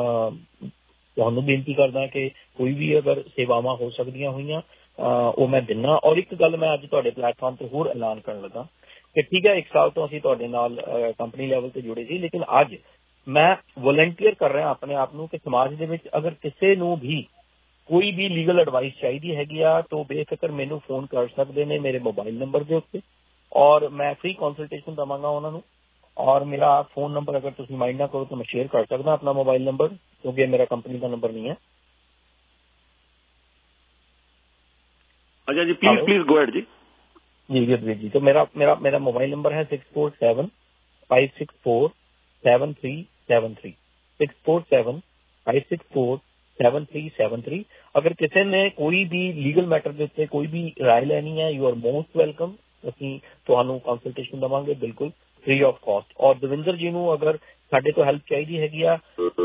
ਤੁਹਾਨੂੰ ਬੇਨਤੀ ਕਰਦਾ ਕਿ ਕੋਈ ਵੀ ਅਗਰ ਸੇਵਾਵਾਂ ਹੋ ਸਕਦੀਆਂ ਹੋਈਆਂ ਉਹ ਮੈਂ ਦਿੰਦਾ। ਔਰ ਇੱਕ ਗੱਲ ਮੈਂ ਅੱਜ ਤੁਹਾਡੇ ਪਲੇਟਫਾਰਮ ਤੇ ਹੋਰ ਐਲਾਨ ਕਰਨ ਲੱਗਾ ਕਿ ਠੀਕ ਹੈ, ਇੱਕ ਸਾਲ ਤੋਂ ਅਸੀਂ ਤੁਹਾਡੇ ਨਾਲ ਕੰਪਨੀ ਲੈਵਲ ਤੇ ਜੁੜੇ ਸੀ, ਲੇਕਿਨ ਅੱਜ ਮੈਂ ਵਲੰਟੀਅਰ ਕਰ ਰਿਹਾ ਆਪਣੇ ਆਪ ਨੂੰ ਕਿ ਸਮਾਜ ਦੇ ਵਿੱਚ ਅਗਰ ਕਿਸੇ ਨੂੰ ਵੀ ਕੋਈ ਵੀ ਲੀਗਲ ਐਡਵਾਈਸ ਚਾਹੀਦੀ ਹੈਗੀ ਆ ਤਾਂ ਬੇਫਿਕਰ ਮੈਨੂੰ ਫੋਨ ਕਰ ਸਕਦੇ ਨੇ ਮੇਰੇ ਮੋਬਾਈਲ ਨੰਬਰ ਦੇ ਉੱਤੇ, ਔਰ ਮੈਂ ਫ੍ਰੀ ਕੰਸਲਟੇਸ਼ਨ ਦੇਵਾਂਗਾ ਉਹਨਾਂ ਨੂੰ। ਔਰ ਮੇਰਾ ਫੋਨ ਨੰਬਰ ਅਗਰ ਤੁਸੀਂ ਮਾਈਂਡ ਨਾ ਕਰੋ ਤਾਂ ਮੈਂ ਸ਼ੇਅਰ ਕਰ ਸਕਦਾ ਆਪਣਾ ਮੋਬਾਈਲ ਨੰਬਰ, ਕਿਉਂਕਿ ਇਹ ਮੇਰਾ ਕੰਪਨੀ ਦਾ ਨੰਬਰ ਨਹੀਂ ਹੈ। अच्छा जी प्लीज प्लीज गो अहेड जी। जी जी जी तो मेरा मेरा मेरा मोबाइल नंबर है six four seven five six four seven three seven three six four seven five six four seven three seven three. अगर किसी ने कोई भी लीगल मैटर के उत्ते कोई भी राय लैनी है, यू आर मोस्ट वेलकम। ਅਸੀਂ ਤੁਹਾਨੂੰ ਕੰਸਲਟੇਸ਼ਨ ਦੇਵਾਂਗੇ ਬਿਲਕੁਲ ਫ੍ਰੀ ਆਫ ਕਾਸਟ। ਔਰ ਦਵਿੰਦਰ ਜੀ ਨੂੰ ਅਗਰ ਸਾਡੇ ਤੋਂ ਹੈਲਪ ਚਾਹੀਦੀ ਹੈਗੀ ਆ,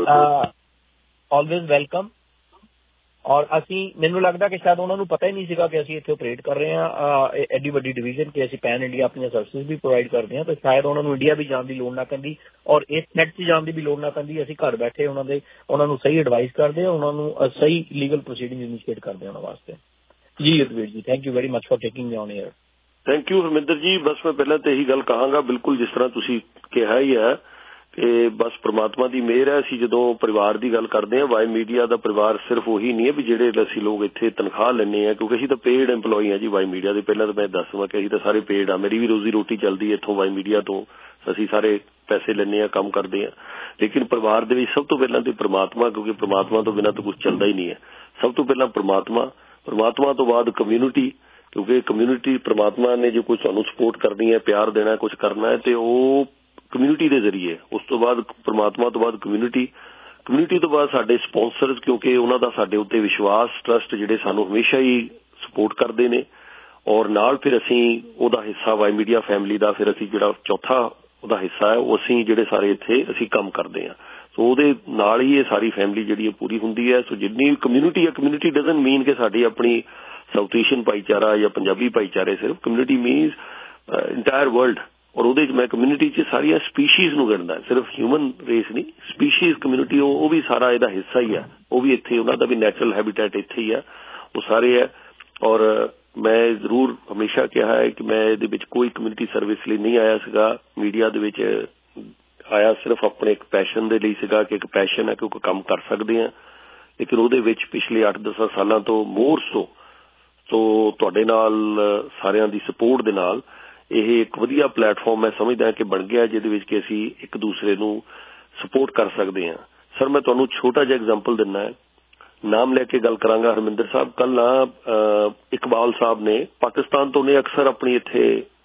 ਆਲਵੇਜ਼ ਵੈਲਕਮ। ਔਰ ਅਸੀਂ ਮੈਨੂੰ ਲੱਗਦਾ ਕਿ ਸ਼ਾਇਦ ਉਹਨਾਂ ਨੂੰ ਪਤਾ ਹੀ ਨਹੀਂ ਸੀਗਾ ਕਿ ਅਸੀਂ ਇੱਥੇ ਆਪਰੇਟ ਕਰ ਰਹੇ ਹਾਂ ਐਡੀ ਵੱਡੀ ਡਿਵੀਜ਼ਨ, ਕਿ ਅਸੀਂ ਪੈਨ ਇੰਡੀਆ ਆਪਣੀਆਂ ਸਰਵਿਸਿਜ਼ ਵੀ ਪ੍ਰੋਵਾਈਡ ਕਰਦੇ ਹਾਂ। ਤਾਂ ਸ਼ਾਇਦ ਉਹਨਾਂ ਨੂੰ ਇੰਡੀਆ ਵੀ ਜਾਣ ਦੀ ਲੋੜ ਨਾ ਪੈਂਦੀ ਔਰ ਇਸ ਨੈਟ 'ਚ ਜਾਣ ਦੀ ਵੀ ਲੋੜ ਨਾ ਪੈਂਦੀ। ਅਸੀਂ ਘਰ ਬੈਠੇ ਉਹਨਾਂ ਦੇ ਉਹਨਾਂ ਨੂੰ ਸਹੀ ਐਡਵਾਈਸ ਕਰਦੇ ਹਾਂ, ਉਹਨਾਂ ਨੂੰ ਸਹੀ ਲੀਗਲ ਪ੍ਰੋਸੀਡਿੰਗ ਇਨੀਸ਼ੀਏਟ ਕਰਦੇ ਹਾਂ ਉਹਨਾਂ ਵਾਸਤੇ। ਜੀ Yudhvir ji, thank you very much for taking me on air. Thank you Harminder ji. ਬਸ ਮੈਂ ਪਹਿਲਾਂ ਤਾਂ ਇਹੀ ਗੱਲ ਕਹਾਂਗਾ, ਬਿਲਕੁਲ ਜਿਸ ਤਰ੍ਹਾਂ ਤੁਸੀਂ ਕਿਹਾ ਹੀ ਹੈ ਕਿ ਬਸ ਪ੍ਰਮਾਤਮਾ ਦੀ ਮਿਹਰ ਹੈ। ਅਸੀਂ ਜਦੋਂ ਪਰਿਵਾਰ ਦੀ ਗੱਲ ਕਰਦੇ ਹਾਂ, ਵਾਈ ਮੀਡੀਆ ਦਾ ਪਰਿਵਾਰ ਸਿਰਫ ਉਹੀ ਨਹੀਂ ਹੈ ਵੀ ਜਿਹੜੇ ਅਸੀਂ ਲੋਕ ਇੱਥੇ ਤਨਖਾਹ ਲੈਂਦੇ ਹਾਂ, ਕਿਉਂਕਿ ਅਸੀਂ ਤਾਂ ਪੇਡ ਐਂਪਲੋਈ ਹਾਂ ਜੀ ਵਾਈ ਮੀਡੀਆ ਦੇ। ਪਹਿਲਾਂ ਤਾਂ ਮੈਂ ਦੱਸਵਾਂ ਕਿ ਅਸੀਂ ਤਾਂ ਸਾਰੇ ਪੇਡ ਆ, ਮੇਰੀ ਵੀ ਰੋਜ਼ੀ ਰੋਟੀ ਚੱਲਦੀ ਹੈ ਇੱਥੋਂ ਵਾਈ ਮੀਡੀਆ ਤੋਂ, ਅਸੀਂ ਸਾਰੇ ਪੈਸੇ ਲੈਂਦੇ ਹਾਂ, ਕੰਮ ਕਰਦੇ ਹਾਂ। ਲੇਕਿਨ ਪਰਿਵਾਰ ਦੇ ਵਿੱਚ ਸਭ ਤੋਂ ਪਹਿਲਾਂ ਤੇ ਪ੍ਰਮਾਤਮਾ, ਕਿਉਂਕਿ ਪ੍ਰਮਾਤਮਾ ਤੋਂ ਬਿਨਾਂ ਤਾਂ ਕੁਝ ਚੱਲਦਾ ਹੀ ਨਹੀਂ ਹੈ। ਸਭ ਤੋਂ ਪਹਿਲਾਂ ਪ੍ਰਮਾਤਮਾ, ਪ੍ਰਮਾਤਮਾ ਤੋਂ ਬਾਅਦ ਕਮਿਊਨਿਟੀ, ਕਿਉਂਕਿ ਕਮਿਊਨਿਟੀ ਪ੍ਰਮਾਤਮਾ ਨੇ ਜੋ ਕੁਝ ਤੁਹਾਨੂੰ ਸਪੋਰਟ ਕਰਨੀ ਹੈ, ਪਿਆਰ ਦੇਣਾ, ਕੁਝ ਕਰਨਾ ਹੈ, ਤੇ ਉਹ ਕਮਿਊਨਿਟੀ ਦੇ ਜ਼ਰੀਏ। ਉਸ ਤੋਂ ਬਾਅਦ ਪ੍ਰਮਾਤਮਾ ਤੋਂ ਬਾਅਦ ਕਮਿਊਨਿਟੀ, ਕਮਿਊਨਿਟੀ ਤੋਂ ਬਾਅਦ ਸਾਡੇ ਸਪਾਂਸਰਸ, ਕਿਉਂਕਿ ਉਹਨਾਂ ਦਾ ਸਾਡੇ ਉੱਤੇ ਵਿਸ਼ਵਾਸ, ਟਰਸਟ, ਜਿਹੜੇ ਸਾਨੂੰ ਹਮੇਸ਼ਾ ਹੀ ਸਪੋਰਟ ਕਰਦੇ ਨੇ। ਔਰ ਨਾਲ ਫਿਰ ਅਸੀਂ ਉਹਦਾ ਹਿੱਸਾ ਵਾਈ ਮੀਡੀਆ ਫੈਮਿਲੀ ਦਾ, ਫਿਰ ਅਸੀਂ ਜਿਹੜਾ ਚੌਥਾ ਉਹਦਾ ਹਿੱਸਾ ਹੈ ਉਹ ਅਸੀਂ ਜਿਹੜੇ ਸਾਰੇ ਇੱਥੇ ਅਸੀਂ ਕੰਮ ਕਰਦੇ ਹਾਂ। ਸੋ ਉਹਦੇ ਨਾਲ ਹੀ ਇਹ ਸਾਰੀ ਫੈਮਿਲੀ ਜਿਹੜੀ ਹੈ ਪੂਰੀ ਹੁੰਦੀ ਹੈ। ਸੋ ਜਿੰਨੀ ਕਮਿਊਨਿਟੀ ਹੈ, ਕਮਿਊਨਿਟੀ ਡਜ਼ਨਟ ਮੀਨ ਕਿ ਸਾਡੀ ਆਪਣੀ ਸਾਊਥ ਏਸ਼ੀਅਨ ਭਾਈਚਾਰਾ ਜਾਂ ਪੰਜਾਬੀ ਭਾਈਚਾਰੇ, ਸਿਰਫ ਕਮਿਊਨਿਟੀ ਮੀਨਸ ਇੰਟਾਇਰ ਵਰਲਡ। ਔਰ ਉਹਦੇ 'ਚ ਮੈਂ ਕਮਿਊਨਿਟੀ 'ਚ ਸਾਰੀਆਂ ਸਪੀਸ਼ੀਜ਼ ਨੂੰ ਗਿਣਦਾ, ਸਿਰਫ ਹਿਊਮਨ ਰੇਸ ਨਹੀਂ, ਸਪੀਸ਼ੀਜ਼ ਕਮਿਊਨਿਟੀ ਉਹ ਉਹ ਵੀ ਸਾਰਾ ਇਹਦਾ ਹਿੱਸਾ ਹੀ ਹੈ। ਉਹ ਵੀ ਇੱਥੇ, ਉਹਨਾਂ ਦਾ ਵੀ ਨੈਚੁਰਲ ਹੈਬਿਟੈਟ ਇੱਥੇ ਹੀ ਹੈ, ਉਹ ਸਾਰੇ ਹੈ। ਔਰ ਮੈਂ ਜ਼ਰੂਰ ਹਮੇਸ਼ਾ ਕਿਹਾ ਹੈ ਕਿ ਮੈਂ ਇਹਦੇ ਵਿੱਚ ਕੋਈ ਕਮਿਊਨਿਟੀ ਸਰਵਿਸ ਲਈ ਨਹੀਂ ਆਇਆ ਸੀਗਾ। ਮੀਡੀਆ ਦੇ ਵਿੱਚ ਆਇਆ ਸਿਰਫ ਆਪਣੇ ਇੱਕ ਪੈਸ਼ਨ ਦੇ ਲਈ ਸੀਗਾ ਕਿ ਇੱਕ ਪੈਸ਼ਨ ਹੈ ਕਿ ਉਹ ਕੰਮ ਕਰ ਸਕਦੇ ਹਾਂ। ਲੇਕਿਨ ਉਹਦੇ ਵਿੱਚ ਪਿਛਲੇ ਅੱਠ ਦਸ ਸਾਲਾਂ ਤੋਂ ਮੋਰ ਸੋ ਸੋ ਤੁਹਾਡੇ ਨਾਲ ਸਾਰਿਆਂ ਦੀ ਸਪੋਰਟ ਦੇ ਨਾਲ ਇਹ ਇੱਕ ਵਧੀਆ ਪਲੇਟਫਾਰਮ ਮੈਂ ਸਮਝਦਾ ਕਿ ਬਣ ਗਿਆ, ਜਿਹਦੇ ਵਿੱਚ ਕਿ ਅਸੀਂ ਇੱਕ ਦੂਸਰੇ ਨੂੰ ਸਪੋਰਟ ਕਰ ਸਕਦੇ ਹਾਂ। ਸਰ ਮੈਂ ਤੁਹਾਨੂੰ ਛੋਟਾ ਜਿਹਾ ਐਗਜ਼ਾਮਪਲ ਦਿੰਦਾ ਹੈ, ਨਾਮ ਲੈ ਕੇ ਗੱਲ ਕਰਾਂਗਾ। ਹਰਮਿੰਦਰ ਸਾਹਿਬ ਕੱਲ ਨਾ ਇਕਬਾਲ ਸਾਹਿਬ ਨੇ ਪਾਕਿਸਤਾਨ ਤੋਂ ਨੇ ਅਕਸਰ ਆਪਣੀ ਇੱਥੇ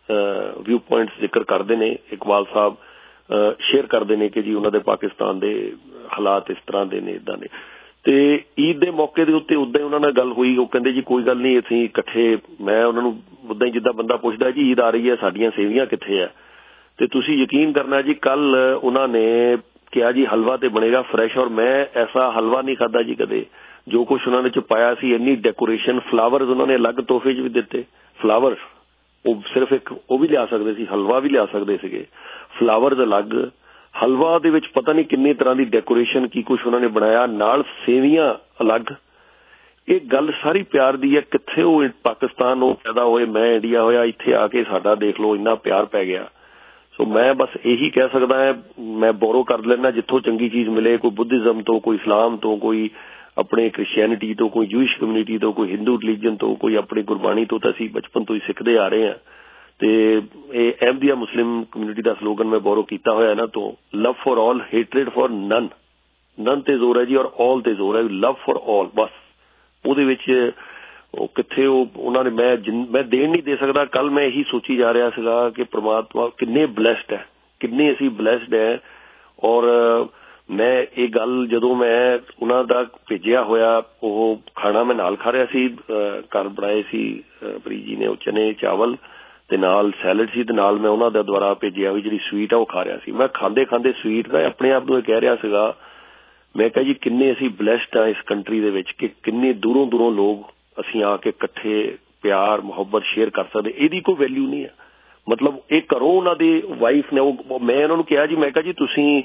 ਵਿਊ ਪੁਆਇੰਟਸ ਜ਼ਿਕਰ ਕਰਦੇ ਨੇ। ਇਕਬਾਲ ਸਾਹਿਬ ਸ਼ੇਅਰ ਕਰਦੇ ਨੇ ਕਿ ਜੀ ਉਹਨਾਂ ਦੇ ਪਾਕਿਸਤਾਨ ਦੇ ਹਾਲਾਤ ਇਸ ਤਰ੍ਹਾਂ ਦੇ ਨੇ, ਇੱਦਾਂ ਦੇ। ਤੇ ਈਦ ਦੇ ਮੌਕੇ ਦੇ ਉੱਤੇ ਉੱਦਾਂ ਹੀ ਉਹਨਾਂ ਨਾਲ ਗੱਲ ਹੋਈ। ਉਹ ਕਹਿੰਦੇ ਜੀ ਕੋਈ ਗੱਲ ਨਹੀਂ, ਅਸੀਂ ਇਕੱਠੇ, ਮੈਂ ਉਹਨਾਂ ਨੂੰ ਉੱਦਾਂ ਹੀ ਜਿੱਦਾਂ ਬੰਦਾ ਪੁੱਛਦਾ ਜੀ ਈਦ ਆ ਰਹੀ ਹੈ, ਸਾਡੀਆਂ ਸੇਵੀਆਂ ਕਿੱਥੇ ਹੈ? ਤੇ ਤੁਸੀਂ ਯਕੀਨ ਕਰਨਾ ਜੀ ਕੱਲ ਉਹਨਾਂ ਨੇ ਕਿਹਾ ਜੀ ਹਲਵਾ ਤੇ ਬਣੇਗਾ ਫਰੈਸ਼, ਔਰ ਮੈਂ ਐਸਾ ਹਲਵਾ ਨਹੀਂ ਖਾਦਾ ਜੀ ਕਦੇ। ਜੋ ਕੁਛ ਉਹਨਾਂ ਨੇ ਚ ਪਾਇਆ ਸੀ, ਇੰਨੀ ਡੈਕੋਰੇਸ਼ਨ, ਫਲਾਵਰਸ ਉਹਨਾਂ ਨੇ ਅਲੱਗ ਤੋਹਫੇ ਚ ਵੀ ਦਿੱਤੇ। ਫਲਾਵਰ ਉਹ ਸਿਰਫ ਇੱਕ ਉਹ ਵੀ ਲਿਆ ਸਕਦੇ ਸੀ, ਹਲਵਾ ਵੀ ਲਿਆ ਸਕਦੇ ਸੀਗੇ, ਫਲਾਵਰਸ ਅਲੱਗ, ਹਲਵਾ ਦੇ ਵਿੱਚ ਪਤਾ ਨਹੀਂ ਕਿੰਨੀ ਤਰ੍ਹਾਂ ਦੀ ਡੈਕੋਰੇਸ਼ਨ, ਕੀ ਕੁਛ ਉਹਨਾਂ ਨੇ ਬਣਾਇਆ, ਨਾਲ ਸੇਵੀਆਂ ਅਲੱਗ। ਇਹ ਗੱਲ ਸਾਰੀ ਪਿਆਰ ਦੀ ਹੈ। ਕਿੱਥੇ ਉਹ ਪਾਕਿਸਤਾਨ ਉਹ ਪੈਦਾ ਹੋਏ, ਮੈਂ ਇੰਡੀਆ ਹੋਇਆ, ਇੱਥੇ ਆ ਕੇ ਸਾਡਾ ਦੇਖ ਲਓ ਇੰਨਾ ਪਿਆਰ ਪੈ ਗਿਆ। ਸੋ ਮੈਂ ਬਸ ਇਹੀ ਕਹਿ ਸਕਦਾ ਹਾਂ, ਮੈਂ ਬੋਰੋ ਕਰ ਲੈਣਾ ਜਿੱਥੋਂ ਚੰਗੀ ਚੀਜ਼ ਮਿਲੇ, ਕੋਈ ਬੁੱਧਿਜ਼ਮ ਤੋਂ, ਕੋਈ ਇਸਲਾਮ ਤੋਂ, ਕੋਈ ਆਪਣੇ ਕ੍ਰਿਸਚੀਅਨਿਟੀ ਤੋਂ, ਕੋਈ ਜੂਇਸ਼ ਕਮਿਊਨਿਟੀ ਤੋਂ, ਕੋਈ ਹਿੰਦੂ ਰਿਲੀਜਨ ਤੋਂ, ਕੋਈ ਆਪਣੀ ਗੁਰਬਾਣੀ ਤੋਂ। ਤਾਂ ਅਸੀਂ ਬਚਪਨ ਤੋਂ ਹੀ ਸਿੱਖਦੇ ਆ ਰਹੇ ਹਾਂ। ਤੇ ਇਹ ਅਹਿਮਦੀਆ ਮੁਸਲਿਮ ਕਮਿਊਨਿਟੀ ਦਾ ਸਲੋਗਨ ਮੈਂ ਬੋਰੋ ਕੀਤਾ ਹੋਇਆ ਇਹਨਾਂ ਤੋਂ, ਲਵ ਫॉर ਆਲ, ਹੇਟਰੇਡ ਫॉर ਨਨ। ਨਨ ਤੇ ਜ਼ੋਰ ਹੈ ਜੀ ਔਰ ਆਲ ਤੇ ਜ਼ੋਰ ਹੈ, ਲਵ ਫॉर ਆਲ। ਬਸ ਉਹਦੇ ਵਿੱਚ ਉਹ ਕਿੱਥੇ ਉਹ ਉਹਨਾਂ ਨੇ ਮੈਂ ਮੈਂ ਦੇਣ ਨਹੀਂ ਦੇ ਸਕਦਾ। ਕੱਲ ਮੈਂ ਇਹੀ ਸੋਚੀ ਜਾ ਰਿਹਾ ਸੀਗਾ ਕਿ ਪ੍ਰਮਾਤਮਾ ਕਿੰਨੇ ਬਲੈਸਡ ਹੈ, ਕਿੰਨੇ ਅਸੀਂ ਬਲੈਸਡ ਹੈ। ਔਰ ਮੈਂ ਇਹ ਗੱਲ ਜਦੋਂ ਮੈਂ ਉਹਨਾਂ ਦਾ ਭੇਜਿਆ ਹੋਇਆ ਉਹ ਖਾਣਾ ਮੈਂ ਨਾਲ ਖਾ ਰਿਹਾ ਸੀ, ਘਰ ਬਣਾਏ ਸੀ ਪ੍ਰੀਤ ਜੀ ਨੇ, ਉਹ ਚਨੇ ਚਾਵਲ ਤੇ ਨਾਲ ਸੈਲਡ ਸੀ, ਤੇ ਨਾਲ ਮੈਂ ਉਹਨਾਂ ਦਾ ਦੁਆਰਾ ਭੇਜਿਆ ਹੋਈ ਜਿਹੜੀ ਸਵੀਟ ਆ ਉਹ ਖਾ ਰਿਹਾ ਸੀ। ਮੈਂ ਖਾਂਦੇ ਖਾਂਦੇ ਸਵੀਟ ਦਾ ਆਪਣੇ ਆਪ ਨੂੰ ਇਹ ਕਹਿ ਰਿਹਾ ਸੀਗਾ, ਮੈਂ ਕਿਹਾ ਜੀ ਕਿੰਨੇ ਅਸੀਂ ਬਲੈਸਡ ਆ ਇਸ ਕੰਟਰੀ ਦੇ ਵਿੱਚ ਕਿ ਕਿੰਨੇ ਦੂਰੋਂ ਦੂਰੋਂ ਲੋਕ ਅਸੀਂ ਆ ਕੇ ਇਕੱਠੇ ਪਿਆਰ ਮੁਹੱਬਤ ਸ਼ੇਅਰ ਕਰ ਸਕਦੇ। ਇਹਦੀ ਕੋਈ ਵੈਲਿਊ ਨਹੀਂ ਹੈ। ਮਤਲਬ ਇਹ ਘਰੋਂ ਉਹਨਾਂ ਦੀ ਵਾਈਫ ਨੇ, ਉਹ ਮੈਂ ਉਹਨਾਂ ਨੂੰ ਕਿਹਾ ਜੀ, ਮੈਂ ਕਿਹਾ ਜੀ ਤੁਸੀਂ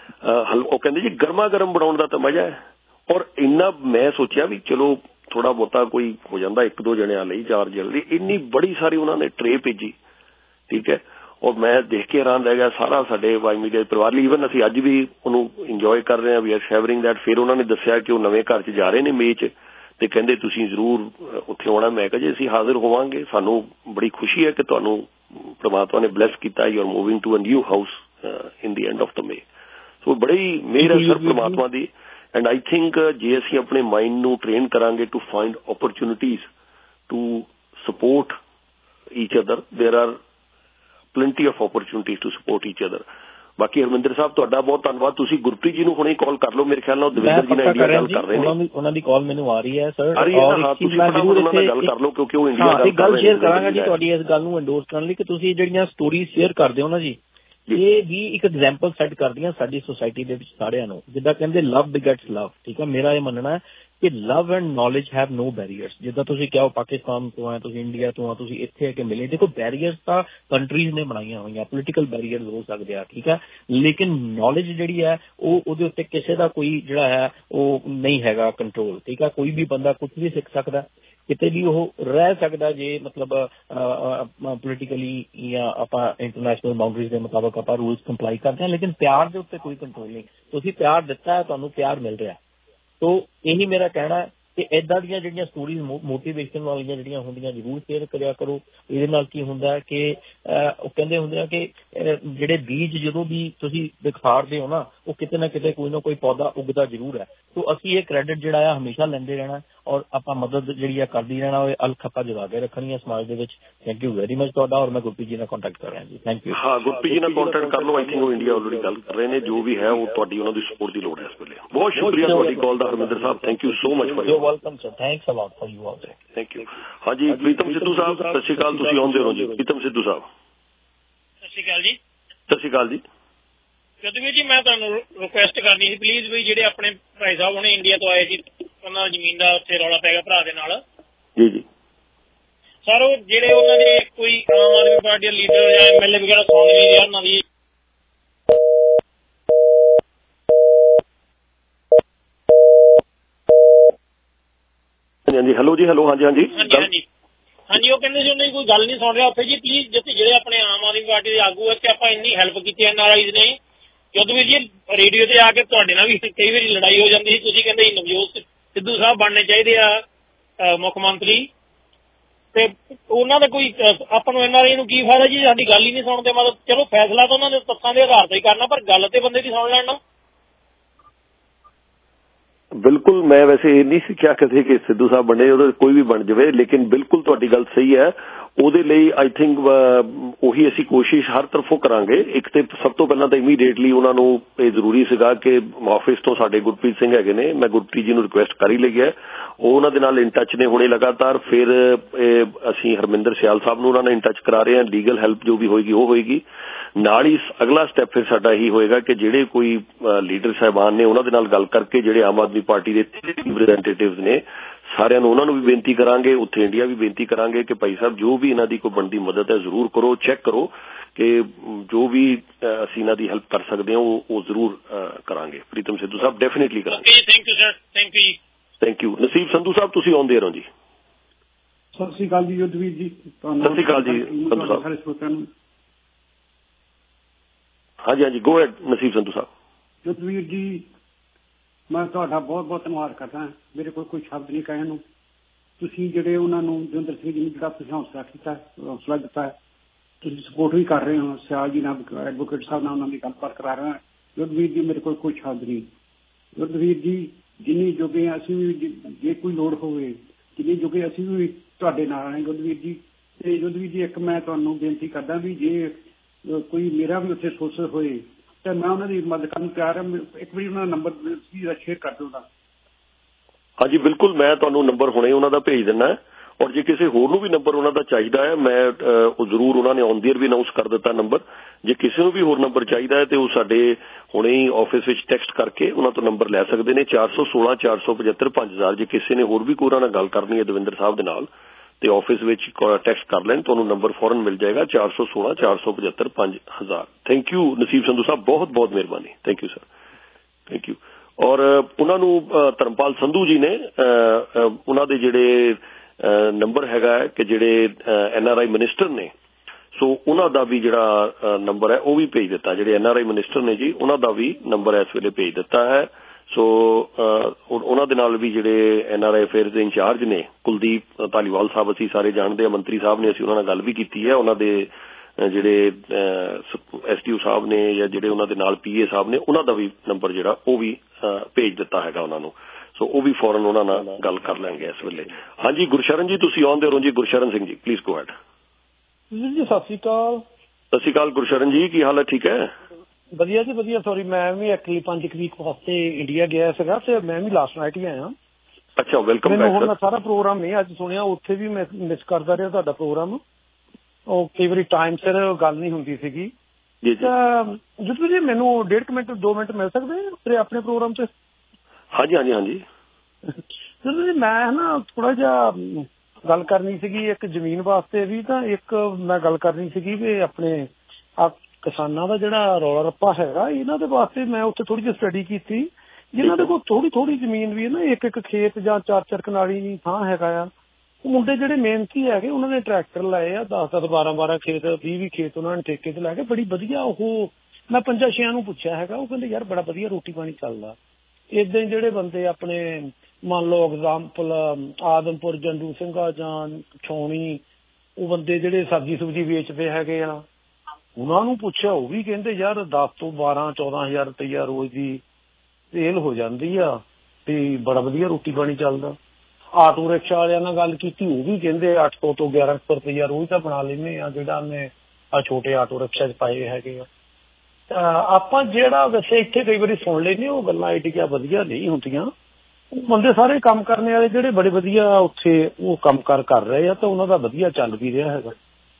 ਉਹ ਕਹਿੰਦੇ ਜੀ ਗਰਮਾ ਗਰਮ ਬਣਾਉਣ ਦਾ ਤਾਂ ਮਜ਼ਾ ਹੈ। ਔਰ ਇੰਨਾ ਮੈਂ ਸੋਚਿਆ ਵੀ ਚਲੋ ਥੋੜਾ ਬਹੁਤਾ ਕੋਈ ਹੋ ਜਾਂਦਾ ਇੱਕ ਦੋ ਜਣਿਆਂ ਲਈ, ਚਾਰ ਜਣੇ ਲਈ, ਇੰਨੀ ਬੜੀ ਸਾਰੀ ਉਹਨਾਂ ਨੇ ਟਰੇ ਭੇਜੀ, ਠੀਕ ਹੈ। ਔਰ ਮੈਂ ਦੇਖ ਕੇ ਹੈਰਾਨ ਰਹਿ ਗਿਆ ਸਾਰਾ ਸਾਡੇ ਵਾਈ ਮੀਡੀਆ ਪਰਿਵਾਰ ਲਈ। ਈਵਨ ਅਸੀਂ ਅੱਜ ਵੀ ਉਹਨੂੰ ਇੰਜੋਏ ਕਰ ਰਹੇ ਹਾਂ, ਵੀ ਆਰ ਸੇਵਰਿੰਗ ਦੈਟ। ਫਿਰ ਉਹਨਾਂ ਨੇ ਦੱਸਿਆ ਕਿ ਉਹ ਨਵੇਂ ਘਰ 'ਚ ਜਾ ਰਹੇ ਨੇ ਮੇਚ, ਤੇ ਕਹਿੰਦੇ ਤੁਸੀਂ ਜ਼ਰੂਰ ਉੱਥੇ ਆਉਣਾ। ਮੈਂ ਕਿਹਾ ਜੀ ਅਸੀਂ ਹਾਜ਼ਰ ਹੋਵਾਂਗੇ, ਸਾਨੂੰ ਬੜੀ ਖੁਸ਼ੀ ਹੈ ਕਿ ਤੁਹਾਨੂੰ ਪ੍ਰਮਾਤਮਾ ਨੇ ਬਲੈਸ ਕੀਤਾ, you are moving to a new house in the end of the May. So ਬੜੀ ਮਿਹਰ ਹੈ ਸਰ ਪ੍ਰਮਾਤਮਾ ਦੀ। ਐਂਡ ਆਈ ਥਿੰਕ ਜੇ ਅਸੀਂ ਆਪਣੇ ਮਾਈਂਡ ਨੂੰ ਟ੍ਰੇਨ ਕਰਾਂਗੇ to find opportunities to support each other, there are plenty of opportunities to support each other. ਬਾਕੀ ਹਰਮਿੰਦਰ ਸਾਹਿਬ ਤੁਹਾਡਾ ਬਹੁਤ ਧੰਨਵਾਦ। ਤੁਸੀਂ ਗੁਰਪ੍ਰੀਤ ਜੀ ਨੂੰ ਹੁਣੇ ਕਾਲ ਕਰ ਲਓ, ਮੇਰੇ ਖਿਆਲ ਨਾਲ ਦਵਿੰਦਰ ਜੀ ਨਾਲ ਇੰਡੀਆ ਗੱਲ ਕਰ ਰਹੇ ਨੇ, ਉਹਨਾਂ ਦੀ ਕਾਲ ਮੈਨੂੰ ਆ ਰਹੀ ਹੈ ਸਰ। ਔਰ ਤੁਸੀਂ ਉਹਨਾਂ ਨਾਲ ਗੱਲ ਕਰ ਲਓ ਕਿਉਂਕਿ ਉਹ ਇੰਡੀਆ ਗੱਲ ਸ਼ੇਅਰ ਕਰਾਂਗਾ ਜੀ ਤੁਹਾਡੀ ਇਸ ਗੱਲ ਨੂੰ ਐਂਡੋਰਸ ਕਰਨ ਲਈ ਕਿ ਤੁਸੀਂ ਜਿਹੜੀਆਂ ਸਟੋਰੀ ਸ਼ੇਅਰ ਕਰਦੇ ਹੋ ਨਾ ਜੀ, ਇਹ ਵੀ ਇੱਕ ਐਗਜ਼ਾਮਪਲ ਸੈੱਟ ਕਰਦੀਆਂ ਸਾਡੀ ਸੁਸਾਇਟੀ ਦੇ ਵਿੱਚ ਸਾਰਿਆਂ ਨੂੰ। ਜਿੱਦਾਂ ਕਹਿੰਦੇ ਲਵ ਬਿਗੈਟਸ ਲਵ, ਠੀਕ ਹੈ। ਮੇਰਾ ਇਹ ਮੰਨਣਾ ਹੈ ਕਿ love and knowledge have no barriers. ਜਿੱਦਾਂ ਤੁਸੀਂ ਕਿਹਾ ਪਾਕਿਸਤਾਨ ਤੋਂ ਆ, ਤੁਸੀਂ ਇੰਡੀਆ ਤੋਂ ਆ, ਤੁਸੀਂ ਇੱਥੇ ਆ ਕੇ ਮਿਲੇ। ਦੇਖੋ ਬੈਰੀਅਰਸ ਤਾਂ ਕੰਟਰੀਜ਼ ਨੇ ਬਣਾਈਆਂ ਹੋਈਆਂ, ਪੋਲੀਟੀਕਲ ਬੈਰੀਅਰਸ ਹੋ ਸਕਦੇ ਆ, ਠੀਕ ਹੈ। ਲੇਕਿਨ ਨੌਲੇਜ ਜਿਹੜੀ ਹੈ ਉਹ ਉਹਦੇ ਉੱਤੇ ਕਿਸੇ ਦਾ ਕੋਈ ਜਿਹੜਾ ਹੈ ਉਹ ਨਹੀਂ ਹੈਗਾ ਕੰਟਰੋਲ, ਠੀਕ ਹੈ। ਕੋਈ ਵੀ ਬੰਦਾ ਕੁਝ ਵੀ ਸਿੱਖ ਸਕਦਾ, ਕਿਤੇ ਵੀ ਉਹ ਰਹਿ ਸਕਦਾ ਜੇ ਮਤਲਬ ਪੋਲੀਟੀਕਲੀ ਜਾਂ ਆਪਾਂ ਇੰਟਰਨੈਸ਼ਨਲ ਬਾਉਂਡਰੀਜ਼ ਦੇ ਮੁਤਾਬਕ ਆਪਾਂ ਰੂਲਸ ਕੰਪਲਾਈ ਕਰਦੇ ਹਾਂ। ਲੇਕਿਨ ਪਿਆਰ ਦੇ ਉੱਤੇ ਕੋਈ ਕੰਟਰੋਲ ਨਹੀਂ। ਤੁਸੀਂ ਪਿਆਰ ਦਿੱਤਾ ਹੈ, ਤੁਹਾਨੂੰ ਪਿਆਰ ਮਿਲ ਰਿਹਾ। ਸੋ ਇਹੀ ਮੇਰਾ ਕਹਿਣਾ ਕਿ ਏਦਾਂ ਦੀਆਂ ਜਿਹੜੀਆਂ ਸਟੋਰੀਜ਼ ਮੋਟੀਵੇਸ਼ਨ ਵਾਲੀਆਂ ਜਿਹੜੀਆਂ ਹੁੰਦੀਆਂ ਜ਼ਰੂਰ ਸ਼ੇਅਰ ਕਰਿਆ ਕਰੋ। ਇਹਦੇ ਨਾਲ ਕੀ ਹੁੰਦਾ ਕਿ ਉਹ ਕਹਿੰਦੇ ਹੁੰਦੇ ਆ ਕਿ ਜਿਹੜੇ ਬੀਜ ਜਦੋਂ ਵੀ ਤੁਸੀਂ ਵਿਖਾੜਦੇ ਹੋ ਨਾ, ਉਹ ਕਿਤੇ ਨਾ ਕਿਤੇ ਕੋਈ ਨਾ ਕੋਈ ਪੌਦਾ ਉੱਗਦਾ ਜ਼ਰੂਰ ਹੈ। ਸੋ ਅਸੀਂ ਇਹ ਕ੍ਰੈਡਿਟ ਜਿਹੜਾ ਆ ਹਮੇਸ਼ਾ ਲੈਂਦੇ ਰਹਿਣਾ ਔਰ ਆਪਾਂ ਮਦਦ ਜਿਹੜੀ ਆ ਕਰਦੀ ਰਹਿਣਾ। ਉਹ ਅਲਖਪਾ ਜਗਾ ਕੇ ਰੱਖਣੀ ਹੈ ਸਮਾਜ ਦੇ ਵਿੱਚ। ਥੈਂਕ ਯੂ ਵੈਰੀ ਮਚ ਤੁਹਾਡਾ। ਔਰ ਮੈਂ ਗੁਰਪ੍ਰੀਤ ਜੀ ਨਾਲ ਕੰਟੈਕਟ ਕਰ ਰਿਹਾ ਜੀ। Thank you. ਹਾਂ ਗੁਰਪ੍ਰੀਤ ਜੀ ਨਾਲ ਕੰਟੈਕਟ ਕਰ ਲਓ। ਆਈ ਥਿੰਕ ਉਹ ਇੰਡੀਆ ਆਲਰੇਡੀ ਗੱਲ ਕਰ ਰਹੇ ਨੇ। ਜੋ ਵੀ ਹੈ ਉਹ ਤੁਹਾਡੀ ਉਹਨਾਂ ਦੀ ਸਪੋਰਟ ਦੀ ਲੋੜ ਹੈ ਇਸ ਵੇਲੇ। ਬਹੁਤ ਸ਼ੁਕਰੀਆ ਤੁਹਾਡੀ ਕਾਲ ਦਾ Harminder Sahib. Thank you so much for you. Welcome sir. Thanks a lot for you all. Thank you. ਹਾਂਜੀ ਪ੍ਰੀਤਮ ਸਿੱਧੂ ਸਾਹਿਬ ਸਤਿ ਸ਼੍ਰੀ ਅਕਾਲ। ਤੁਸੀਂ ਆਉਂਦੇ ਹੋ ਜੀ ਪ੍ਰੀਤਮ ਸਿੱਧੂ ਸਾਹਿਬ। ਸਤਿ ਸ਼੍ਰੀ ਅਕਾਲ ਜੀ। ਸਤਿ ਸ਼੍ਰੀ ਅਕਾਲ ਜੀ। ਜਦਵੀਰ ਜੀ ਮੈਂ ਤੁਹਾਨੂੰ ਰਿਕੁਐਸਟ ਕਰਨੀ ਸੀ ਪਲੀਜ਼ ਵੀ ਜਿਹੜੇ ਆਪਣੇ ਭਾਈ ਸਾਹਿਬ ਉਹਨੇ ਇੰਡੀਆ ਤੋਂ ਆਏ ਸੀ, ਉਹਨਾਂ ਜ਼ਮੀਨ ਦਾ ਉੱਥੇ ਰੌਲਾ ਪੈ ਗਿਆ ਭਰਾ ਦੇ ਨਾਲ ਜੀ ਜੀ ਸਰ। ਉਹ ਜਿਹੜੇ ਉਹਨਾਂ ਦੇ ਕੋਈ ਆਮ ਆਦਮੀ ਪਾਰਟੀ ਦੇ ਲੀਡਰ ਜਾਂ ਐਮ ਐਲ ਏ ਵਗੈਰਾ ਸੁਣ ਨਹੀਂ ਰਿਹਾ ਉਹਨਾਂ ਦੀ। ਹਾਂਜੀ ਹੈਲੋ ਜੀ। ਹੈਲੋ ਹਾਂਜੀ ਹਾਂਜੀ ਹਾਂਜੀ ਹਾਂਜੀ ਕਹਿੰਦੇ ਸੀ ਉਹਨਾਂ ਦੀ ਕੋਈ ਗੱਲ ਨਹੀਂ ਸੁਣ ਰਿਹਾ ਉੱਥੇ ਜੀ। ਪਲੀਜ਼ ਜਿੱਥੇ ਜਿਹੜੇ ਆਪਣੇ ਆਮ ਆਦਮੀ ਪਾਰਟੀ ਦੇ ਆਗੂ ਹੈ ਕਿ ਆਪਾਂ ਇੰਨੀ ਹੈਲਪ ਕੀਤੀ ਐਨ ਆਰ ਆਈਜ਼ ਨੇ। ਜਦੋਂ ਵੀ ਜੀ ਰੇਡੀਓ ਤੇ ਆ ਕੇ ਤੁਹਾਡੇ ਨਾਲ ਵੀ ਕਈ ਵਾਰੀ ਲੜਾਈ ਹੋ ਜਾਂਦੀ ਸੀ, ਤੁਸੀਂ ਕਹਿੰਦੇ ਸੀ ਨਵਜੋਤ ਸਿੱਧੂ ਸਾਹਿਬ ਬਣਨੇ ਚਾਹੀਦੇ ਆ ਮੁੱਖ ਮੰਤਰੀ, ਤੇ ਉਹਨਾਂ ਦਾ ਕੋਈ ਆਪਾਂ ਨੂੰ ਐਨ ਆਰ ਆਈ ਨੂੰ ਕੀ ਫਾਇਦਾ ਜੀ, ਸਾਡੀ ਗੱਲ ਹੀ ਨਹੀਂ ਸੁਣਦੇ। ਮਤਲਬ ਚਲੋ ਫੈਸਲਾ ਤਾਂ ਉਹਨਾਂ ਦੇ ਤੱਥਾਂ ਦੇ ਆਧਾਰ ਤੇ ਹੀ ਕਰਨਾ, ਪਰ ਗੱਲ ਤੇ ਬੰਦੇ ਦੀ ਸੁਣ ਲੈਣ ਨਾ। ਬਿਲਕੁਲ, ਮੈਂ ਵੈਸੇ ਇਹ ਨਹੀਂ ਸੀ ਕਿਹਾ ਕਦੇ ਕਿ ਸਿੱਧੂ ਸਾਹਿਬ ਬਣੇ, ਉਹਦਾ ਕੋਈ ਵੀ ਬਣ ਜਾਵੇ, ਲੇਕਿਨ ਬਿਲਕੁਲ ਤੁਹਾਡੀ ਗੱਲ ਸਹੀ ਹੈ। ਉਹਦੇ ਲਈ ਆਈ ਥਿੰਕ ਉਹੀ ਅਸੀਂ ਕੋਸ਼ਿਸ਼ ਹਰ ਤਰਫੋਂ ਕਰਾਂਗੇ। ਇੱਕ ਤੇ ਸਭ ਤੋਂ ਪਹਿਲਾਂ ਤਾਂ ਇਮੀਡੀਏਟਲੀ ਉਹਨਾਂ ਨੂੰ ਇਹ ਜ਼ਰੂਰੀ ਸੀਗਾ ਕਿ ਆਫਿਸ ਤੋਂ ਸਾਡੇ ਗੁਰਪ੍ਰੀਤ ਸਿੰਘ ਹੈਗੇ ਨੇ, ਮੈਂ ਗੁਰਪ੍ਰੀਤ ਜੀ ਨੂੰ ਰਿਕੁਐਸਟ ਕਰ ਹੀ ਲਈ ਹੈ, ਉਹ ਉਹਨਾਂ ਦੇ ਨਾਲ ਇਨ ਟੱਚ ਨੇ ਹੁਣੇ ਲਗਾਤਾਰ। ਫਿਰ ਅਸੀਂ ਹਰਮਿੰਦਰ ਸਿਆਲ ਸਾਹਿਬ ਨੂੰ ਉਹਨਾਂ ਨਾਲ ਇਨ ਟੱਚ ਕਰਾ ਰਹੇ ਹਾਂ, ਲੀਗਲ ਹੈਲਪ ਜੋ ਵੀ ਹੋਏਗੀ ਉਹ ਹੋਏਗੀ। ਨਾਲ ਹੀ ਅਗਲਾ ਸਟੈਪ ਫਿਰ ਸਾਡਾ ਇਹੀ ਹੋਏਗਾ ਕਿ ਜਿਹੜੇ ਕੋਈ ਲੀਡਰ ਸਾਹਿਬਾਨ ਨੇ ਉਹਨਾਂ ਦੇ ਨਾਲ ਗੱਲ ਕਰਕੇ ਜਿਹੜੇ ਆਮ ਆਦਮੀ ਪਾਰਟੀ ਦੇ ਰਿਪਰੈਜ਼ੈਂਟੇਟਿਵਸ ਨੇ ਸਾਰਿਆਂ ਨੂੰ ਉਹਨਾਂ ਨੂੰ ਵੀ ਬੇਨਤੀ ਕਰਾਂਗੇ, ਉੱਥੇ ਇੰਡੀਆ ਵੀ ਬੇਨਤੀ ਕਰਾਂਗੇ ਕਿ ਭਾਈ ਸਾਹਿਬ ਜੋ ਵੀ ਇਹਨਾਂ ਦੀ ਕੋਈ ਬਣਦੀ ਮਦਦ ਹੈ ਜ਼ਰੂਰ ਕਰੋ, ਚੈੱਕ ਕਰੋ ਕਿ ਜੋ ਵੀ ਅਸੀਂ ਇਹਨਾਂ ਦੀ ਹੈਲਪ ਕਰ ਸਕਦੇ ਹਾਂ ਉਹ ਉਹ ਜ਼ਰੂਰ ਕਰਾਂਗੇ। ਪ੍ਰੀਤਮ ਸਿੱਧੂ ਸਾਹਿਬ ਡੈਫੀਨੇਟਲੀ ਕਰਾਂਗੇ। Thank you sir, thank you thank you. Naseeb Sandhu ਸਾਹਿਬ ਤੁਸੀਂ ਆਉਂਦੇ ਰਹੋ ਜੀ। ਸਤਿ ਸ਼੍ਰੀ ਅਕਾਲ ਜੀ ਯੁੱਧਵੀਰ ਜੀ। ਸਤਿ ਸ਼੍ਰੀ ਅਕਾਲ ਜੀ ਸੰਧੂ ਸਾਹਿਬ। ਸਾਰੇ ਸਰੋਤਿਆਂ ਨੂੰ ਹਾਂਜੀ ਹਾਂਜੀ ਗੋ ਹੈਡ ਨਸੀਬ ਸੰਧੂ ਸਾਹਿਬ। ਯੁੱਧਵੀਰ ਜੀ ਮੈਂ ਤੁਹਾਡਾ ਬਹੁਤ ਬਹੁਤ ਧੰਨਵਾਦ ਕਰਦਾ। ਮੇਰੇ ਕੋਲ ਕੋਈ ਸ਼ਬਦ ਨਹੀਂ ਕਹਿਣ ਨੂੰ। ਤੁਸੀਂ ਜਿਹੜੇ ਉਹਨਾਂ ਨੂੰ ਜੋਗਿੰਦਰ ਸਿੰਘ ਜੀ ਨੂੰ ਜਿਹੜਾ ਤੁਸੀਂ ਹੌਸਲਾ ਕੀਤਾ, ਹੌਸਲਾ ਦਿੱਤਾ ਹੈ, ਤੁਸੀਂ ਸਪੋਰਟ ਵੀ ਕਰ ਰਹੇ ਹੋ। ਸਿਆਲ ਜੀ ਨਾਲ ਐਡਵੋਕੇਟ ਸਾਹਿਬ ਨਾਲ ਉਹਨਾਂ ਦੀ ਗੱਲਬਾਤ ਕਰਾ ਰਹੇ ਹੋ। ਯੁੱਧਵੀਰ ਜੀ ਮੇਰੇ ਕੋਲ ਕੋਈ ਸ਼ਬਦ ਨਹੀਂ। ਯੁੱਧਵੀਰ ਜੀ ਜਿੰਨੀ ਜੋਗੇ ਅਸੀਂ ਵੀ, ਜੇ ਕੋਈ ਲੋੜ ਹੋਵੇ ਜਿੰਨੀ ਜੋਗੇ ਅਸੀਂ ਵੀ ਤੁਹਾਡੇ ਨਾਲ ਹਾਂ ਯੁੱਧਵੀਰ ਜੀ। ਤੇ ਯੁੱਧਵੀਰ ਜੀ ਇੱਕ ਮੈਂ ਤੁਹਾਨੂੰ ਬੇਨਤੀ ਕਰਦਾ ਵੀ ਜੇ ਕੋਈ ਮੇਰਾ ਵੀ ਉੱਥੇ ਸੋਸ਼ਲ ਹੋਏ ਤੇ ਮੈਂ ਉਹਨਾਂ ਦੀ ਮਦਦ ਕਰਨ ਤਿਆਰ ਹਾਂ। ਇੱਕ ਵਾਰੀ ਉਹਨਾਂ ਦਾ ਨੰਬਰ ਸ਼ੇਅਰ ਕਰ ਦਿਓ। ਹਾਂਜੀ ਬਿਲਕੁਲ, ਮੈਂ ਤੁਹਾਨੂੰ ਨੰਬਰ ਹੁਣੇ ਉਹਨਾਂ ਦਾ ਭੇਜ ਦਿੰਦਾ। ਔਰ ਜੇ ਕਿਸੇ ਹੋਰ ਨੂੰ ਵੀ ਨੰਬਰ ਉਹਨਾਂ ਦਾ ਚਾਹੀਦਾ ਹੈ ਮੈਂ ਉਹ ਜ਼ਰੂਰ, ਉਹਨਾਂ ਨੇ ਔਨ ਦੀ ਏਅਰ ਵੀ ਅਨਾਊਂਸ ਕਰ ਦਿੱਤਾ ਨੰਬਰ। ਜੇ ਕਿਸੇ ਨੂੰ ਵੀ ਹੋਰ ਨੰਬਰ ਚਾਹੀਦਾ ਹੈ ਤੇ ਉਹ ਸਾਡੇ ਹੁਣੇ ਹੀ ਆਫਿਸ ਵਿੱਚ ਟੈਕਸਟ ਕਰਕੇ ਉਹਨਾਂ ਤੋਂ ਨੰਬਰ ਲੈ ਸਕਦੇ ਨੇ, ਚਾਰ ਸੌ ਸੋਲਾਂ ਚਾਰ ਸੌ ਪਝੱਤਰ ਪੰਜ ਹਜ਼ਾਰ। ਜੇ ਕਿਸੇ ਨੇ ਹੋਰ ਵੀ ਕੋਈ ਉਹਨਾਂ ਨਾਲ ਗੱਲ ਕਰਨੀ ਹੈ ਦਵਿੰਦਰ ਸਾਹਿਬ ਦੇ ਨਾਲ ਤੇ ਆਫਿਸ ਵਿੱਚ ਟੈਕਸਟ ਕਰ ਲੈਣ, ਤੁਹਾਨੂੰ ਨੰਬਰ ਫੌਰਨ ਮਿਲ ਜਾਏਗਾ, ਚਾਰ ਸੌ ਸੋਲਾਂ ਚਾਰ ਸੌ ਪਝੱਤਰ ਪੰਜ ਹਜ਼ਾਰ। ਥੈਂਕ ਯੂ ਨਸੀਬ ਸੰਧੂ ਸਾਹਿਬ, ਬਹੁਤ ਬਹੁਤ ਮਿਹਰਬਾਨੀ। Thank you sir, thank you. ਔਰ ਉਹਨਾਂ ਨੂੰ ਧਰਮਪਾਲ ਸੰਧੂ ਜੀ ਨੇ ਉਹਨਾਂ ਦੇ ਜਿਹੜੇ ਨੰਬਰ ਹੈਗਾ ਕਿ ਜਿਹੜੇ ਐਨ ਆਰ ਆਈ ਮਿਨਿਸਟਰ ਨੇ, ਸੋ ਉਹਨਾਂ ਦਾ ਵੀ ਜਿਹੜਾ ਨੰਬਰ ਹੈ ਉਹ ਵੀ ਭੇਜ ਦਿੱਤਾ। ਜਿਹੜੇ ਐਨ ਆਰ ਆਈ ਮਿਨਿਸਟਰ ਨੇ ਜੀ ਉਹਨਾਂ ਦਾ ਵੀ ਨੰਬਰ ਇਸ ਵੇਲੇ ਭੇਜ ਦਿੱਤਾ ਹੈ। ਸੋ ਉਹਨਾਂ ਦੇ ਨਾਲ ਵੀ ਜਿਹੜੇ ਐਨ ਆਰ ਆਈ ਅਫੇਅਰਸ ਦੇ ਇੰਚਾਰਜ ਨੇ ਕੁਲਦੀਪ ਧਾਲੀਵਾਲ ਸਾਹਿਬ, ਅਸੀਂ ਸਾਰੇ ਜਾਣਦੇ ਹਾਂ, ਮੰਤਰੀ ਸਾਹਿਬ ਨੇ, ਅਸੀਂ ਉਹਨਾਂ ਨਾਲ ਗੱਲ ਵੀ ਕੀਤੀ ਹੈ। ਉਹਨਾਂ ਦੇ ਜਿਹੜੇ ਐਸ ਡੀ ਓ ਸਾਹਿਬ ਨੇ ਜਾਂ ਜਿਹੜੇ ਉਹਨਾਂ ਦੇ ਨਾਲ ਪੀ ਏ ਸਾਹਿਬ ਨੇ, ਉਹਨਾਂ ਦਾ ਵੀ ਨੰਬਰ ਜਿਹੜਾ ਉਹ ਵੀ ਭੇਜ ਦਿੱਤਾ ਹੈਗਾ ਉਹਨਾਂ ਨੂੰ। ਸੋ ਉਹ ਵੀ ਫੌਰਨ ਉਹਨਾਂ ਨਾਲ ਗੱਲ ਕਰ ਲੈਣਗੇ ਇਸ ਵੇਲੇ। ਹਾਂਜੀ ਗੁਰਸ਼ਰਨ ਜੀ ਤੁਸੀਂ ਆਉਂਦੇ ਰਹੋ ਜੀ। Gursharan Singh ji please go ahead. ਜੀ ਸਤਿ ਸ਼੍ਰੀ ਅਕਾਲ। ਸਤਿ ਸ਼੍ਰੀ ਅਕਾਲ ਗੁਰਸ਼ਰਨ ਜੀ, ਕੀ ਹਾਲ ਹੈ? ਠੀਕ ਹੈ, ਵਧੀਆ ਜੀ ਵਧੀਆ। ਸੌਰੀ ਮੈਂ ਵੀ ਐਕਚੁਅਲੀ ਪੰਜ ਕੁ ਵੀਕ ਵਾਸਤੇ ਇੰਡੀਆ ਗਿਆ ਸੀਗਾ ਤੇ ਮੈਂ ਵੀ ਲਾਸਟ ਨਾਈਟ ਹੀ ਆਇਆ। ਅੱਛਾ, ਵੈਲਕਮ ਬੈਕ ਸਰ। ਮੈਂ ਸਾਰਾ ਪ੍ਰੋਗਰਾਮ ਨਹੀਂ ਅੱਜ ਸੁਣਿਆ, ਉੱਥੇ ਵੀ ਮੈਂ ਮਿਸ ਕਰਦਾ ਰਿਹਾ ਤੁਹਾਡਾ ਪ੍ਰੋਗਰਾਮ। ਉਹ ਕਈ ਵਾਰੀ ਟਾਈਮ ਸਿਰ ਗੱਲ ਨਹੀਂ ਹੁੰਦੀ ਸੀਗੀ। ਜਦੋਂ ਜੀ ਮੈਨੂੰ ਡੇਢ ਕੁ ਮਿੰਟ ਦੋ ਮਿੰਟ ਮਿਲ ਸਕਦੇ ਆਪਣੇ ਪ੍ਰੋਗਰਾਮ ਤੇ? ਹਾਂਜੀ ਹਾਂਜੀ ਹਾਂਜੀ। ਜਦੋਂ ਜੀ ਮੈਂ ਨਾ ਥੋੜਾ ਜਿਹਾ ਗੱਲ ਕਰਨੀ ਸੀਗੀ ਇੱਕ ਜ਼ਮੀਨ ਵਾਸਤੇ ਵੀ, ਤਾਂ ਇੱਕ ਮੈਂ ਗੱਲ ਕਰਨੀ ਸੀਗੀ ਵੀ ਆਪਣੇ ਆ ਕਿਸਾਨਾਂ ਦਾ ਜਿਹੜਾ ਰੌਲਾ ਰੱਪਾ ਹੈਗਾ ਇਹਨਾਂ ਦੇ ਵਾਸਤੇ। ਮੈਂ ਉੱਥੇ ਥੋੜੀ ਜਿਹੀ ਸਟੱਡੀ ਕੀਤੀ, ਜਿਨ੍ਹਾਂ ਦੇ ਕੋਲ ਥੋੜੀ ਥੋੜੀ ਜ਼ਮੀਨ ਵੀ ਹੈ ਨਾ, ਇੱਕ ਇੱਕ ਖੇਤ ਜਾਂ ਚਾਰ ਚਾਰ ਕਨਾਲੀ ਥਾਂ ਹੈਗਾ ਆ, ਉਹ ਮੁੰਡੇ ਜਿਹੜੇ ਮਿਹਨਤੀ ਹੈਗੇ ਉਹਨਾਂ ਨੇ ਟਰੈਕਟਰ ਲਾਏ ਆ, ਦਸ ਦਸ ਬਾਰਾਂ ਬਾਰਾਂ ਖੇਤ ਵੀਹ ਵੀਹ ਖੇਤ ਉਹਨਾਂ ਨੇ ਠੇਕੇ ਤੇ ਲੈ ਕੇ ਬੜੀ ਵਧੀਆ। ਉਹ ਮੈਂ ਪੰਜਾਂ ਛੇਆਂ ਨੂੰ ਪੁੱਛਿਆ ਹੈਗਾ, ਉਹ ਕਹਿੰਦੇ ਯਾਰ ਬੜਾ ਵਧੀਆ ਰੋਟੀ ਪਾਣੀ ਚੱਲਦਾ। ਏਦਾਂ ਹੀ ਜਿਹੜੇ ਬੰਦੇ ਆਪਣੇ ਮੰਨ ਲਓ ਐਗਜ਼ਾਮਪਲ ਆਦਮਪੁਰ ਜੰਡੂ ਸਿੰਘਾ ਜਾਂ ਛਾਉਣੀ, ਉਹ ਬੰਦੇ ਜਿਹੜੇ ਸਬਜ਼ੀ ਸੁਬਜ਼ੀ ਵੇਚਦੇ ਹੈਗੇ ਆ, ਉਹਨਾਂ ਨੂੰ ਪੁੱਛਿਆ ਉਹ ਵੀ ਕਹਿੰਦੇ ਯਾਰ ਦਸ ਤੋਂ ਬਾਰਾਂ ਚੌਦਾਂ ਹਜ਼ਾਰ ਰੁਪਈਆ ਰੋਜ਼ ਦੀ ਸੇਲ ਹੋ ਜਾਂਦੀ ਆ ਤੇ ਬੜਾ ਵਧੀਆ ਰੋਟੀ ਪਾਣੀ ਚੱਲਦਾ। ਆਟੋ ਰਿਕਸ਼ਾ ਵਾਲਿਆਂ ਨਾਲ ਗੱਲ ਕੀਤੀ, ਉਹ ਵੀ ਕਹਿੰਦੇ ਅੱਠ ਸੌ ਤੋਂ ਗਿਆਰਾਂ ਸੌ ਰੁਪਈਆ ਰੋਜ਼ ਤਾਂ ਬਣਾ ਲੈਂਦੇ ਆ, ਜਿਹੜਾ ਉਹਨੇ ਆ ਛੋਟੇ ਆਟੋ ਰਿਕਸ਼ਾ ਚ ਪਾਏ ਹੈਗੇ ਆ। ਆਪਾਂ ਜਿਹੜਾ ਵੈਸੇ ਇੱਥੇ ਕਈ ਵਾਰੀ ਸੁਣ ਲੈਂਦੇ ਉਹ ਗੱਲਾਂ ਆਈਡੀਆ ਵਧੀਆ ਨਹੀਂ ਹੁੰਦੀਆਂ। ਉਹ ਬੰਦੇ ਸਾਰੇ ਕੰਮ ਕਰਨ ਵਾਲੇ ਜਿਹੜੇ ਬੜੇ ਵਧੀਆ ਉੱਥੇ ਉਹ ਕੰਮ ਕਾਰ ਕਰ ਰਹੇ ਆ ਤਾਂ ਉਹਨਾਂ ਦਾ ਵਧੀਆ ਚੱਲ ਵੀ ਰਿਹਾ ਹੈਗਾ।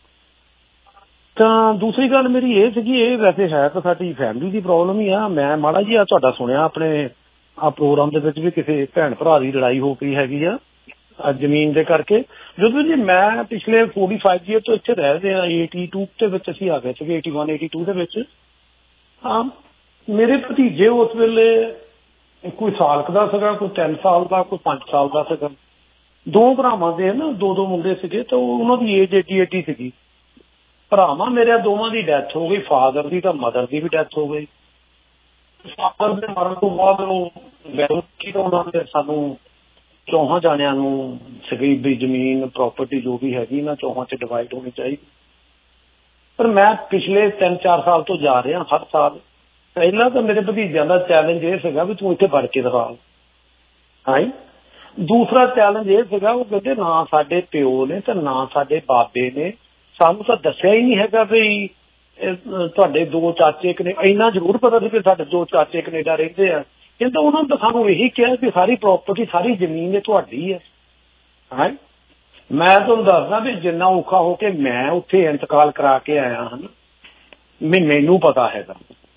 ਤਾਂ ਦੂਸਰੀ ਗੱਲ ਮੇਰੀ ਇਹ ਸੀਗੀ, ਇਹ ਵੈਸੇ ਹੈ ਤਾਂ ਸਾਡੀ ਫੈਮਿਲੀ ਦੀ ਪ੍ਰੋਬਲਮ ਹੀ ਆ। ਮੈਂ ਮਾੜਾ ਜੀ ਆ ਤੁਹਾਡਾ ਸੁਣਿਆ ਆਪਣੇ ਆ ਪ੍ਰੋਗਰਾਮ ਦੇ ਵਿੱਚ ਵੀ ਕਿਸੇ ਭੈਣ ਭਰਾ ਦੀ ਲੜਾਈ ਹੋ ਗਈ ਹੈਗੀ ਆ ਜ਼ਮੀਨ ਦੇ ਕਰਕੇ। ਜਦੋਂ ਜੀ ਮੈਂ ਪਿਛਲੇ ਫੋਰਟੀ ਫਾਈਵ ਈਅਰ ਤੋਂ ਇੱਥੇ ਰਹਿ ਰਹੇ ਆ, ਏਟੀ ਟੂ ਦੇ ਵਿੱਚ ਅਸੀਂ ਆ ਗਏ ਸੀਗੇ, ਏਟੀ ਵਨ ਏਟੀ ਟੂ ਦੇ ਵਿੱਚ। ਹਾਂ ਮੇਰੇ ਭਤੀਜੇ ਉਸ ਵੇਲੇ ਕੋਈ ਸਾਲ ਕੁ ਦਾ ਸੀਗਾ, ਕੋਈ ਤਿੰਨ ਸਾਲ ਦਾ, ਕੋਈ ਪੰਜ ਸਾਲ ਦਾ ਸੀਗਾ। ਦੋ ਭਰਾਵਾਂ ਦੇ ਨਾ ਦੋ ਦੋ ਮੁੰਡੇ ਸੀਗੇ ਤਾਂ ਉਹਨਾਂ ਦੀ ਏਜ ਏਟੀ ਏਟੀ ਸੀਗੀ। ਭਰਾਵਾਂ ਮੇਰੇ ਦੋਵਾਂ ਦੀ ਡੈਥ ਹੋ ਗਈ, ਫਾਦਰ ਦੀ ਤਾਂ ਮਦਰ ਦੀ ਵੀ ਡੈਥ ਹੋ ਗਈ। ਫਾਦਰ ਦੇ ਮਰਨ ਤੋਂ ਬਾਅਦ ਉਹਨਾਂ ਨੇ ਸਾਨੂੰ ਚੌਹਾਂ ਜਾਣਿਆਂ ਨੂੰ ਸੀਗੀ ਵੀ ਜ਼ਮੀਨ ਪ੍ਰੋਪਰਟੀ ਜੋ ਵੀ ਹੈਗੀ ਨਾ ਚੌਹਾਂ 'ਚ ਡਿਵਾਈਡ ਹੋਣੀ ਚਾਹੀਦੀ। ਪਰ ਮੈਂ ਪਿਛਲੇ ਤਿੰਨ ਚਾਰ ਸਾਲ ਤੋਂ ਜਾ ਰਿਹਾ ਹਰ ਸਾਲ। ਪਹਿਲਾਂ ਤਾਂ ਮੇਰੇ ਭਤੀਜਿਆਂ ਦਾ ਚੈਲੰਜ ਇਹ ਸੀਗਾ ਵੀ ਤੂੰ ਇੱਥੇ ਵੜ ਕੇ ਦਿਖਾ। ਹਾਂ, ਦੂਸਰਾ ਚੈਲੰਜ ਇਹ ਸੀਗਾ ਉਹ ਕਹਿੰਦੇ ਨਾ ਸਾਡੇ ਪਿਓ ਨੇ ਤੇ ਨਾ ਸਾਡੇ ਬਾਬੇ ਨੇ ਸਾਨੂੰ ਤਾਂ ਦੱਸਿਆ ਹੀ ਨਹੀਂ ਹੈਗਾ ਵੀ ਤੁਹਾਡੇ ਦੋ ਚਾਚੇ ਕਨੇ। ਇੰਨਾ ਜ਼ਰੂਰ ਪਤਾ ਸੀ ਕਿ ਸਾਡੇ ਦੋ ਚਾਚੇ ਕੈਨੇਡਾ ਰਹਿੰਦੇ ਆ, ਕਹਿੰਦਾ ਉਹਨਾਂ ਨੇ ਤਾਂ ਸਾਨੂੰ ਇਹੀ ਕਿਹਾ ਕਿ ਸਾਰੀ ਪ੍ਰੋਪਰਟੀ ਸਾਰੀ ਜ਼ਮੀਨ ਇਹ ਤੁਹਾਡੀ ਹੈ। ਹਾਂ, ਮੈਂ ਤੁਹਾਨੂੰ ਦੱਸਦਾ ਵੀ ਜਿੰਨਾ ਔਖਾ ਹੋ ਕੇ ਮੈਂ ਉੱਥੇ ਇੰਤਕਾਲ ਕਰਾ ਕੇ ਆਇਆ ਹਾਂ ਮੈਨੂੰ ਪਤਾ ਹੈਗਾ।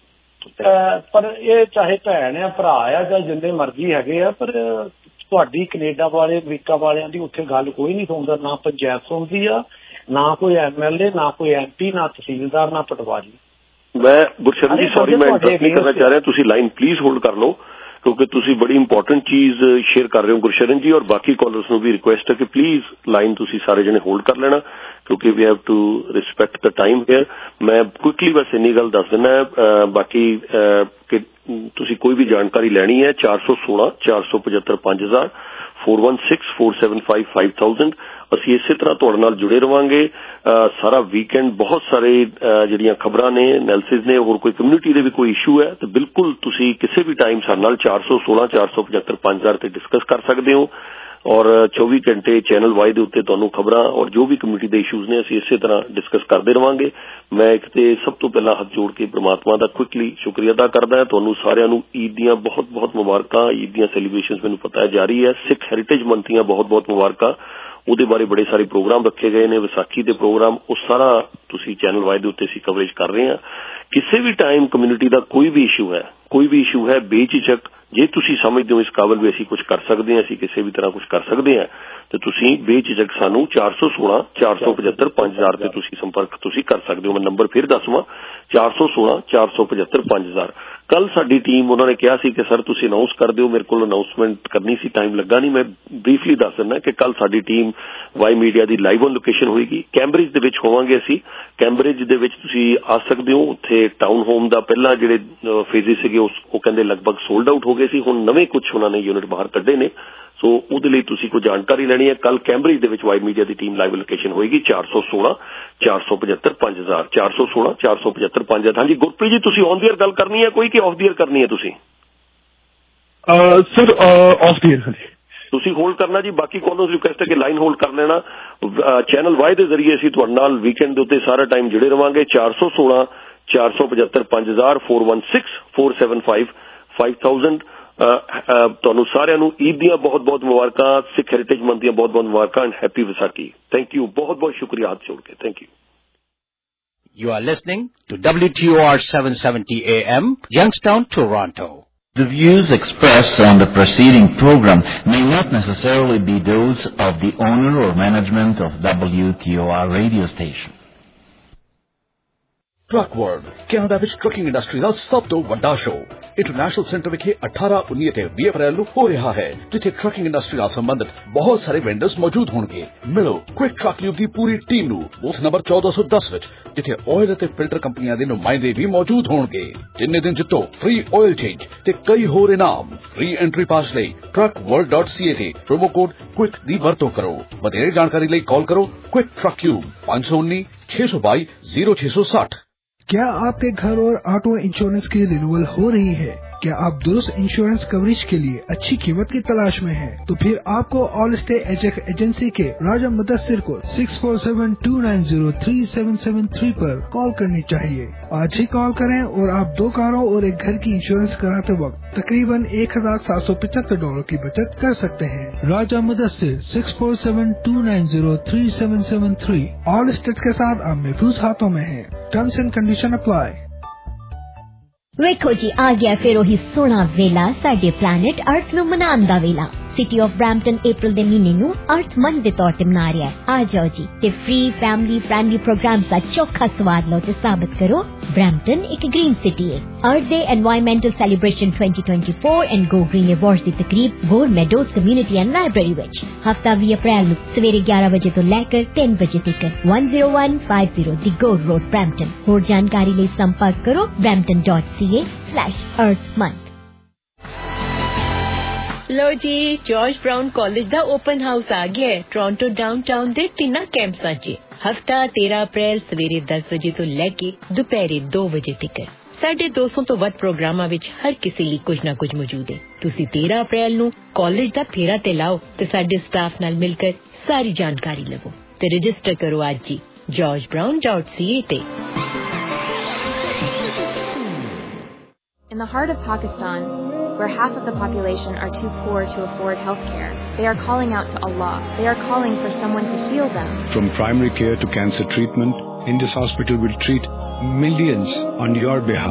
ਪਰ ਇਹ ਚਾਹੇ ਭੈਣ ਆ ਭਰਾ ਆ ਜਾਂ ਜਿੰਨੇ ਮਰਜ਼ੀ ਹੈਗੇ ਆ, ਪਰ ਤੁਹਾਡੀ ਕੈਨੇਡਾ ਵਾਲੇ ਅਮਰੀਕਾ ਵਾਲਿਆਂ ਦੀ ਉੱਥੇ ਗੱਲ ਕੋਈ ਨਹੀਂ ਸੁਣਦਾ। ਨਾ ਪੰਚਾਇਤ ਸੁਣਦੀ ਆ, ਨਾ ਕੋਈ ਐਮ ਐਲ ਏ, ਨਾ ਕੋਈ ਐਮ ਪੀ, ਨਾ ਤਹਿਸੀਲਦਾਰ, ਨਾ ਪਟਵਾਰੀ। ਮੈਂ ਗੁਰਸ਼ਰਨ ਜੀ ਸੌਰੀ ਮੈਂ ਇੰਟਰਪਟ ਨਹੀਂ ਕਰਨਾ ਚਾਹ ਰਿਹਾ, ਤੁਸੀਂ ਲਾਈਨ ਪਲੀਜ਼ ਹੋਲਡ ਕਰ ਲਓ ਕਿਉਂਕਿ ਤੁਸੀਂ ਬੜੀ ਇੰਪੋਰਟੈਂਟ ਚੀਜ਼ ਸ਼ੇਅਰ ਕਰ ਰਹੇ ਹੋ ਗੁਰਸ਼ਰਨ ਜੀ। ਔਰ ਬਾਕੀ ਕਾਲਰਸ ਨੂੰ ਵੀ ਰਿਕੁਐਸਟ ਹੈ ਕਿ ਪਲੀਜ਼ ਲਾਈਨ ਤੁਸੀਂ ਸਾਰੇ ਜਣੇ ਹੋਲਡ ਕਰ ਲੈਣਾ ਕਿਉਂਕਿ we have to respect the time here. ਮੈਂ ਕੁਇਕਲੀ ਬਸ ਇੰਨੀ ਗੱਲ ਦੱਸ ਦਿੰਦਾ, ਬਾਕੀ ਕਿ ਤੁਸੀਂ ਕੋਈ ਵੀ ਜਾਣਕਾਰੀ ਲੈਣੀ ਹੈ ਚਾਰ ਸੌ ਸੋਲਾਂ ਚਾਰ ਸੌ ਪਝੱਤਰ ਪੰਜ ਹਜ਼ਾਰ four one six four seven five five thousand. ਅਸੀਂ ਇਸੇ ਤਰ੍ਹਾਂ ਤੁਹਾਡੇ ਨਾਲ ਜੁੜੇ ਰਵਾਂਗੇ ਸਾਰਾ ਵੀਕਐਂਡ। ਬਹੁਤ ਸਾਰੇ ਜਿਹੜੀਆਂ ਖਬਰਾਂ ਨੇ ਐਨਾਲਿਸਿਸ ਨੇ, ਹੋਰ ਕੋਈ ਕਮਿਊਨਿਟੀ ਦੇ ਵੀ ਕੋਈ ਇਸ਼ੂ ਹੈ ਤਾਂ ਬਿਲਕੁਲ ਤੁਸੀਂ ਕਿਸੇ ਵੀ ਟਾਈਮ ਸਾਡੇ ਨਾਲ ਚਾਰ ਸੌ ਸੋਲਾਂ ਚਾਰ ਸੌ ਪਝੱਤਰ ਪੰਜ ਹਜ਼ਾਰ ਤੇ ਡਿਸਕਸ ਕਰ ਸਕਦੇ ਹੋ। ਔਰ ਚੌਵੀ ਘੰਟੇ ਚੈਨਲ ਵਾਈ ਦੇ ਉੱਤੇ ਤੁਹਾਨੂੰ ਖਬਰਾਂ ਔਰ ਜੋ ਵੀ ਕਮਿਊਨਿਟੀ ਦੇ ਇਸ਼ੂਜ਼ ਨੇ ਅਸੀਂ ਇਸੇ ਤਰ੍ਹਾਂ ਡਿਸਕਸ ਕਰਦੇ ਰਵਾਂਗੇ। ਮੈਂ ਇੱਕ ਤੇ ਸਭ ਤੋਂ ਪਹਿਲਾਂ ਹੱਥ ਜੋੜ ਕੇ ਪ੍ਰਮਾਤਮਾ ਦਾ ਕੁਇਕਲੀ ਸ਼ੁਕਰੀਆ ਅਦਾ ਕਰਦਾ ਹਾਂ। ਤੁਹਾਨੂੰ ਸਾਰਿਆਂ ਨੂੰ ਈਦ ਦੀਆਂ ਬਹੁਤ ਬਹੁਤ ਮੁਬਾਰਕਾਂ। ਈਦ ਦੀਆਂ ਸੈਲੀਬ੍ਰੇਸ਼ਨਸ ਮੈਨੂੰ ਪਤਾ ਹੈ ਜਾਰੀ ਹੈ। ਸਿੱਖ ਹੈਰੀਟੇਜ ਮੰਥ ਦੀਆਂ ਬਹੁਤ ਬਹੁਤ ਮੁਬਾਰਕਾਂ। ਉਹਦੇ ਬਾਰੇ ਬੜੇ ਸਾਰੇ ਪ੍ਰੋਗਰਾਮ ਰੱਖੇ ਗਏ ਨੇ, ਵਿਸਾਖੀ ਦੇ ਪ੍ਰੋਗਰਾਮ, ਉਹ ਸਾਰਾ ਤੁਸੀਂ ਚੈਨਲ ਵਾਈ ਦੇ ਉੱਤੇ ਅਸੀਂ ਕਵਰੇਜ ਕਰ ਰਹੇ ਹਾਂ। ਕਿਸੇ ਵੀ ਟਾਈਮ ਕਮਿਊਨਿਟੀ ਦਾ ਕੋਈ ਵੀ ਇਸ਼ੂ ਹੈ, ਕੋਈ ਵੀ ਇਸ਼ੂ ਹੈ, ਬੇਝਿਜਕ ਜੇ ਤੁਸੀਂ ਸਮਝਦੇ ਹੋ ਇਸ ਕਾਬਲ ਵੀ ਅਸੀਂ ਕੁਝ ਕਰ ਸਕਦੇ ਹਾਂ, ਅਸੀਂ ਕਿਸੇ ਵੀ ਤਰ੍ਹਾਂ ਕੁਝ ਕਰ ਸਕਦੇ ਹਾਂ ਤੇ ਤੁਸੀਂ ਬੇਝਿਜਕ ਸਾਨੂੰ ਚਾਰ ਸੌ ਸੋਲਾਂ ਚਾਰ ਸੌ ਪਝੱਤਰ ਪੰਜ ਹਜ਼ਾਰ ਤੇ ਤੁਸੀਂ ਸੰਪਰਕ ਤੁਸੀਂ ਕਰ ਸਕਦੇ ਹੋ। ਮੈਂ ਨੰਬਰ ਫਿਰ ਦੱਸਵਾਂ ਚਾਰ ਸੌ ਸੋਲਾਂ ਚਾਰ ਸੌ ਪਝੱਤਰ ਪੰਜ ਹਜ਼ਾਰ। ਕੱਲ ਸਾਡੀ ਟੀਮ ਉਹਨਾਂ ਨੇ ਕਿਹਾ ਸੀ ਕਿ ਸਰ ਤੁਸੀਂ ਅਨਾਉਂਸ ਕਰ ਦਿਓ, ਮੇਰੇ ਕੋਲ ਅਨਾਉਂਸਮੈਂਟ ਕਰਨੀ ਸੀ, ਟਾਈਮ ਲੱਗਾ ਨਹੀਂ। ਮੈਂ ਬਰੀਫਲੀ ਦੱਸ ਦਿੰਦਾ ਕਿ ਕੱਲ ਸਾਡੀ ਟੀਮ ਵਾਈ ਮੀਡੀਆ ਦੀ ਲਾਈਵ ਔਨ ਲੋਕੇਸ਼ਨ ਹੋਏਗੀ। ਕੈਂਬਰਿਜ ਦੇ ਵਿੱਚ ਹੋਵਾਂਗੇ ਅਸੀਂ। ਕੈਂਬਰਿਜ ਦੇ ਵਿੱਚ ਤੁਸੀਂ ਆ ਸਕਦੇ ਹੋ। ਉੱਥੇ ਟਾਊਨ ਹੋਮ ਦਾ ਪਹਿਲਾਂ ਜਿਹੜੇ ਫੇਜ਼ਿਸ ਸੀਗੇ ਉਹ ਕਹਿੰਦੇ ਲਗਭਗ ਸੋਲਡ ਆਊਟ ਹੋ ਗਏ ਸੀ, ਹੁਣ ਨਵੇਂ ਕੁਝ ਉਹਨਾਂ ਨੇ ਯੂਨਿਟ ਬਾਹਰ ਕੱਢੇ ਨੇ। ਸੋ ਉਹਦੇ ਲਈ ਤੁਸੀਂ ਕੋਈ ਜਾਣਕਾਰੀ ਲੈਣੀ ਹੈ ਕੱਲ ਕੈਂਬਰਿਜ ਦੇ ਵਿੱਚ ਵਾਈ ਮੀਡੀਆ ਦੀ ਟੀਮ ਲਾਈਵ ਲੋਕੇਸ਼ਨ ਹੋਏਗੀ ਚਾਰ ਸੌ ਸੋਲਾਂ ਚਾਰ ਸੌ ਪਝੱਤਰ ਪੰਜ ਹਜ਼ਾਰ ਚਾਰ ਸੌ ਸੋਲਾਂ ਚਾਰ ਸੌ ਪਝੱਤਰ ਪੰਜ ਹਜ਼ਾਰ। ਹਾਂਜੀ ਗੁਰਪ੍ਰੀਤ ਜੀ ਤੁਸੀਂ ਔਨ ਦੀ ਏਅਰ ਗੱਲ ਕਰਨੀ ਹੈ ਕੋਈ ਕਿ ਆਫ ਦੀ ਏਅਰ ਕਰਨੀ ਹੈ ਤੁਸੀਂ? ਸਰ ਆਫ ਦੀ ਏਅਰ ਤੁਸੀਂ ਹੋਲਡ ਕਰਨਾ ਜੀ। ਬਾਕੀ ਕਾਲਰਸ ਰਿਕੁਐਸਟ ਹੈ ਕਿ ਲਾਈਨ ਹੋਲਡ ਕਰ ਲੈਣਾ। ਚੈਨਲ ਵਾਈ ਦੇ ਜ਼ਰੀਏ ਅਸੀਂ ਤੁਹਾਡੇ ਨਾਲ ਵੀਕਐਂਡ ਦੇ ਉੱਤੇ ਸਾਰਾ ਟਾਈਮ ਜੁੜੇ ਰਵਾਂਗੇ। ਚਾਰ ਸੌ ਸੋਲਾਂ ਚਾਰ ਸੌ ਪਝੱਤਰ ਪੰਜ ਹਜ਼ਾਰ four one six four seven five five thousand. ਤੁਹਾਨੂੰ ਸਾਰਿਆਂ ਨੂੰ ਈਦ ਦੀਆਂ ਬਹੁਤ ਬਹੁਤ ਮੁਬਾਰਕਾਂ, ਸਿੱਖ ਹੈਰੀਟੇਜ ਮੰਥ ਦੀਆਂ ਬਹੁਤ ਬਹੁਤ ਮੁਬਾਰਕਾਂ and happy Vaisakhi. Thank you, ਬਹੁਤ ਬਹੁਤ ਸ਼ੁਕਰੀਆ ਹੱਥ ਜੋੜ ਕੇ। Thank you. You are listening to W T O R seven seventy A M, Youngstown, Toronto. The views expressed on the preceding program may not necessarily be those of the owner or management of W T O R radio station. Truck World Canada ਵਿੱਚ trucking industry ਦਾ ਸਭ ਤੋਂ ਵੱਡਾ show international centre ਵਿਖੇ ਅਠਾਰਾਂ ਉੱਨੀ ਅਤੇ ਵੀਹ ਅਪ੍ਰੈਲ ਨੂੰ ਹੋ ਰਿਹਾ ਹੈ, ਜਿੱਥੇ ਟਰੱਕਿੰਗ ਇੰਡਸਟਰੀ ਨਾਲ ਸੰਬੰਧਿਤ ਬਹੁਤ ਸਾਰੇ ਵੈਂਡਰਸ ਮੌਜੂਦ ਹੋਣਗੇ। ਮਿਲੋ ਕੁਇਕ ਟਰੱਕ ਲਿਵ ਦੀ ਪੂਰੀ ਟੀਮ ਨੂੰ ਬੂਥ ਨੰਬਰ ਚੌਦਾਂ ਸੌ ਦਸ ਵਿੱਚ, ਜਿੱਥੇ ਆਇਲ ਅਤੇ ਫਿਲਟਰ ਕੰਪਨੀਆਂ ਦੇ ਨੁਮਾਇੰਦੇ ਵੀ ਮੌਜੂਦ ਹੋਣਗੇ। ਜਿੰਨੇ ਦਿਨ ਜਿੱਤੋ ਫ੍ਰੀ ਆਇਲ ਚੇਂਜ ਤੇ ਕਈ ਹੋਰ ਇਨਾਮ। ਫ੍ਰੀ ਐਂਟਰੀ ਪਾਸ ਲਈ Truck World dot C A ਤੇ ਪ੍ਰੋਮੋ ਕੋਡ ਕੁਇਕ ਦੀ ਵਰਤੋਂ ਕਰੋ। ਵਧੇਰੇ ਜਾਣਕਾਰੀ ਲਈ ਕਾਲ ਕਰੋ ਕੁਇਕ ਟਰੱਕ ਯੂ ਪੰਜ सौ उन्नीस छह सौ बाईस जीरो छह सौ साठ। क्या आपके घर और ऑटो इंश्योरेंस की रिन्यूअल हो रही है? क्या आप दुरुस्त इंश्योरेंस कवरेज के लिए अच्छी कीमत की तलाश में हैं? तो फिर आपको ऑल स्टे एजेक एजेंसी के राजा मुदस्सिर को six four seven two nine zero three seven seven three पर कॉल करनी चाहिए। आज ही कॉल करें और आप दो कारों और एक घर की इंश्योरेंस कराते वक्त तकरीबन एक हजार सात सौ पचहत्तर डॉलर की बचत कर सकते हैं। Raja Mudassir six four seven two nine zero three seven seven three Allstate के साथ आप महफूज हाथों में हैं। Terms and condition apply. ਵੇਖੋ ਜੀ ਆ ਗਿਆ ਫਿਰ ਉਹੀ ਸੋਹਣਾ ਵੇਲਾ ਸਾਡੇ ਪਲੈਨਟ ਅਰਥ ਨੂੰ ਮਨਾਉਣ ਦਾ ਵੇਲਾ। ਸਿਟੀ ਆਫ ਬ੍ਰੈਂਪਟਨ ਅਪ੍ਰੈਲ ਦੇ ਮਹੀਨੇ ਨੂੰ ਅਰਥ ਮੰਥ ਦੇ ਤੌਰ ਤੇ ਮਨਾ ਰਿਹਾ ਹੈ। ਆ ਜਾਓ ਜੀ ਤੇ ਫ੍ਰੀ ਫੈਮਿਲੀ ਫ੍ਰੈਂਡਲੀ ਪ੍ਰੋਗਰਾਮਸ ਦਾ ਚੋਖਾ ਸਵਾਦ ਲਓ ਤੇ ਸਾਬਤ ਕਰੋ ਬ੍ਰੈਂਪਟਨ ਇੱਕ ਗ੍ਰੀਨ ਸਿਟੀ ਹੈ। Earth Day environmental celebration twenty twenty-four and go green awards ਦੀ ਤਕਰੀਬ Gore Meadows community and library ਵਿੱਚ ਹਫਤਾ ਵੀਹ ਅਪ੍ਰੈਲ ਨੂੰ ਸਵੇਰੇ ਗਿਆਰਾਂ ਵਜੇ ਤੋਂ ਲੈ ਕੇ ਤਿੰਨ ਵਜੇ ਤੱਕ one zero one five zero the Gore Road Brampton. ਹੋਰ ਜਾਣਕਾਰੀ ਲਈ ਸੰਪਰਕ ਕਰੋ brampton dot c a slash earth month। ਲੋ ਜੀ ਜਾਰਜ ਬ੍ਰਾਊਨ ਕਾਲਜ ਦਾ ਓਪਨ ਹਾਊਸ ਆ ਗਿਆ ਹੈ ਟੋਰਾਂਟੋ ਡਾਊਨਟਾਊਨ ਦੇ ਤਿੰਨਾਂ ਕੈਂਪਸਾਂ 'ਚ। ਹਫਤਾ ਤੇਰਾਂ ਅਪ੍ਰੈਲ ਸਵੇਰੇ ਦਸ ਵਜੇ ਤੋਂ ਲੈ ਕੇ ਦੁਪਹਿਰੇ ਦੋ ਵਜੇ ਤੱਕ ਸਾਡੇ ਦੋ ਸੌ ਤੋਂ ਵੱਧ ਪ੍ਰੋਗਰਾਮਾਂ ਵਿੱਚ ਹਰ ਕਿਸੇ ਲਈ ਕੁਝ ਨਾ ਕੁਝ ਮੌਜੂਦ ਹੈ। ਤੁਸੀਂ ਤੇਰਾਂ ਅਪ੍ਰੈਲ ਨੂੰ ਕਾਲਜ ਦਾ ਫੇਰਾ ਤੇ ਲਾਓ ਤੇ ਸਾਡੇ ਸਟਾਫ ਨਾਲ ਮਿਲ ਕੇ ਸਾਰੀ ਜਾਣਕਾਰੀ ਲਵੋ ਤੇ ਰਜਿਸਟਰ ਕਰੋ ਅੱਜ ਹੀ george brown dot c a ਤੇ। In the heart of Pakistan, where half of the population are too poor to afford health care, they are calling out to Allah. They are calling for someone to heal them. From primary care to cancer treatment, Indus Hospital will treat millions on your behalf.